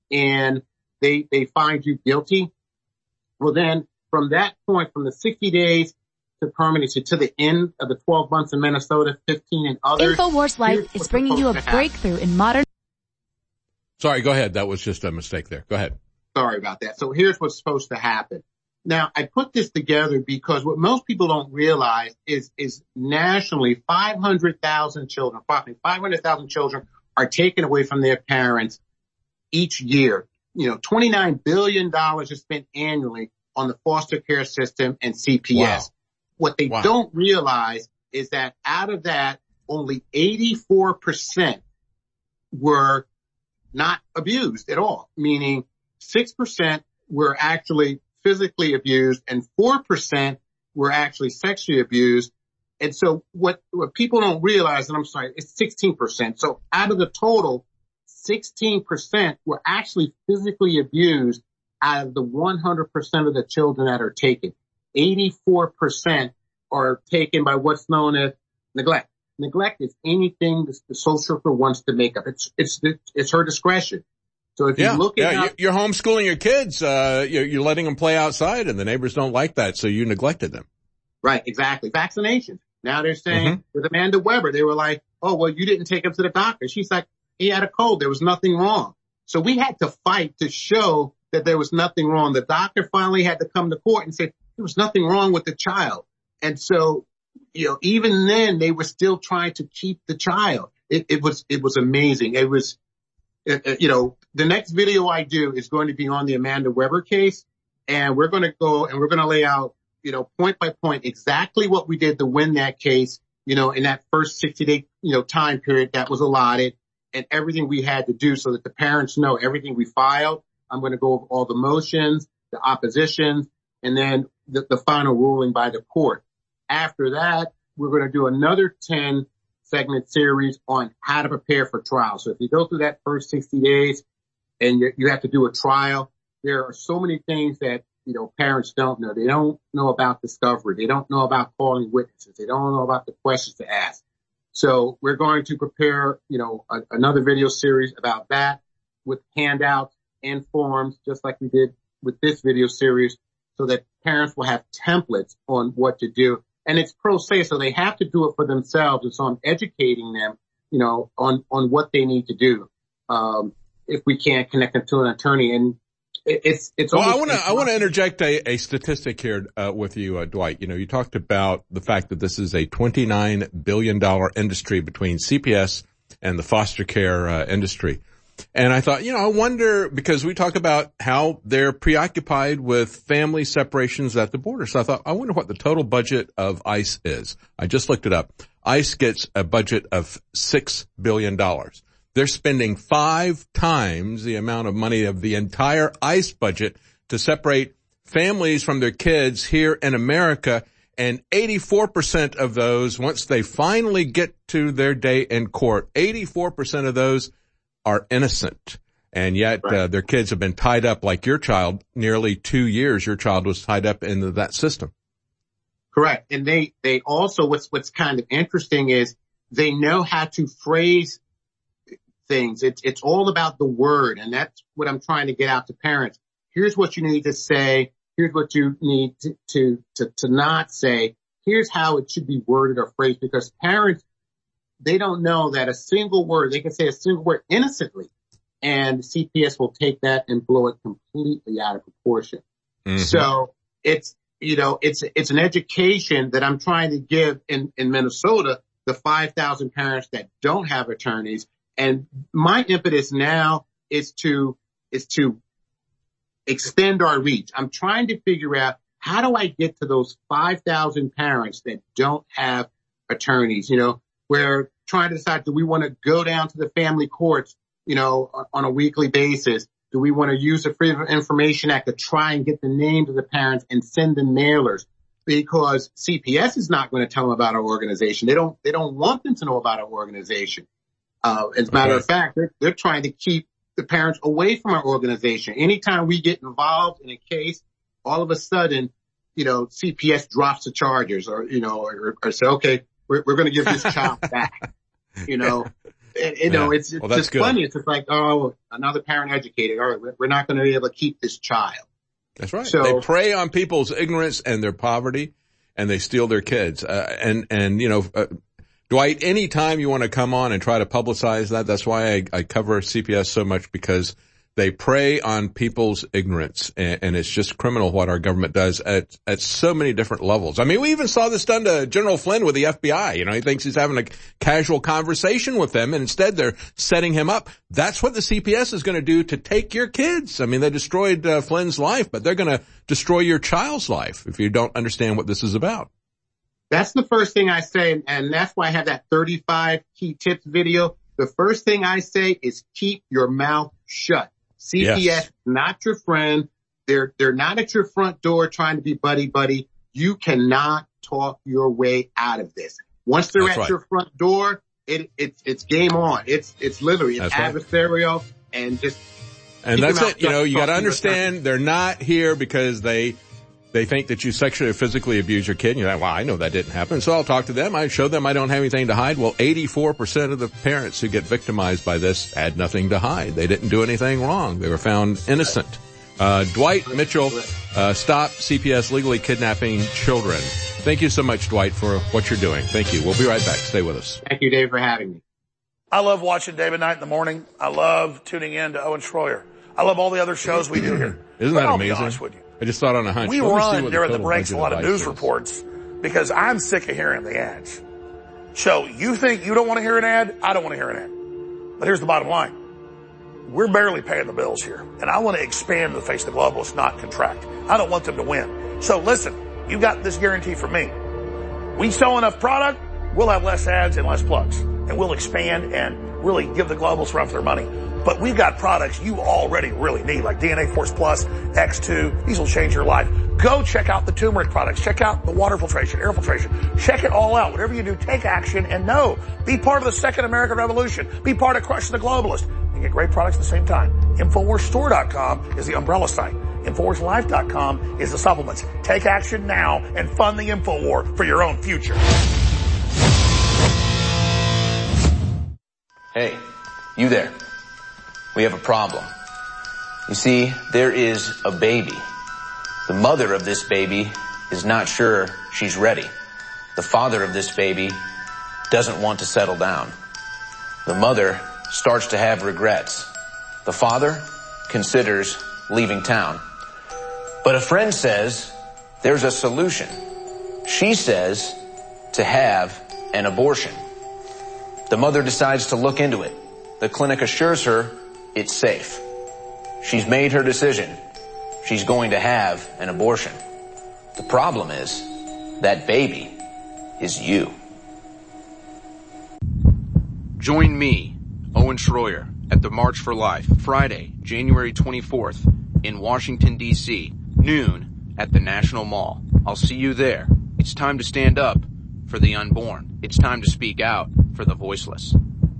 and they, they find you guilty. Well, then from that point, from the sixty days to permanency to the end of the twelve months in Minnesota, fifteen in others. InfoWars Life is bringing you a breakthrough in modern. Sorry, go ahead. That was just a mistake there. Go ahead. Sorry about that. So here's what's supposed to happen. Now, I put this together because what most people don't realize is, is nationally five hundred thousand children, approximately five hundred thousand children are taken away from their parents each year. You know, twenty-nine billion dollars is spent annually on the foster care system and C P S. Wow. What they wow. don't realize is that out of that, only eighty-four percent were not abused at all, meaning six percent were actually physically abused and four percent were actually sexually abused. And so what, what people don't realize, and I'm sorry, it's sixteen percent. So out of the total, sixteen percent were actually physically abused out of the one hundred percent of the children that are taken. eighty-four percent are taken by what's known as neglect. Neglect is anything the social worker wants to make up. It's, it's, it's her discretion. So if yeah, you look at yeah, how, you're homeschooling your kids, uh, you're, you're letting them play outside and the neighbors don't like that. So you neglected them. Right. Exactly. Vaccinations. Now they're saying mm-hmm. with Amanda Weber, they were like, oh, well, you didn't take him to the doctor. She's like, he had a cold. There was nothing wrong. So we had to fight to show that there was nothing wrong. The doctor finally had to come to court and say there was nothing wrong with the child. And so, you know, even then they were still trying to keep the child. It, it was, it was amazing. It was, it, you know, the next video I do is going to be on the Amanda Weber case, and we're going to go and we're going to lay out, you know, point by point exactly what we did to win that case, you know, in that first sixty day, you know, time period that was allotted, and everything we had to do so that the parents know everything we filed. I'm going to go over all the motions, the oppositions, and then the, the final ruling by the court. After that, we're going to do another ten segment series on how to prepare for trial. So if you go through that first sixty days and you, you have to do a trial, there are so many things that, you know, parents don't know. They don't know about discovery. They don't know about calling witnesses. They don't know about the questions to ask. So we're going to prepare, you know, a, another video series about that with handouts and forms, just like we did with this video series, so that parents will have templates on what to do. And it's pro se, so they have to do it for themselves. And so I'm educating them, you know, on, on what they need to do. Um, if we can't connect them to an attorney, and it, it's, it's, well, I want to, I want to interject a, a statistic here, uh, with you, uh, Dwight. You know, you talked about the fact that this is a twenty-nine billion dollars industry between C P S and the foster care, uh, industry. And I thought, you know, I wonder, because we talk about how they're preoccupied with family separations at the border. So I thought, I wonder what the total budget of ICE is. I just looked it up. ICE gets a budget of six billion dollars. They're spending five times the amount of money of the entire ICE budget to separate families from their kids here in America. And eighty-four percent of those, once they finally get to their day in court, eighty-four percent of those are innocent. And yet, right. uh, their kids have been tied up like your child, nearly two years. Your child was tied up into that system. Correct. And they, they also, what's, what's kind of interesting is they know how to phrase things. It's, it's all about the word. And that's what I'm trying to get out to parents. Here's what you need to say. Here's what you need to, to, to, to not say. Here's how it should be worded or phrased, because parents, they don't know that a single word, they can say a single word innocently, and C P S will take that and blow it completely out of proportion. Mm-hmm. So it's, you know, it's, it's an education that I'm trying to give in, in Minnesota, the five thousand parents that don't have attorneys. And my impetus now is to, is to extend our reach. I'm trying to figure out, how do I get to those five thousand parents that don't have attorneys? You know, we're trying to decide, do we want to go down to the family courts, you know, on a weekly basis? Do we want to use the Freedom of Information Act to try and get the names of the parents and send them mailers? Because C P S is not going to tell them about our organization. They don't, they don't want them to know about our organization. Uh, as a matter okay. of fact, they're, they're trying to keep the parents away from our organization. Anytime we get involved in a case, all of a sudden, you know, C P S drops the charges, or, you know, or, or say, okay, we're, we're going to give this child back. You know, and, you know, yeah. it's, it's well, just good. funny. It's just like, oh, another parent educated. All right, we're not going to be able to keep this child. That's right. So, they prey on people's ignorance and their poverty, and they steal their kids. Uh, and, and, you know, uh, Dwight, anytime you want to come on and try to publicize that, that's why I, I cover C P S so much, because They prey on people's ignorance, and, and it's just criminal what our government does at, at so many different levels. I mean, we even saw this done to General Flynn with the F B I. You know, he thinks he's having a casual conversation with them, and instead they're setting him up. That's what the C P S is going to do to take your kids. I mean, they destroyed uh, Flynn's life, but they're going to destroy your child's life if you don't understand what this is about. That's the first thing I say, and that's why I have that thirty-five key tips video. The first thing I say is keep your mouth shut. C P S, yes. Not your friend. They're, they're not at your front door trying to be buddy buddy. You cannot talk your way out of this. Once they're that's at right. your front door, it, it's, it's game on. It's, it's literally, it's that's adversarial right. and just. And that's it. You know, you got to understand they're not here because they, they think that you sexually or physically abuse your kid. And you're like, well, I know that didn't happen. So I'll talk to them. I show them I don't have anything to hide. Well, eighty-four percent of the parents who get victimized by this had nothing to hide. They didn't do anything wrong. They were found innocent. Uh, Dwight Mitchell, uh, stop C P S legally kidnapping children. Thank you so much, Dwight, for what you're doing. Thank you. We'll be right back. Stay with us. Thank you, Dave, for having me. I love watching David Knight in the morning. I love tuning in to Owen Schroyer. I love all the other shows we do here. Isn't that I'll amazing? Be honest with you. I just thought on a hunch. We run during the breaks a lot of news reports because I'm sick of hearing the ads. So you think you don't want to hear an ad? I don't want to hear an ad. But here's the bottom line. We're barely paying the bills here. And I want to expand the face of the globalists, not contract. I don't want them to win. So listen, you got this guarantee from me. We sell enough product, we'll have less ads and less plugs. And we'll expand and really give the globalists run for their money. But we've got products you already really need, like D N A Force Plus, X two. These will change your life. Go check out the turmeric products. Check out the water filtration, air filtration. Check it all out. Whatever you do, take action and know. Be part of the second American Revolution. Be part of crushing the globalists. And get great products at the same time. Infowars Store dot com is the umbrella site. Infowars Life dot com is the supplements. Take action now and fund the InfoWar for your own future. Hey, you there. We have a problem. You see, there is a baby. The mother of this baby is not sure she's ready. The father of this baby doesn't want to settle down. The mother starts to have regrets. The father considers leaving town. But a friend says there's a solution. She says to have an abortion. The mother decides to look into it. The clinic assures her it's safe. She's made her decision. She's going to have an abortion. The problem is that baby is you. Join me, Owen Schroyer, at the March for Life, Friday, January twenty-fourth, in Washington, D C, noon at the National Mall. I'll see you there. It's time to stand up for the unborn. It's time to speak out for the voiceless.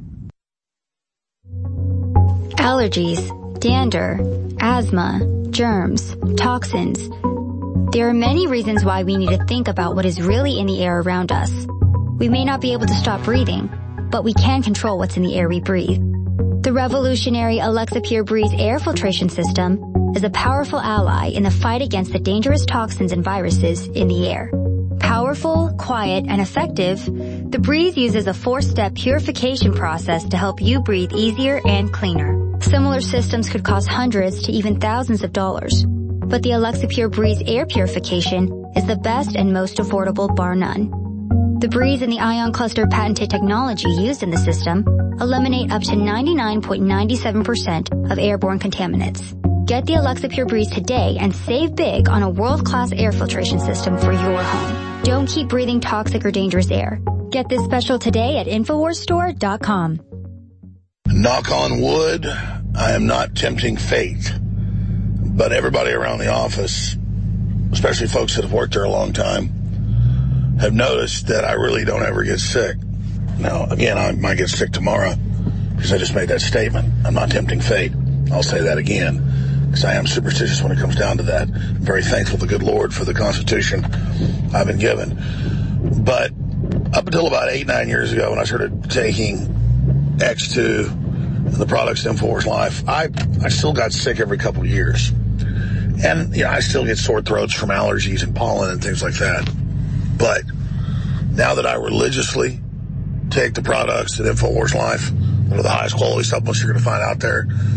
Allergies, dander, asthma, germs, toxins. There are many reasons why we need to think about what is really in the air around us. We may not be able to stop breathing, but we can control what's in the air we breathe. The revolutionary Alexa Pure Breeze air filtration system is a powerful ally in the fight against the dangerous toxins and viruses in the air. Powerful, quiet, and effective, the Breeze uses a four-step purification process to help you breathe easier and cleaner. Similar systems could cost hundreds to even thousands of dollars, but the Alexa Pure Breeze air purification is the best and most affordable, bar none. The Breeze and the Ion Cluster patented technology used in the system eliminate up to ninety-nine point nine seven percent of airborne contaminants. Get the Alexa Pure Breeze today and save big on a world-class air filtration system for your home. Don't keep breathing toxic or dangerous air. Get this special today at Infowars Store dot com. Knock on wood, I am not tempting fate. But everybody around the office, especially folks that have worked there a long time, have noticed that I really don't ever get sick. Now, again, I might get sick tomorrow because I just made that statement. I'm not tempting fate. I'll say that again because I am superstitious when it comes down to that. I'm very thankful to the good Lord for the Constitution I've been given. But up until about eight, nine years ago when I started taking X two and the products in Infowars Life, I, I still got sick every couple of years. And, you know, I still get sore throats from allergies and pollen and things like that. But now that I religiously take the products at Infowars Life, one of the highest quality supplements you're going to find out there,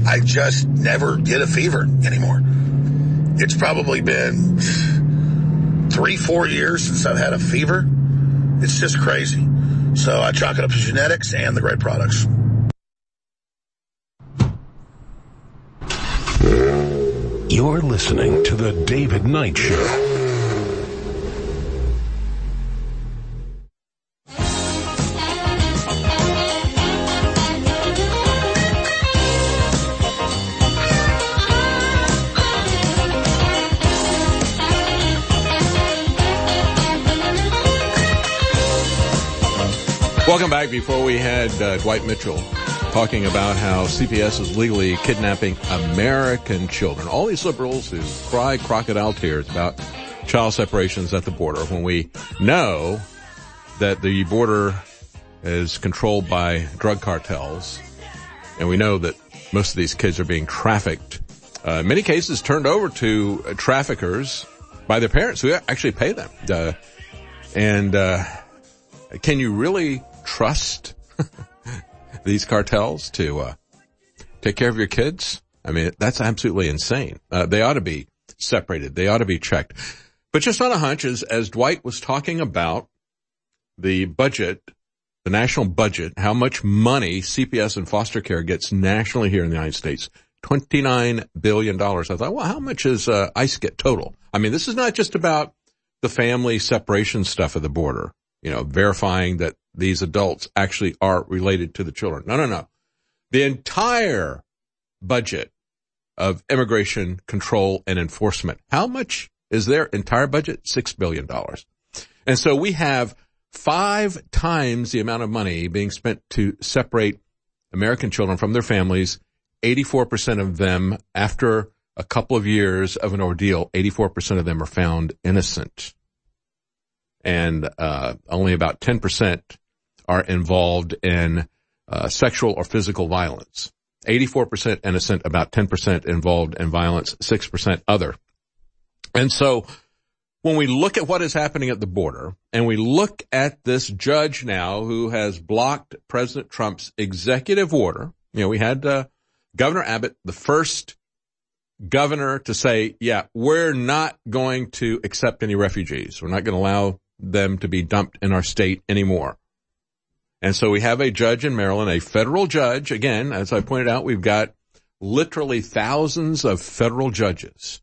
I just never get a fever anymore. It's probably been three, four years since I've had a fever. It's just crazy. So I chalk it up to genetics and the great products. You're listening to The David Knight Show. Welcome back. Before we had uh, Dwight Mitchell talking about how C P S is legally kidnapping American children. All these liberals who cry crocodile tears about child separations at the border when we know that the border is controlled by drug cartels, and we know that most of these kids are being trafficked, uh, in many cases turned over to uh, traffickers by their parents who actually pay them. Uh, and uh can you really trust these cartels to uh take care of your kids? I mean, that's absolutely insane. Uh, they ought to be separated. They ought to be checked. But just on a hunch, as, as Dwight was talking about the budget, the national budget, how much money C P S and foster care gets nationally here in the United States, twenty-nine billion dollars. I thought, well, how much is uh, ICE get total? I mean, this is not just about the family separation stuff at the border, you know, verifying that these adults actually are related to the children. No, no, no. The entire budget of immigration control and enforcement. How much is their entire budget? Six billion dollars. And so we have five times the amount of money being spent to separate American children from their families. eighty-four percent of them, after a couple of years of an ordeal, eighty-four percent of them are found innocent. And uh only about ten percent are involved in uh sexual or physical violence. eighty-four percent innocent, about ten percent involved in violence, six percent other. And so when we look at what is happening at the border, and we look at this judge now who has blocked President Trump's executive order, you know, we had uh Governor Abbott, the first governor to say, yeah, we're not going to accept any refugees. We're not going to allow them to be dumped in our state anymore. And so we have a judge in Maryland, a federal judge. Again, as I pointed out, we've got literally thousands of federal judges.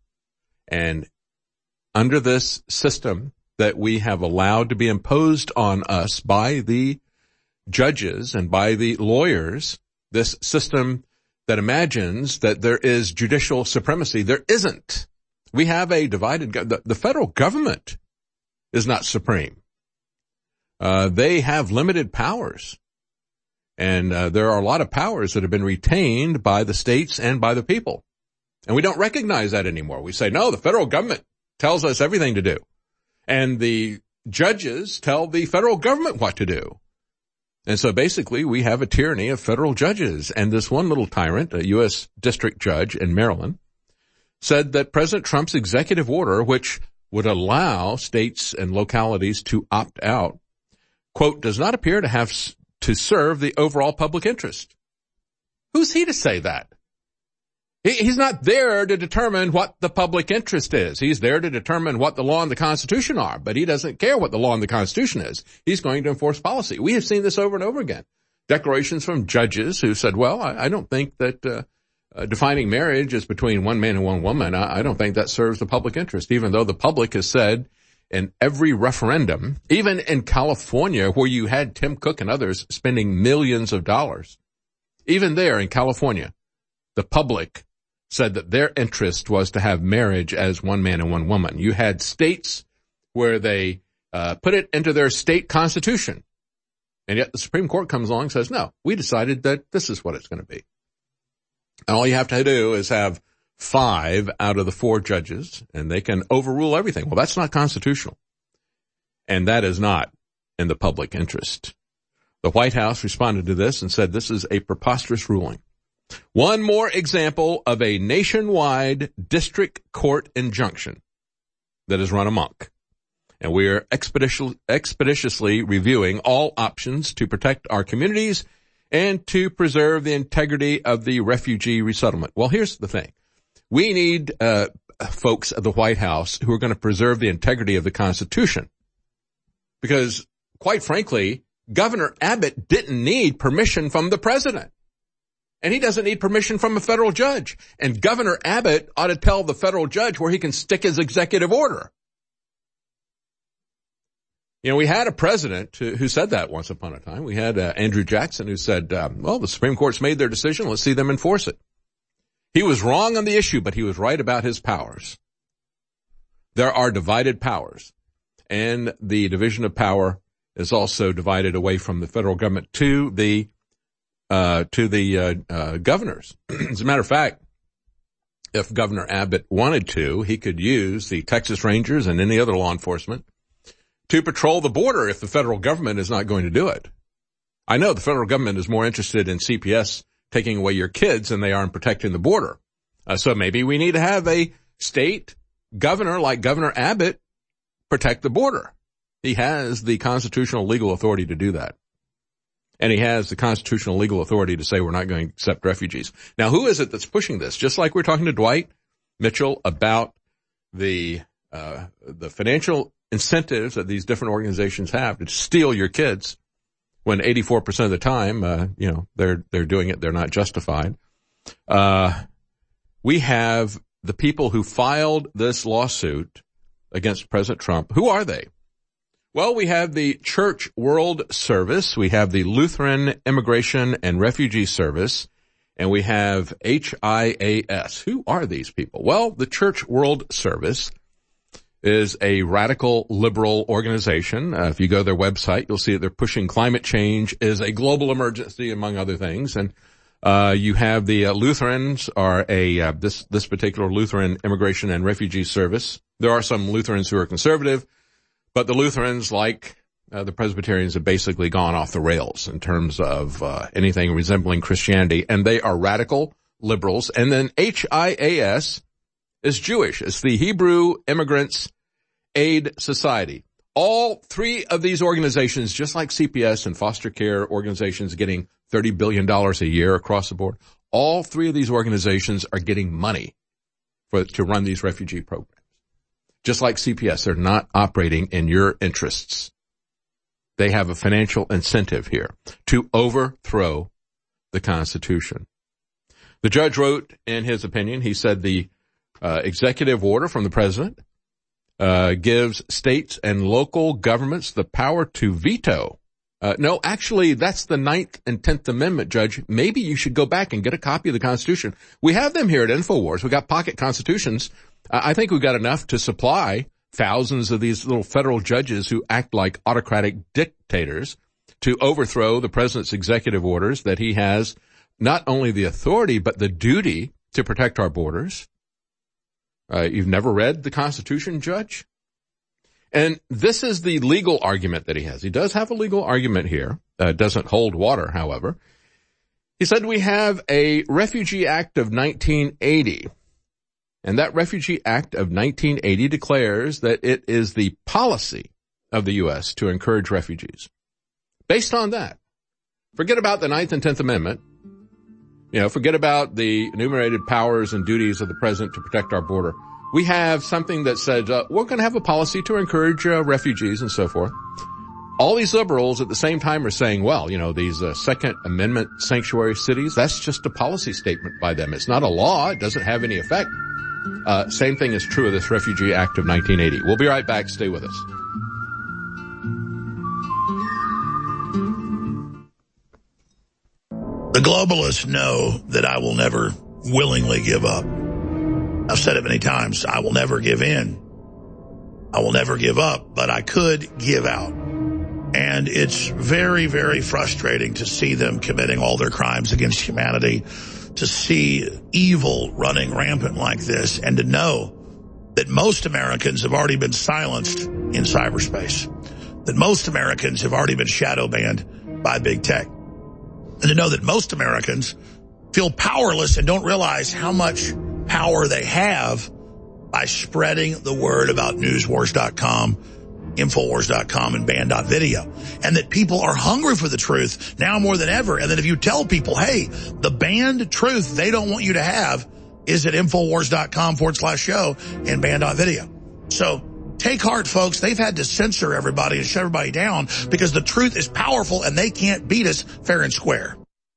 And under this system that we have allowed to be imposed on us by the judges and by the lawyers, this system that imagines that there is judicial supremacy, there isn't. We have a divided, the, the federal government is not supreme. Uh, they have limited powers. And uh, there are a lot of powers that have been retained by the states and by the people. And we don't recognize that anymore. We say, no, the federal government tells us everything to do. And the judges tell the federal government what to do. And so basically we have a tyranny of federal judges. And this one little tyrant, a U S district judge in Maryland, said that President Trump's executive order, which would allow states and localities to opt out, quote, does not appear to have s- to serve the overall public interest. Who's he to say that? He, he's not there to determine what the public interest is. He's there to determine what the law and the Constitution are, but he doesn't care what the law and the Constitution is. He's going to enforce policy. We have seen this over and over again. Declarations from judges who said, well, I, I don't think that uh, uh, defining marriage is between one man and one woman. I, I don't think that serves the public interest, even though the public has said in every referendum, even in California, where you had Tim Cook and others spending millions of dollars, even there in California, the public said that their interest was to have marriage as one man and one woman. You had states where they uh, put it into their state constitution, and yet the Supreme Court comes along and says, no, we decided that this is what it's going to be. And all you have to do is have five out of the four judges, and they can overrule everything. Well, that's not constitutional. And that is not in the public interest. The White House responded to this and said this is a preposterous ruling. One more example of a nationwide district court injunction that has run amok. And we are expeditiously, expeditiously reviewing all options to protect our communities and to preserve the integrity of the refugee resettlement. Well, here's the thing. We need uh folks at the White House who are going to preserve the integrity of the Constitution. Because, quite frankly, Governor Abbott didn't need permission from the president. And he doesn't need permission from a federal judge. And Governor Abbott ought to tell the federal judge where he can stick his executive order. You know, we had a president who, who said that once upon a time. We had uh, Andrew Jackson who said, uh, well, the Supreme Court's made their decision. Let's see them enforce it. He was wrong on the issue, but he was right about his powers. There are divided powers. And the division of power is also divided away from the federal government to the uh to the uh, uh governors. As a matter of fact, if Governor Abbott wanted to, he could use the Texas Rangers and any other law enforcement to patrol the border if the federal government is not going to do it. I know the federal government is more interested in C P S taking away your kids than they are in protecting the border. Uh, so maybe we need to have a state governor like Governor Abbott protect the border. He has the constitutional legal authority to do that. And he has the constitutional legal authority to say we're not going to accept refugees. Now, who is it that's pushing this? Just like we're talking to Dwight Mitchell about the uh the financial incentives that these different organizations have to steal your kids when eighty-four percent of the time, uh, you know, they're they're doing it, they're not justified. Uh we have the people who filed this lawsuit against President Trump. Who are they? Well, we have the Church World Service, we have the Lutheran Immigration and Refugee Service, and we have H I A S. Who are these people? Well, the Church World Service is a radical liberal organization. Uh, if you go to their website, you'll see that they're pushing climate change is a global emergency, among other things. And uh you have the uh, Lutherans are a uh, this this particular Lutheran Immigration and Refugee Service. There are some Lutherans who are conservative, but the Lutherans, like uh, the Presbyterians, have basically gone off the rails in terms of uh anything resembling Christianity, and they are radical liberals. And then H I A S is Jewish. It's the Hebrew Immigrants Aid Society. All three of these organizations, just like C P S and foster care organizations getting thirty billion dollars a year across the board, all three of these organizations are getting money for to run these refugee programs. Just like C P S, they're not operating in your interests. They have a financial incentive here to overthrow the Constitution. The judge wrote in his opinion, he said the uh, executive order from the president uh gives states and local governments the power to veto. Uh, no, actually, that's the Ninth and Tenth Amendment, Judge. Maybe you should go back and get a copy of the Constitution. We have them here at InfoWars. We got pocket constitutions. Uh, I think we've got enough to supply thousands of these little federal judges who act like autocratic dictators to overthrow the president's executive orders that he has not only the authority but the duty to protect our borders. Uh, you've never read the Constitution, Judge? And this is the legal argument that he has. He does have a legal argument here. Uh, doesn't hold water, however. He said we have a Refugee Act of nineteen eighty. And that Refugee Act of nineteen eighty declares that it is the policy of the U S to encourage refugees. Based on that, forget about the Ninth and Tenth Amendment. You know, forget about the enumerated powers and duties of the president to protect our border. We have something that says uh, we're going to have a policy to encourage uh, refugees and so forth. All these liberals at the same time are saying, well, you know, these uh, Second Amendment sanctuary cities, that's just a policy statement by them. It's not a law. It doesn't have any effect. Uh, same thing is true of this Refugee Act of nineteen eighty. We'll be right back. Stay with us. The globalists know that I will never willingly give up. I've said it many times. I will never give in. I will never give up, but I could give out. And it's very, very frustrating to see them committing all their crimes against humanity, to see evil running rampant like this, and to know that most Americans have already been silenced in cyberspace, that most Americans have already been shadow banned by big tech, and to know that most Americans feel powerless and don't realize how much power they have by spreading the word about news wars dot com Infowars dot com and band dot video. And that people are hungry for the truth now more than ever. And that if you tell people, hey, the banned truth they don't want you to have is at Infowars dot com forward slash show and band dot video. So take heart, folks. They've had to censor everybody and shut everybody down because the truth is powerful and they can't beat us fair and square.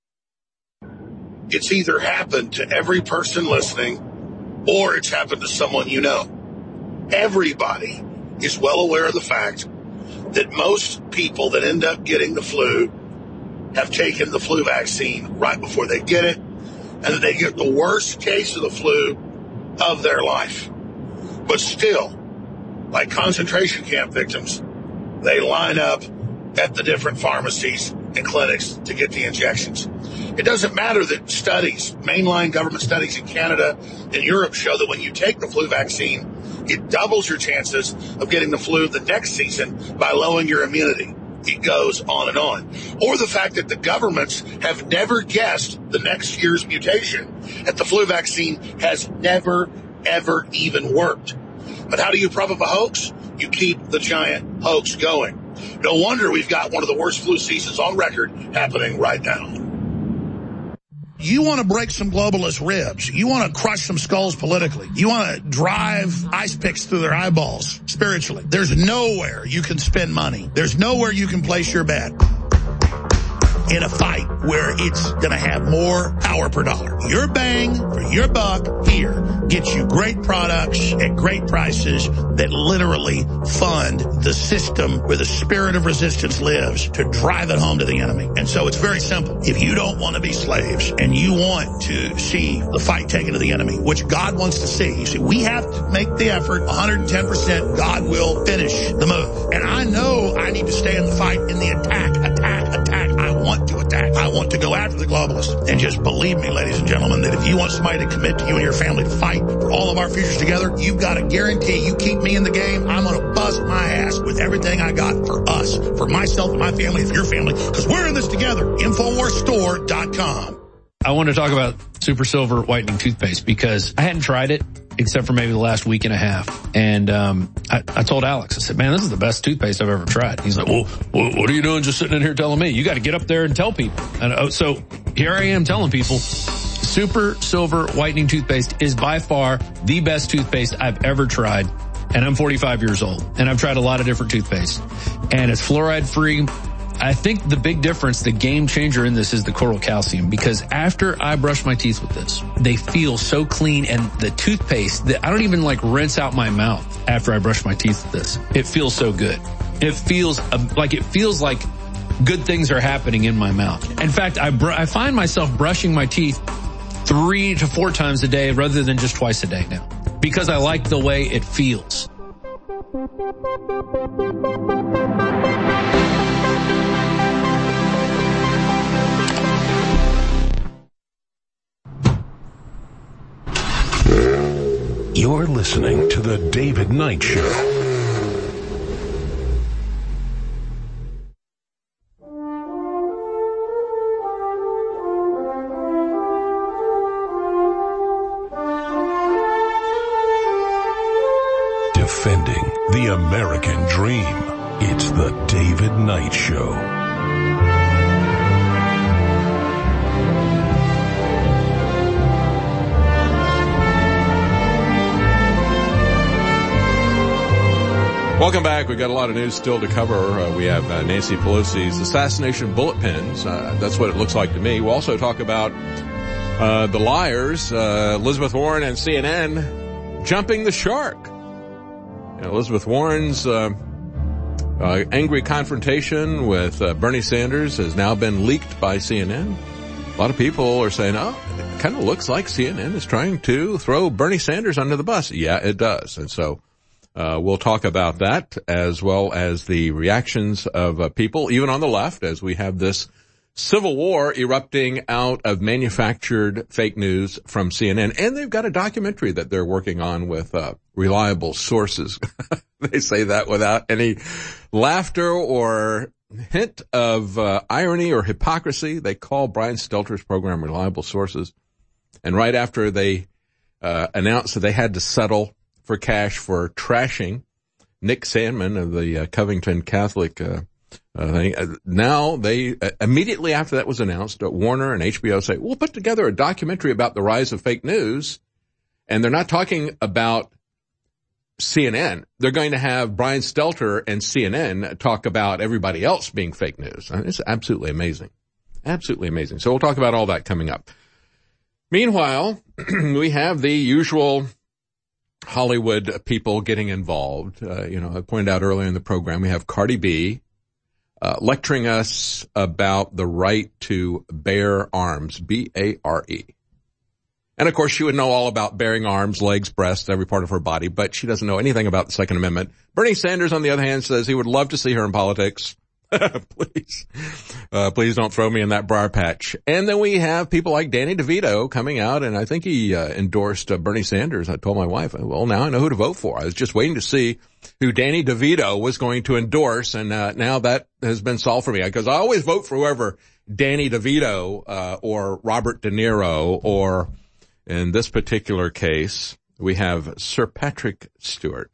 It's either happened to every person listening or it's happened to someone you know. Everybody is well aware of the fact that most people that end up getting the flu have taken the flu vaccine right before they get it, and that they get the worst case of the flu of their life. But still, like concentration camp victims, they line up at the different pharmacies and clinics to get the injections. It doesn't matter that studies, mainline government studies in Canada and Europe show that when you take the flu vaccine, it doubles your chances of getting the flu the next season by lowering your immunity. It goes on and on. Or the fact that the governments have never guessed the next year's mutation, that the flu vaccine has never, ever even worked. But how do you prop up a hoax? You keep the giant hoax going. No wonder we've got one of the worst flu seasons on record happening right now. You want to break some globalist ribs. You want to crush some skulls politically. You want to drive ice picks through their eyeballs spiritually. There's nowhere you can spend money. There's nowhere you can place your bet in a fight where it's going to have more power per dollar. Your bang for your buck here gets you great products at great prices that literally fund the system where the spirit of resistance lives to drive it home to the enemy. And so it's very simple. If you don't want to be slaves and you want to see the fight taken to the enemy, which God wants to see, you see, we have to make the effort one hundred ten percent. God will finish the move. And I know I need to stay in the fight, in the attack, attack, attack. I want to attack. I want to go after the globalists. And just believe me, ladies and gentlemen, that if you want somebody to commit to you and your family to fight for all of our futures together, you've got to guarantee you keep me in the game. I'm going to bust my ass with everything I got for us, for myself and my family, and for your family, because we're in this together. Infowars Store dot com. I want to talk about Super Silver whitening toothpaste because I hadn't tried it except for maybe the last week and a half. And um I, I told Alex, I said, man, this is the best toothpaste I've ever tried. He's like, well, what are you doing just sitting in here telling me? You got to get up there and tell people. And uh, so here I am telling people, Super Silver whitening toothpaste is by far the best toothpaste I've ever tried. And I'm forty-five years old. And I've tried a lot of different toothpaste. And it's fluoride free. I think the big difference, the game changer in this is the coral calcium, because after I brush my teeth with this, they feel so clean, and the toothpaste, that I don't even like rinse out my mouth after I brush my teeth with this. It feels so good. It feels uh, like it feels like good things are happening in my mouth. In fact, I br- I find myself brushing my teeth three to four times a day rather than just twice a day now, because I like the way it feels. You're listening to The David Knight Show. Defending the American dream. It's The David Knight Show. Welcome back. We've got a lot of news still to cover. Uh, we have uh, Nancy Pelosi's assassination bullet pins. Uh, that's what it looks like to me. We'll also talk about uh, the liars, uh, Elizabeth Warren and C N N jumping the shark. And Elizabeth Warren's uh, uh, angry confrontation with uh, Bernie Sanders has now been leaked by C N N. A lot of people are saying, oh, it kind of looks like C N N is trying to throw Bernie Sanders under the bus. Yeah, it does. And so Uh, we'll talk about that, as well as the reactions of uh, people, even on the left, as we have this civil war erupting out of manufactured fake news from C N N. And they've got a documentary that they're working on with uh, reliable sources. They say that without any laughter or hint of uh, irony or hypocrisy. They call Brian Stelter's program Reliable Sources. And right after they uh, announced that they had to settle for cash for trashing Nick Sandman of the uh, Covington Catholic uh, uh, thing. Uh, now they, uh, immediately after that was announced, uh, Warner and H B O say, we'll put together a documentary about the rise of fake news. And they're not talking about C N N. They're going to have Brian Stelter and C N N talk about everybody else being fake news. I mean, it's absolutely amazing. Absolutely amazing. So we'll talk about all that coming up. Meanwhile, we have the usual Hollywood people getting involved. Uh, you know, I pointed out earlier in the program, we have Cardi B uh, lecturing us about the right to bear arms, B A R E. And of course, she would know all about bearing arms, legs, breasts, every part of her body, but she doesn't know anything about the Second Amendment. Bernie Sanders, on the other hand, says he would love to see her in politics. Please, uh, please don't throw me in that briar patch. And then we have people like Danny DeVito coming out, and I think he uh, endorsed uh, Bernie Sanders. I told my wife, well, now I know who to vote for. I was just waiting to see who Danny DeVito was going to endorse, and uh, now that has been solved for me, because I always vote for whoever Danny DeVito uh, or Robert De Niro, or in this particular case, we have Sir Patrick Stewart,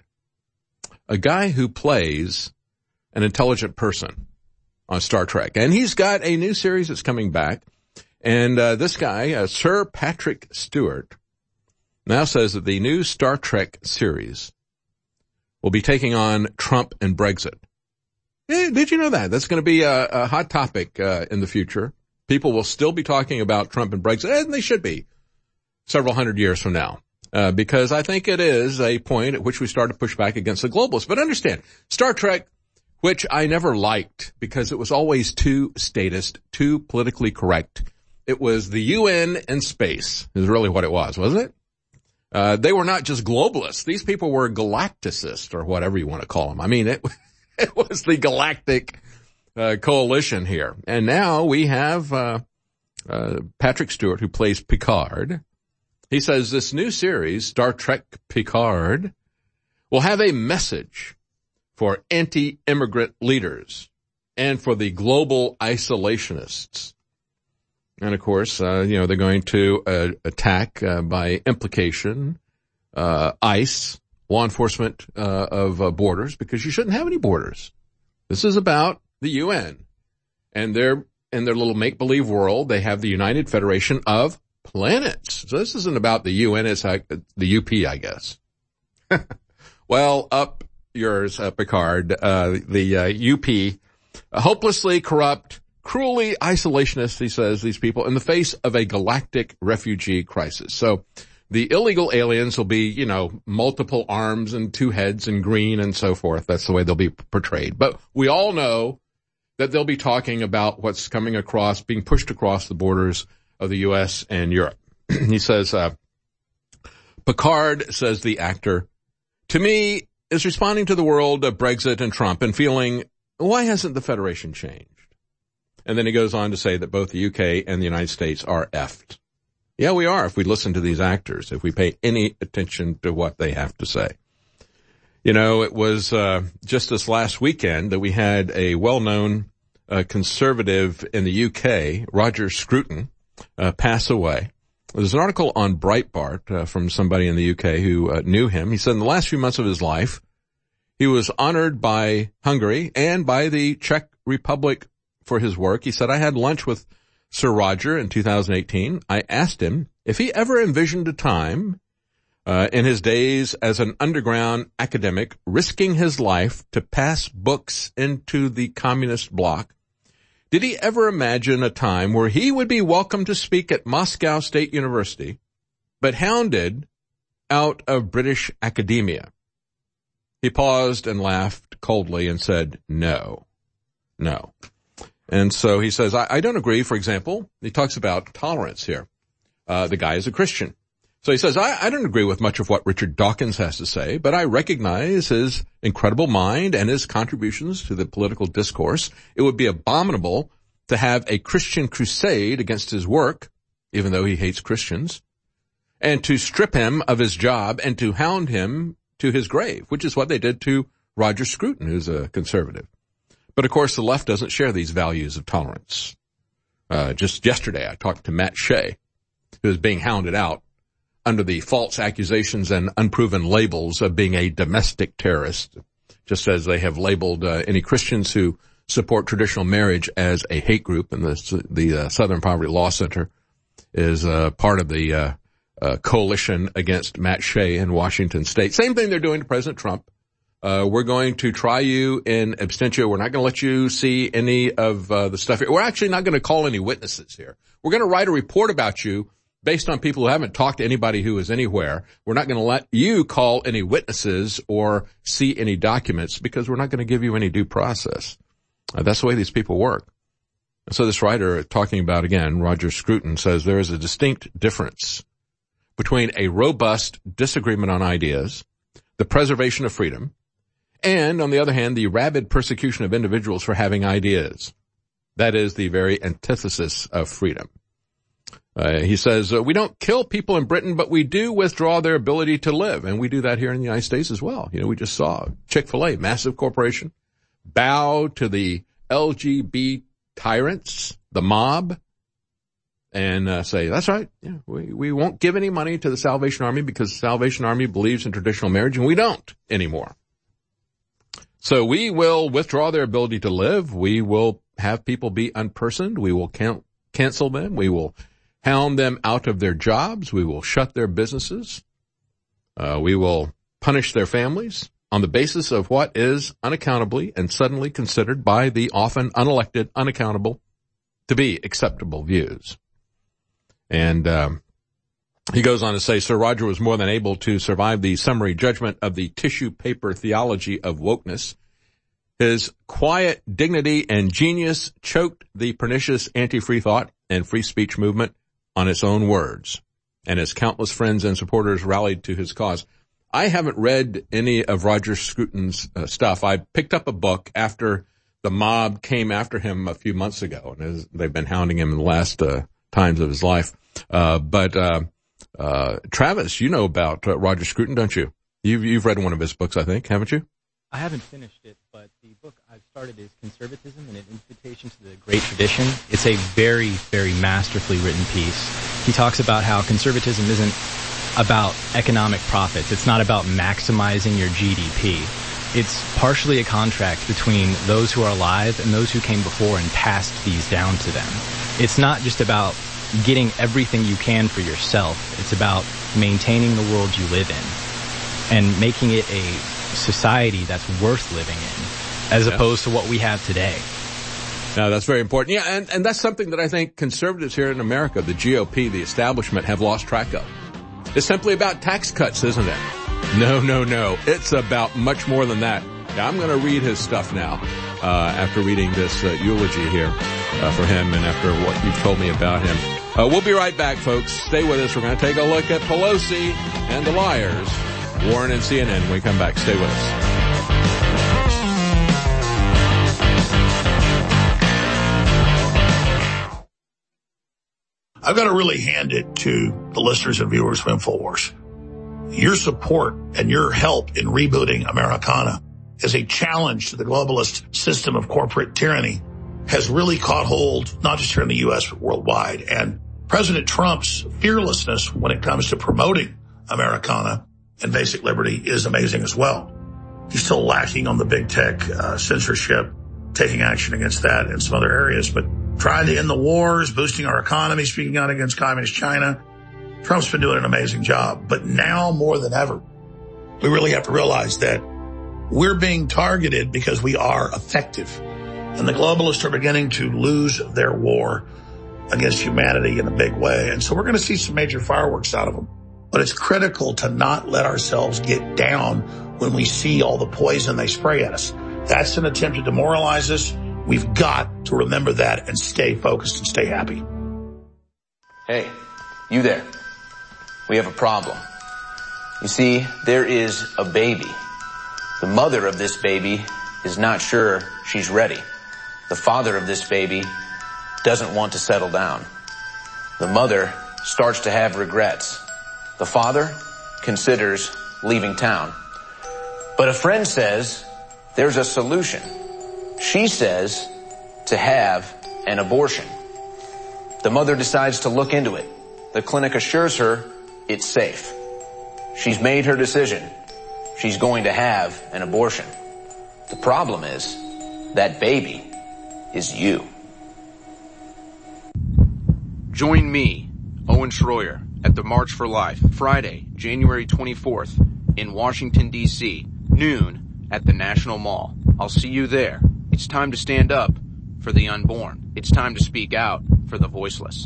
a guy who plays an intelligent person on Star Trek. And he's got a new series that's coming back. And uh, this guy, uh, Sir Patrick Stewart, now says that the new Star Trek series will be taking on Trump and Brexit. Eh, did you know that? That's going to be a, a hot topic uh, in the future. People will still be talking about Trump and Brexit, and they should be several hundred years from now. Uh, because I think it is a point at which we start to push back against the globalists. But understand, Star Trek, which I never liked because it was always too statist, too politically correct. It was the U N in space is really what it was, wasn't it? Uh, they were not just globalists. These people were galacticists, or whatever you want to call them. I mean, it, it was the galactic uh, coalition here. And now we have uh, uh Patrick Stewart, who plays Picard. He says this new series, Star Trek Picard, will have a message for anti-immigrant leaders and for the global isolationists. And of course, uh, you know, they're going to uh, attack uh, by implication uh, ICE, law enforcement uh, of uh, borders, because you shouldn't have any borders. This is about the U N. And they're in their little make-believe world, they have the United Federation of Planets. So this isn't about the U N, it's like the U P, I guess. Well, up yours, uh, Picard, uh, the uh, U P, uh, hopelessly corrupt, cruelly isolationist, he says, these people, in the face of a galactic refugee crisis. So the illegal aliens will be, you know, multiple arms and two heads and green and so forth. That's the way they'll be portrayed. But we all know that they'll be talking about what's coming across, being pushed across the borders of the U S and Europe. He says, uh, Picard, says the actor, to me, is responding to the world of Brexit and Trump and feeling, why hasn't the Federation changed? And then he goes on to say that both the U K and the United States are effed. Yeah, we are, if we listen to these actors, if we pay any attention to what they have to say. You know, it was uh just this last weekend that we had a well-known uh, conservative in the U K, Roger Scruton, uh, pass away. There's an article on Breitbart uh, from somebody in the U K who uh, knew him. He said in the last few months of his life, he was honored by Hungary and by the Czech Republic for his work. He said, I had lunch with Sir Roger in two thousand eighteen. I asked him if he ever envisioned a time uh, in his days as an underground academic risking his life to pass books into the communist bloc. Did he ever imagine a time where he would be welcome to speak at Moscow State University, but hounded out of British academia? He paused and laughed coldly and said, no, no. And so he says, I, I don't agree, for example. He talks about tolerance here. Uh, the guy is a Christian. So he says, I, I don't agree with much of what Richard Dawkins has to say, but I recognize his incredible mind and his contributions to the political discourse. It would be abominable to have a Christian crusade against his work, even though he hates Christians, and to strip him of his job and to hound him to his grave, which is what they did to Roger Scruton, who's a conservative. But of course, the left doesn't share these values of tolerance. Uh, just yesterday, I talked to Matt Shea, who is being hounded out under the false accusations and unproven labels of being a domestic terrorist. just as they have labeled uh, any Christians who support traditional marriage as a hate group. And the, the uh, Southern Poverty Law Center is uh, part of the uh, uh, coalition against Matt Shea in Washington State. Same thing they're doing to President Trump. Uh, we're going to try you in absentia. We're not going to let you see any of uh, the stuff here. We're actually not going to call any witnesses here. We're going to write a report about you based on people who haven't talked to anybody who is anywhere. We're not going to let you call any witnesses or see any documents because we're not going to give you any due process. Uh, that's the way these people work. So this writer talking about, again, Roger Scruton, says there is a distinct difference between a robust disagreement on ideas, the preservation of freedom, and, on the other hand, the rabid persecution of individuals for having ideas. That is the very antithesis of freedom. Uh, he says, uh, we don't kill people in Britain, but we do withdraw their ability to live. And we do that here in the United States as well. You know, we just saw Chick-fil-A, massive corporation, bow to the L G B T tyrants, the mob, and uh, say, that's right, yeah, we, we won't give any money to the Salvation Army because the Salvation Army believes in traditional marriage, and we don't anymore. So we will withdraw their ability to live. We will have people be unpersoned. We will can- cancel them. We will hound them out of their jobs. We will shut their businesses. Uh, we will punish their families on the basis of what is unaccountably and suddenly considered by the often unelected, unaccountable to be acceptable views. And um, he goes on to say, Sir Roger was more than able to survive the summary judgment of the tissue paper theology of wokeness. His quiet dignity and genius choked the pernicious anti-free thought and free speech movement on its own words, and his countless friends and supporters rallied to his cause. I haven't read any of Roger Scruton's uh, stuff. I picked up a book after the mob came after him a few months ago, and they've been hounding him in the last uh, times of his life. Uh, but uh, uh, Travis, you know about uh, Roger Scruton, don't you? You've, you've read one of his books, I think, haven't you? I haven't finished it, but the book I've started is Conservatism and an Invitation to the Great Tradition. It's a very, very masterfully written piece. He talks about how conservatism isn't about economic profits. It's not about maximizing your G D P. It's partially a contract between those who are alive and those who came before and passed these down to them. It's not just about getting everything you can for yourself. It's about maintaining the world you live in and making it a society that's worth living in, as yeah. opposed to what we have today. No, that's very important. Yeah, and, and that's something that I think conservatives here in America, the G O P, the establishment, have lost track of. It's simply about tax cuts, isn't it? No, no, no. It's about much more than that. Now, I'm going to read his stuff now, uh, after reading this uh, eulogy here uh, for him and after what you've told me about him. Uh, we'll be right back, folks. Stay with us. We're going to take a look at Pelosi and the liars, Warren and C N N. When we come back, stay with us. I've got to really hand it to the listeners and viewers of InfoWars. Your support and your help in rebooting Americana as a challenge to the globalist system of corporate tyranny has really caught hold, not just here in the U S, but worldwide. And President Trump's fearlessness when it comes to promoting Americana and basic liberty is amazing as well. He's still lacking on the big tech uh, censorship, taking action against that in some other areas, but trying to end the wars, boosting our economy, speaking out against communist China. Trump's been doing an amazing job. But now more than ever, we really have to realize that we're being targeted because we are effective. And the globalists are beginning to lose their war against humanity in a big way. And so we're going to see some major fireworks out of them. But it's critical to not let ourselves get down when we see all the poison they spray at us. That's an attempt to demoralize us. We've got to remember that and stay focused and stay happy. Hey, you there. We have a problem. You see, there is a baby. The mother of this baby is not sure she's ready. The father of this baby doesn't want to settle down. The mother starts to have regrets. The father considers leaving town. But a friend says there's a solution. She says to have an abortion. The mother decides to look into it. The clinic assures her it's safe. She's made her decision. She's going to have an abortion. The problem is, that baby is you. Join me, Owen Schroyer, at the March for Life, Friday, January twenty-fourth, in Washington, D C, noon at the National Mall. I'll see you there. It's time to stand up for the unborn. It's time to speak out for the voiceless.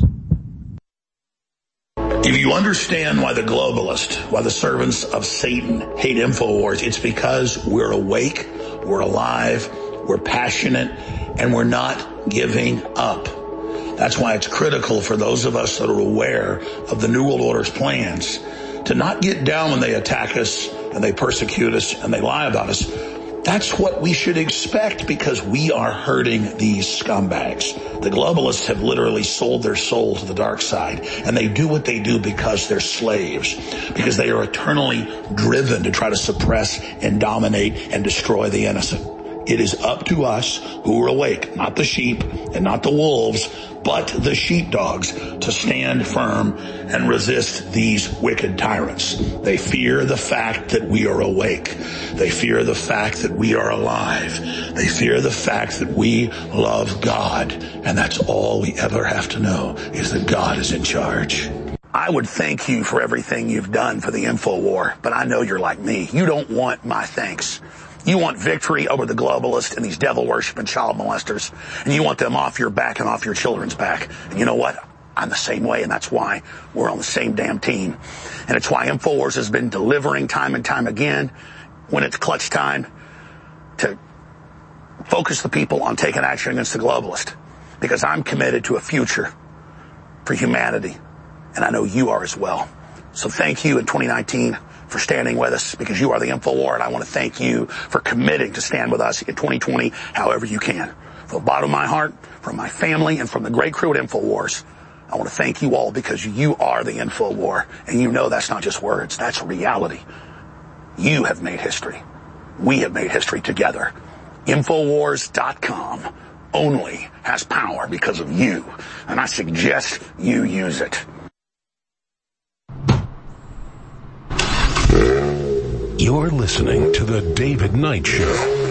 If you understand why the globalists, why the servants of Satan hate InfoWars, it's because we're awake, we're alive, we're passionate, and we're not giving up. That's why it's critical for those of us that are aware of the New World Order's plans to not get down when they attack us and they persecute us and they lie about us. That's what we should expect because we are hurting these scumbags. The globalists have literally sold their soul to the dark side, and they do what they do because they're slaves, because they are eternally driven to try to suppress and dominate and destroy the innocent. It is up to us who are awake, not the sheep and not the wolves, but the sheepdogs, to stand firm and resist these wicked tyrants. They fear the fact that we are awake. They fear the fact that we are alive. They fear the fact that we love God. And that's all we ever have to know, is that God is in charge. I would thank you for everything you've done for the InfoWar, but I know you're like me. You don't want my thanks. You want victory over the globalists and these devil-worshipping child molesters, and you want them off your back and off your children's back. And you know what? I'm the same way, and that's why we're on the same damn team. And it's why InfoWars has been delivering time and time again when it's clutch time to focus the people on taking action against the globalist. Because I'm committed to a future for humanity, and I know you are as well. So thank you in twenty nineteen for standing with us, because you are the InfoWar, and I want to thank you for committing to stand with us in twenty twenty however you can. From the bottom of my heart, from my family, and from the great crew at InfoWars, I want to thank you all because you are the InfoWar, and you know that's not just words, that's reality. You have made history. We have made history together. Infowars dot com only has power because of you, and I suggest you use it. You're listening to The David Knight Show.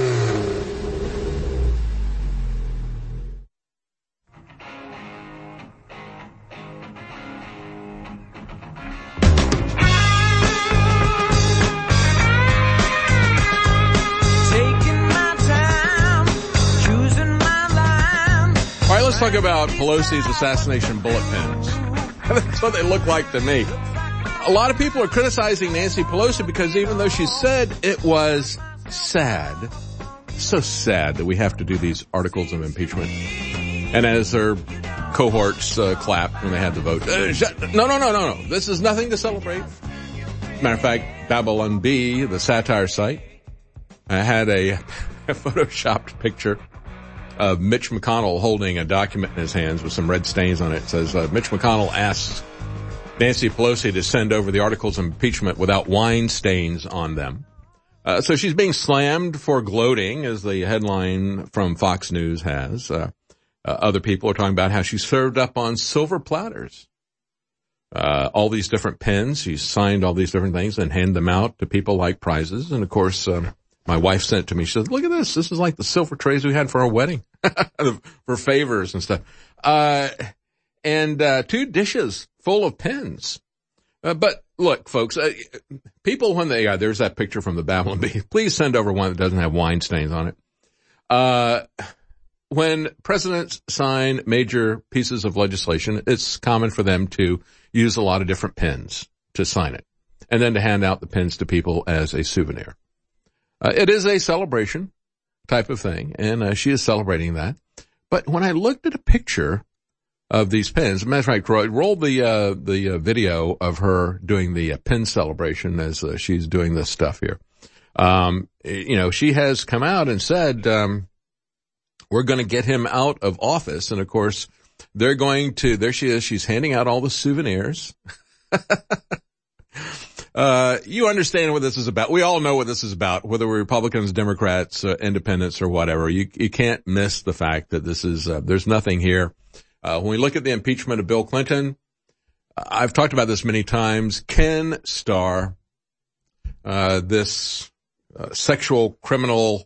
All right, let's talk about Pelosi's assassination bullet pins. That's what they look like to me. A lot of people are criticizing Nancy Pelosi because even though she said it was sad, so sad that we have to do these articles of impeachment. And as their cohorts uh, clapped when they had the vote, uh, no, no, no, no, no. This is nothing to celebrate. Matter of fact, Babylon Bee, the satire site, uh, had a, a photoshopped picture of Mitch McConnell holding a document in his hands with some red stains on it. It says, uh, Mitch McConnell asks Nancy Pelosi to send over the articles of impeachment without wine stains on them. Uh, so she's being slammed for gloating, as the headline from Fox News has. Uh, uh, other people are talking about how she served up on silver platters uh, all these different pens. She's signed all these different things and handed them out to people like prizes. And of course, um, my wife sent it to me. She said, look at this. This is like the silver trays we had for our wedding for favors and stuff. Uh, and uh, two dishes full of pens. Uh, but look, folks, uh, people when they, uh, there's that picture from the Babylon Bee. Please send over one that doesn't have wine stains on it. Uh, when presidents sign major pieces of legislation, it's common for them to use a lot of different pens to sign it and then to hand out the pens to people as a souvenir. Uh, it is a celebration type of thing, and uh, she is celebrating that. But when I looked at a picture of these pens, as a matter of fact, Roy, roll the uh, the uh, video of her doing the uh, pen celebration as uh, she's doing this stuff here. Um, you know, she has come out and said, um, we're going to get him out of office. And of course, they're going to, there she is, she's handing out all the souvenirs. Uh, you understand what this is about. We all know what this is about, whether we're Republicans, Democrats, uh, independents, or whatever. You, you can't miss the fact that this is, uh, there's nothing here. Uh, when we look at the impeachment of Bill Clinton, I've talked about this many times. Ken Starr, uh, this uh, sexual criminal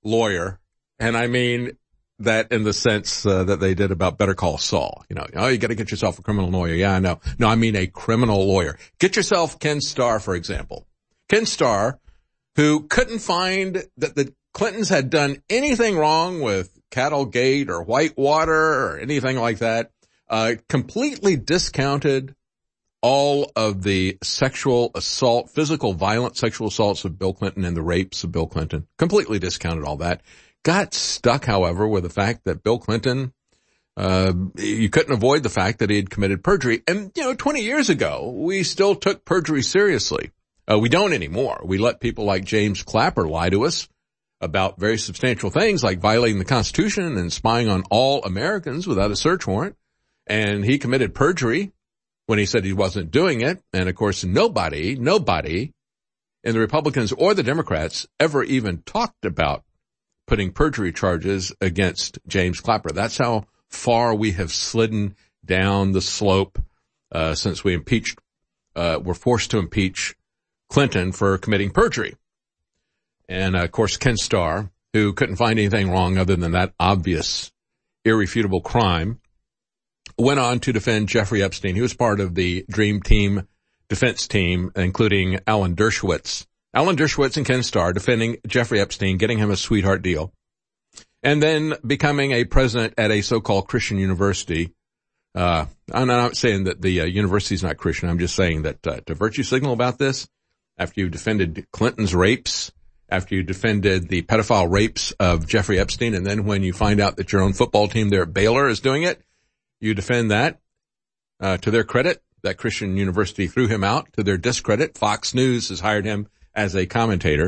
lawyer, and I mean that in the sense uh, that they did about Better Call Saul. You know, oh, you got to get yourself a criminal lawyer. Yeah, I know. No, I mean a criminal lawyer. Get yourself Ken Starr, for example. Ken Starr, who couldn't find that the Clintons had done anything wrong with Cattlegate or Whitewater or anything like that, uh, completely discounted all of the sexual assault, physical violent sexual assaults of Bill Clinton and the rapes of Bill Clinton. Completely discounted all that. Got stuck, however, with the fact that Bill Clinton, uh, you couldn't avoid the fact that he had committed perjury. And, you know, twenty years ago, we still took perjury seriously. Uh, we don't anymore. We let people like James Clapper lie to us about very substantial things like violating the Constitution and spying on all Americans without a search warrant. And he committed perjury when he said he wasn't doing it. And of course, nobody, nobody in the Republicans or the Democrats ever even talked about putting perjury charges against James Clapper. That's how far we have slidden down the slope, uh, since we impeached, uh, were forced to impeach Clinton for committing perjury. And uh, of course, Ken Starr, who couldn't find anything wrong other than that obvious, irrefutable crime, went on to defend Jeffrey Epstein. He was part of the Dream Team defense team, including Alan Dershowitz. Alan Dershowitz and Ken Starr defending Jeffrey Epstein, getting him a sweetheart deal, and then becoming a president at a so-called Christian university. Uh, I'm not saying that the uh, university is not Christian. I'm just saying that uh, to virtue signal about this, after you defended Clinton's rapes, after you defended the pedophile rapes of Jeffrey Epstein, and then when you find out that your own football team there at Baylor is doing it, you defend that. Uh, to their credit, that Christian university threw him out. To their discredit, Fox News has hired him as a commentator.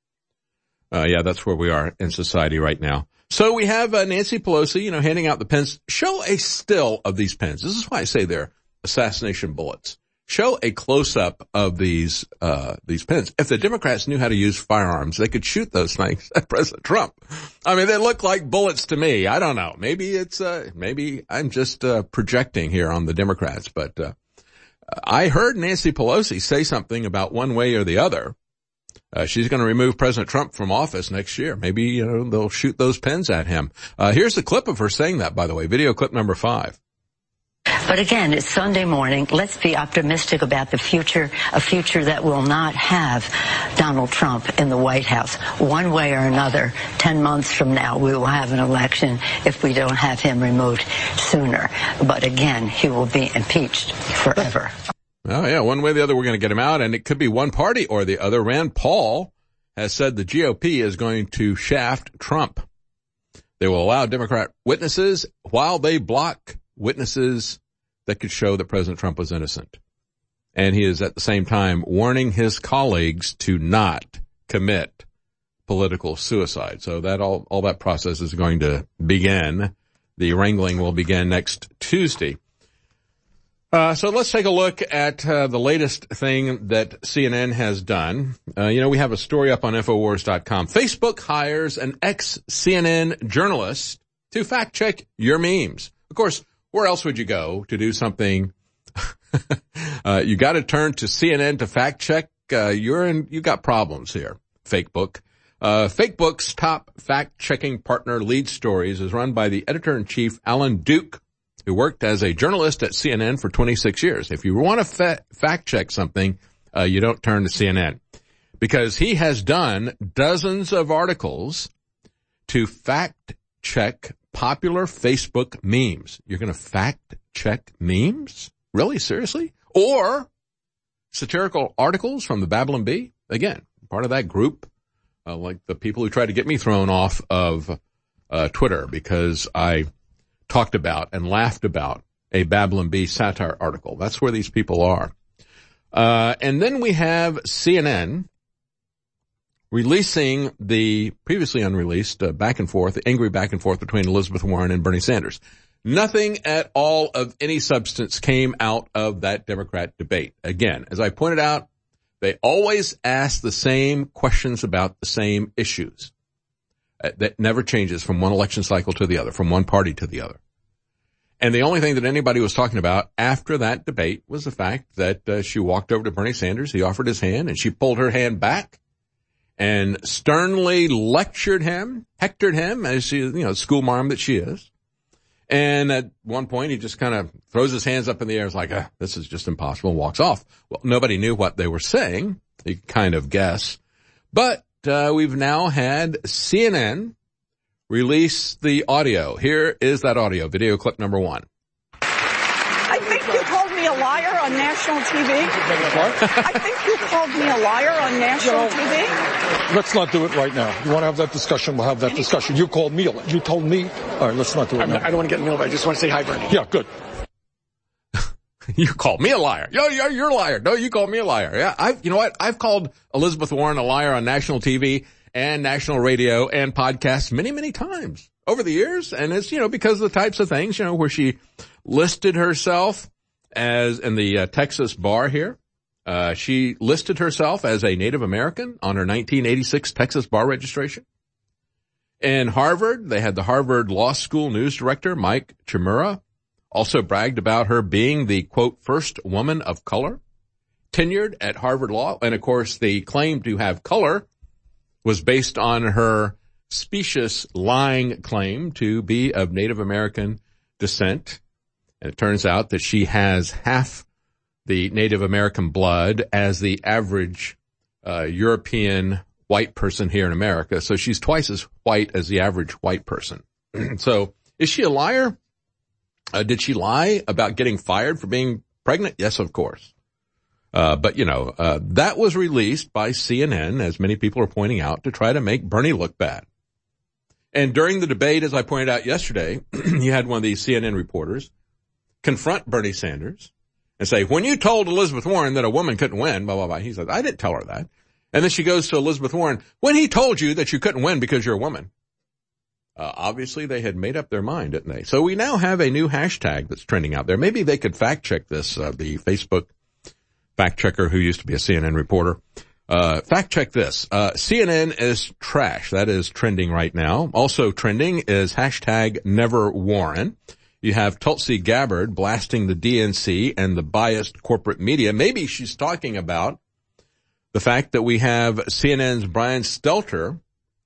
Uh, yeah, that's where we are in society right now. So we have uh, Nancy Pelosi, you know, handing out the pens. Show a still of these pens. This is why I say they're assassination bullets. Show a close-up of these, uh, these pens. If the Democrats knew how to use firearms, they could shoot those things at President Trump. I mean, they look like bullets to me. I don't know. Maybe it's, uh, maybe I'm just, uh, projecting here on the Democrats, but, uh, I heard Nancy Pelosi say something about one way or the other. Uh, she's going to remove President Trump from office next year. Maybe, you know, they'll shoot those pens at him. Uh, here's the clip of her saying that, by the way, video clip number five. But again, it's Sunday morning. Let's be optimistic about the future, a future that will not have Donald Trump in the White House. One way or another, ten months from now, we will have an election if we don't have him removed sooner. But again, he will be impeached forever. Oh, yeah, one way or the other, we're going to get him out, and it could be one party or the other. Rand Paul has said the G O P is going to shaft Trump. They will allow Democrat witnesses while they block witnesses that could show that President Trump was innocent. And he is at the same time warning his colleagues to not commit political suicide. So that all, all that process is going to begin. The wrangling will begin next Tuesday. Uh, so let's take a look at uh, the latest thing that C N N has done. Uh, you know, we have a story up on Infowars dot com. Facebook hires an ex-C N N journalist to fact check your memes. Of course, where else would you go to do something? uh, you got to turn to C N N to fact check. Uh, you're in, you got problems here. Fakebook. Uh, Fakebook's top fact checking partner, Lead Stories, is run by the editor-in-chief, Alan Duke, who worked as a journalist at C N N for twenty-six years. If you want to fa- fact check something, uh, you don't turn to C N N, because he has done dozens of articles to fact check popular Facebook memes. You're going to fact check memes? Really? Seriously? Or satirical articles from the Babylon Bee? Again, part of that group, uh, like the people who tried to get me thrown off of uh, Twitter because I talked about and laughed about a Babylon Bee satire article. That's where these people are. Uh, and then we have C N N releasing the previously unreleased uh, back and forth, the angry back and forth between Elizabeth Warren and Bernie Sanders. Nothing at all of any substance came out of that Democrat debate. Again, as I pointed out, they always ask the same questions about the same issues. Uh, that never changes from one election cycle to the other, from one party to the other. And the only thing that anybody was talking about after that debate was the fact that uh, she walked over to Bernie Sanders, he offered his hand, and she pulled her hand back. and sternly lectured him, hectored him, as she, you know, school marm that she is. And at one point, he just kind of throws his hands up in the air. It's like, ah, this is just impossible, and walks off. Well, nobody knew what they were saying. You can kind of guess. But uh, we've now had C N N release the audio. Here is that audio, video clip number one. I think you called me a liar on national T V. What? I think you called me a liar on national T V. Let's not do it right now. You want to have that discussion, we'll have that discussion. You called me, you told me. All right, let's not do it I'm now. not, I don't want to get in the middle of it. I just want to say hi, Bernie. Yeah, good. You called me a liar. Yo, yo, you're a liar. No, you called me a liar. Yeah, I've, you know what? I've called Elizabeth Warren a liar on national T V and national radio and podcasts many, many times over the years. And it's, you know, because of the types of things, you know, where she listed herself as in the uh, Texas bar here. Uh, she listed herself as a Native American on her nineteen eighty-six Texas bar registration. In Harvard, they had the Harvard Law School news director, Mike Chimura, also bragged about her being the, quote, first woman of color tenured at Harvard Law. And, of course, the claim to have color was based on her specious lying claim to be of Native American descent. And it turns out that she has half the Native American blood as the average uh, European white person here in America. So she's twice as white as the average white person. So is she a liar? Uh, did she lie about getting fired for being pregnant? Yes, of course. Uh, but, you know, uh, that was released by C N N, as many people are pointing out, to try to make Bernie look bad. And during the debate, as I pointed out yesterday, you had one of these C N N reporters confront Bernie Sanders and say, when you told Elizabeth Warren that a woman couldn't win, blah, blah, blah. He said, I didn't tell her that. And then she goes to Elizabeth Warren, when he told you that you couldn't win because you're a woman. Uh, obviously they had made up their mind, didn't they? So we now have a new hashtag that's trending out there. Maybe they could fact check this, uh, the Facebook fact checker who used to be a C N N reporter. Uh, fact check this. Uh, C N N is trash. That is trending right now. Also trending is hashtag never Warren. You have Tulsi Gabbard blasting the D N C and the biased corporate media. Maybe she's talking about the fact that we have C N N's Brian Stelter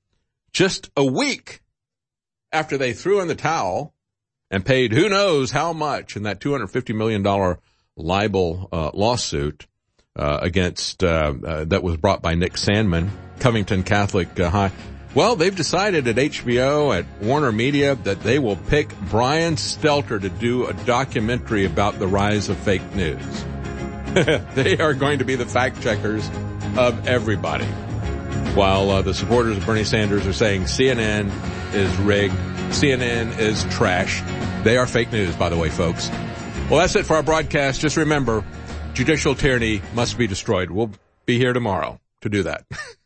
just a week after they threw in the towel and paid who knows how much in that two hundred fifty million dollars libel uh, lawsuit uh, against uh, uh, that was brought by Nick Sandman, Covington Catholic uh, High. Well, they've decided at H B O, at Warner Media, that they will pick Brian Stelter to do a documentary about the rise of fake news. They are going to be the fact checkers of everybody. While uh, the supporters of Bernie Sanders are saying C N N is rigged, C N N is trash. They are fake news, by the way, folks. Well, that's it for our broadcast. Just remember, judicial tyranny must be destroyed. We'll be here tomorrow to do that.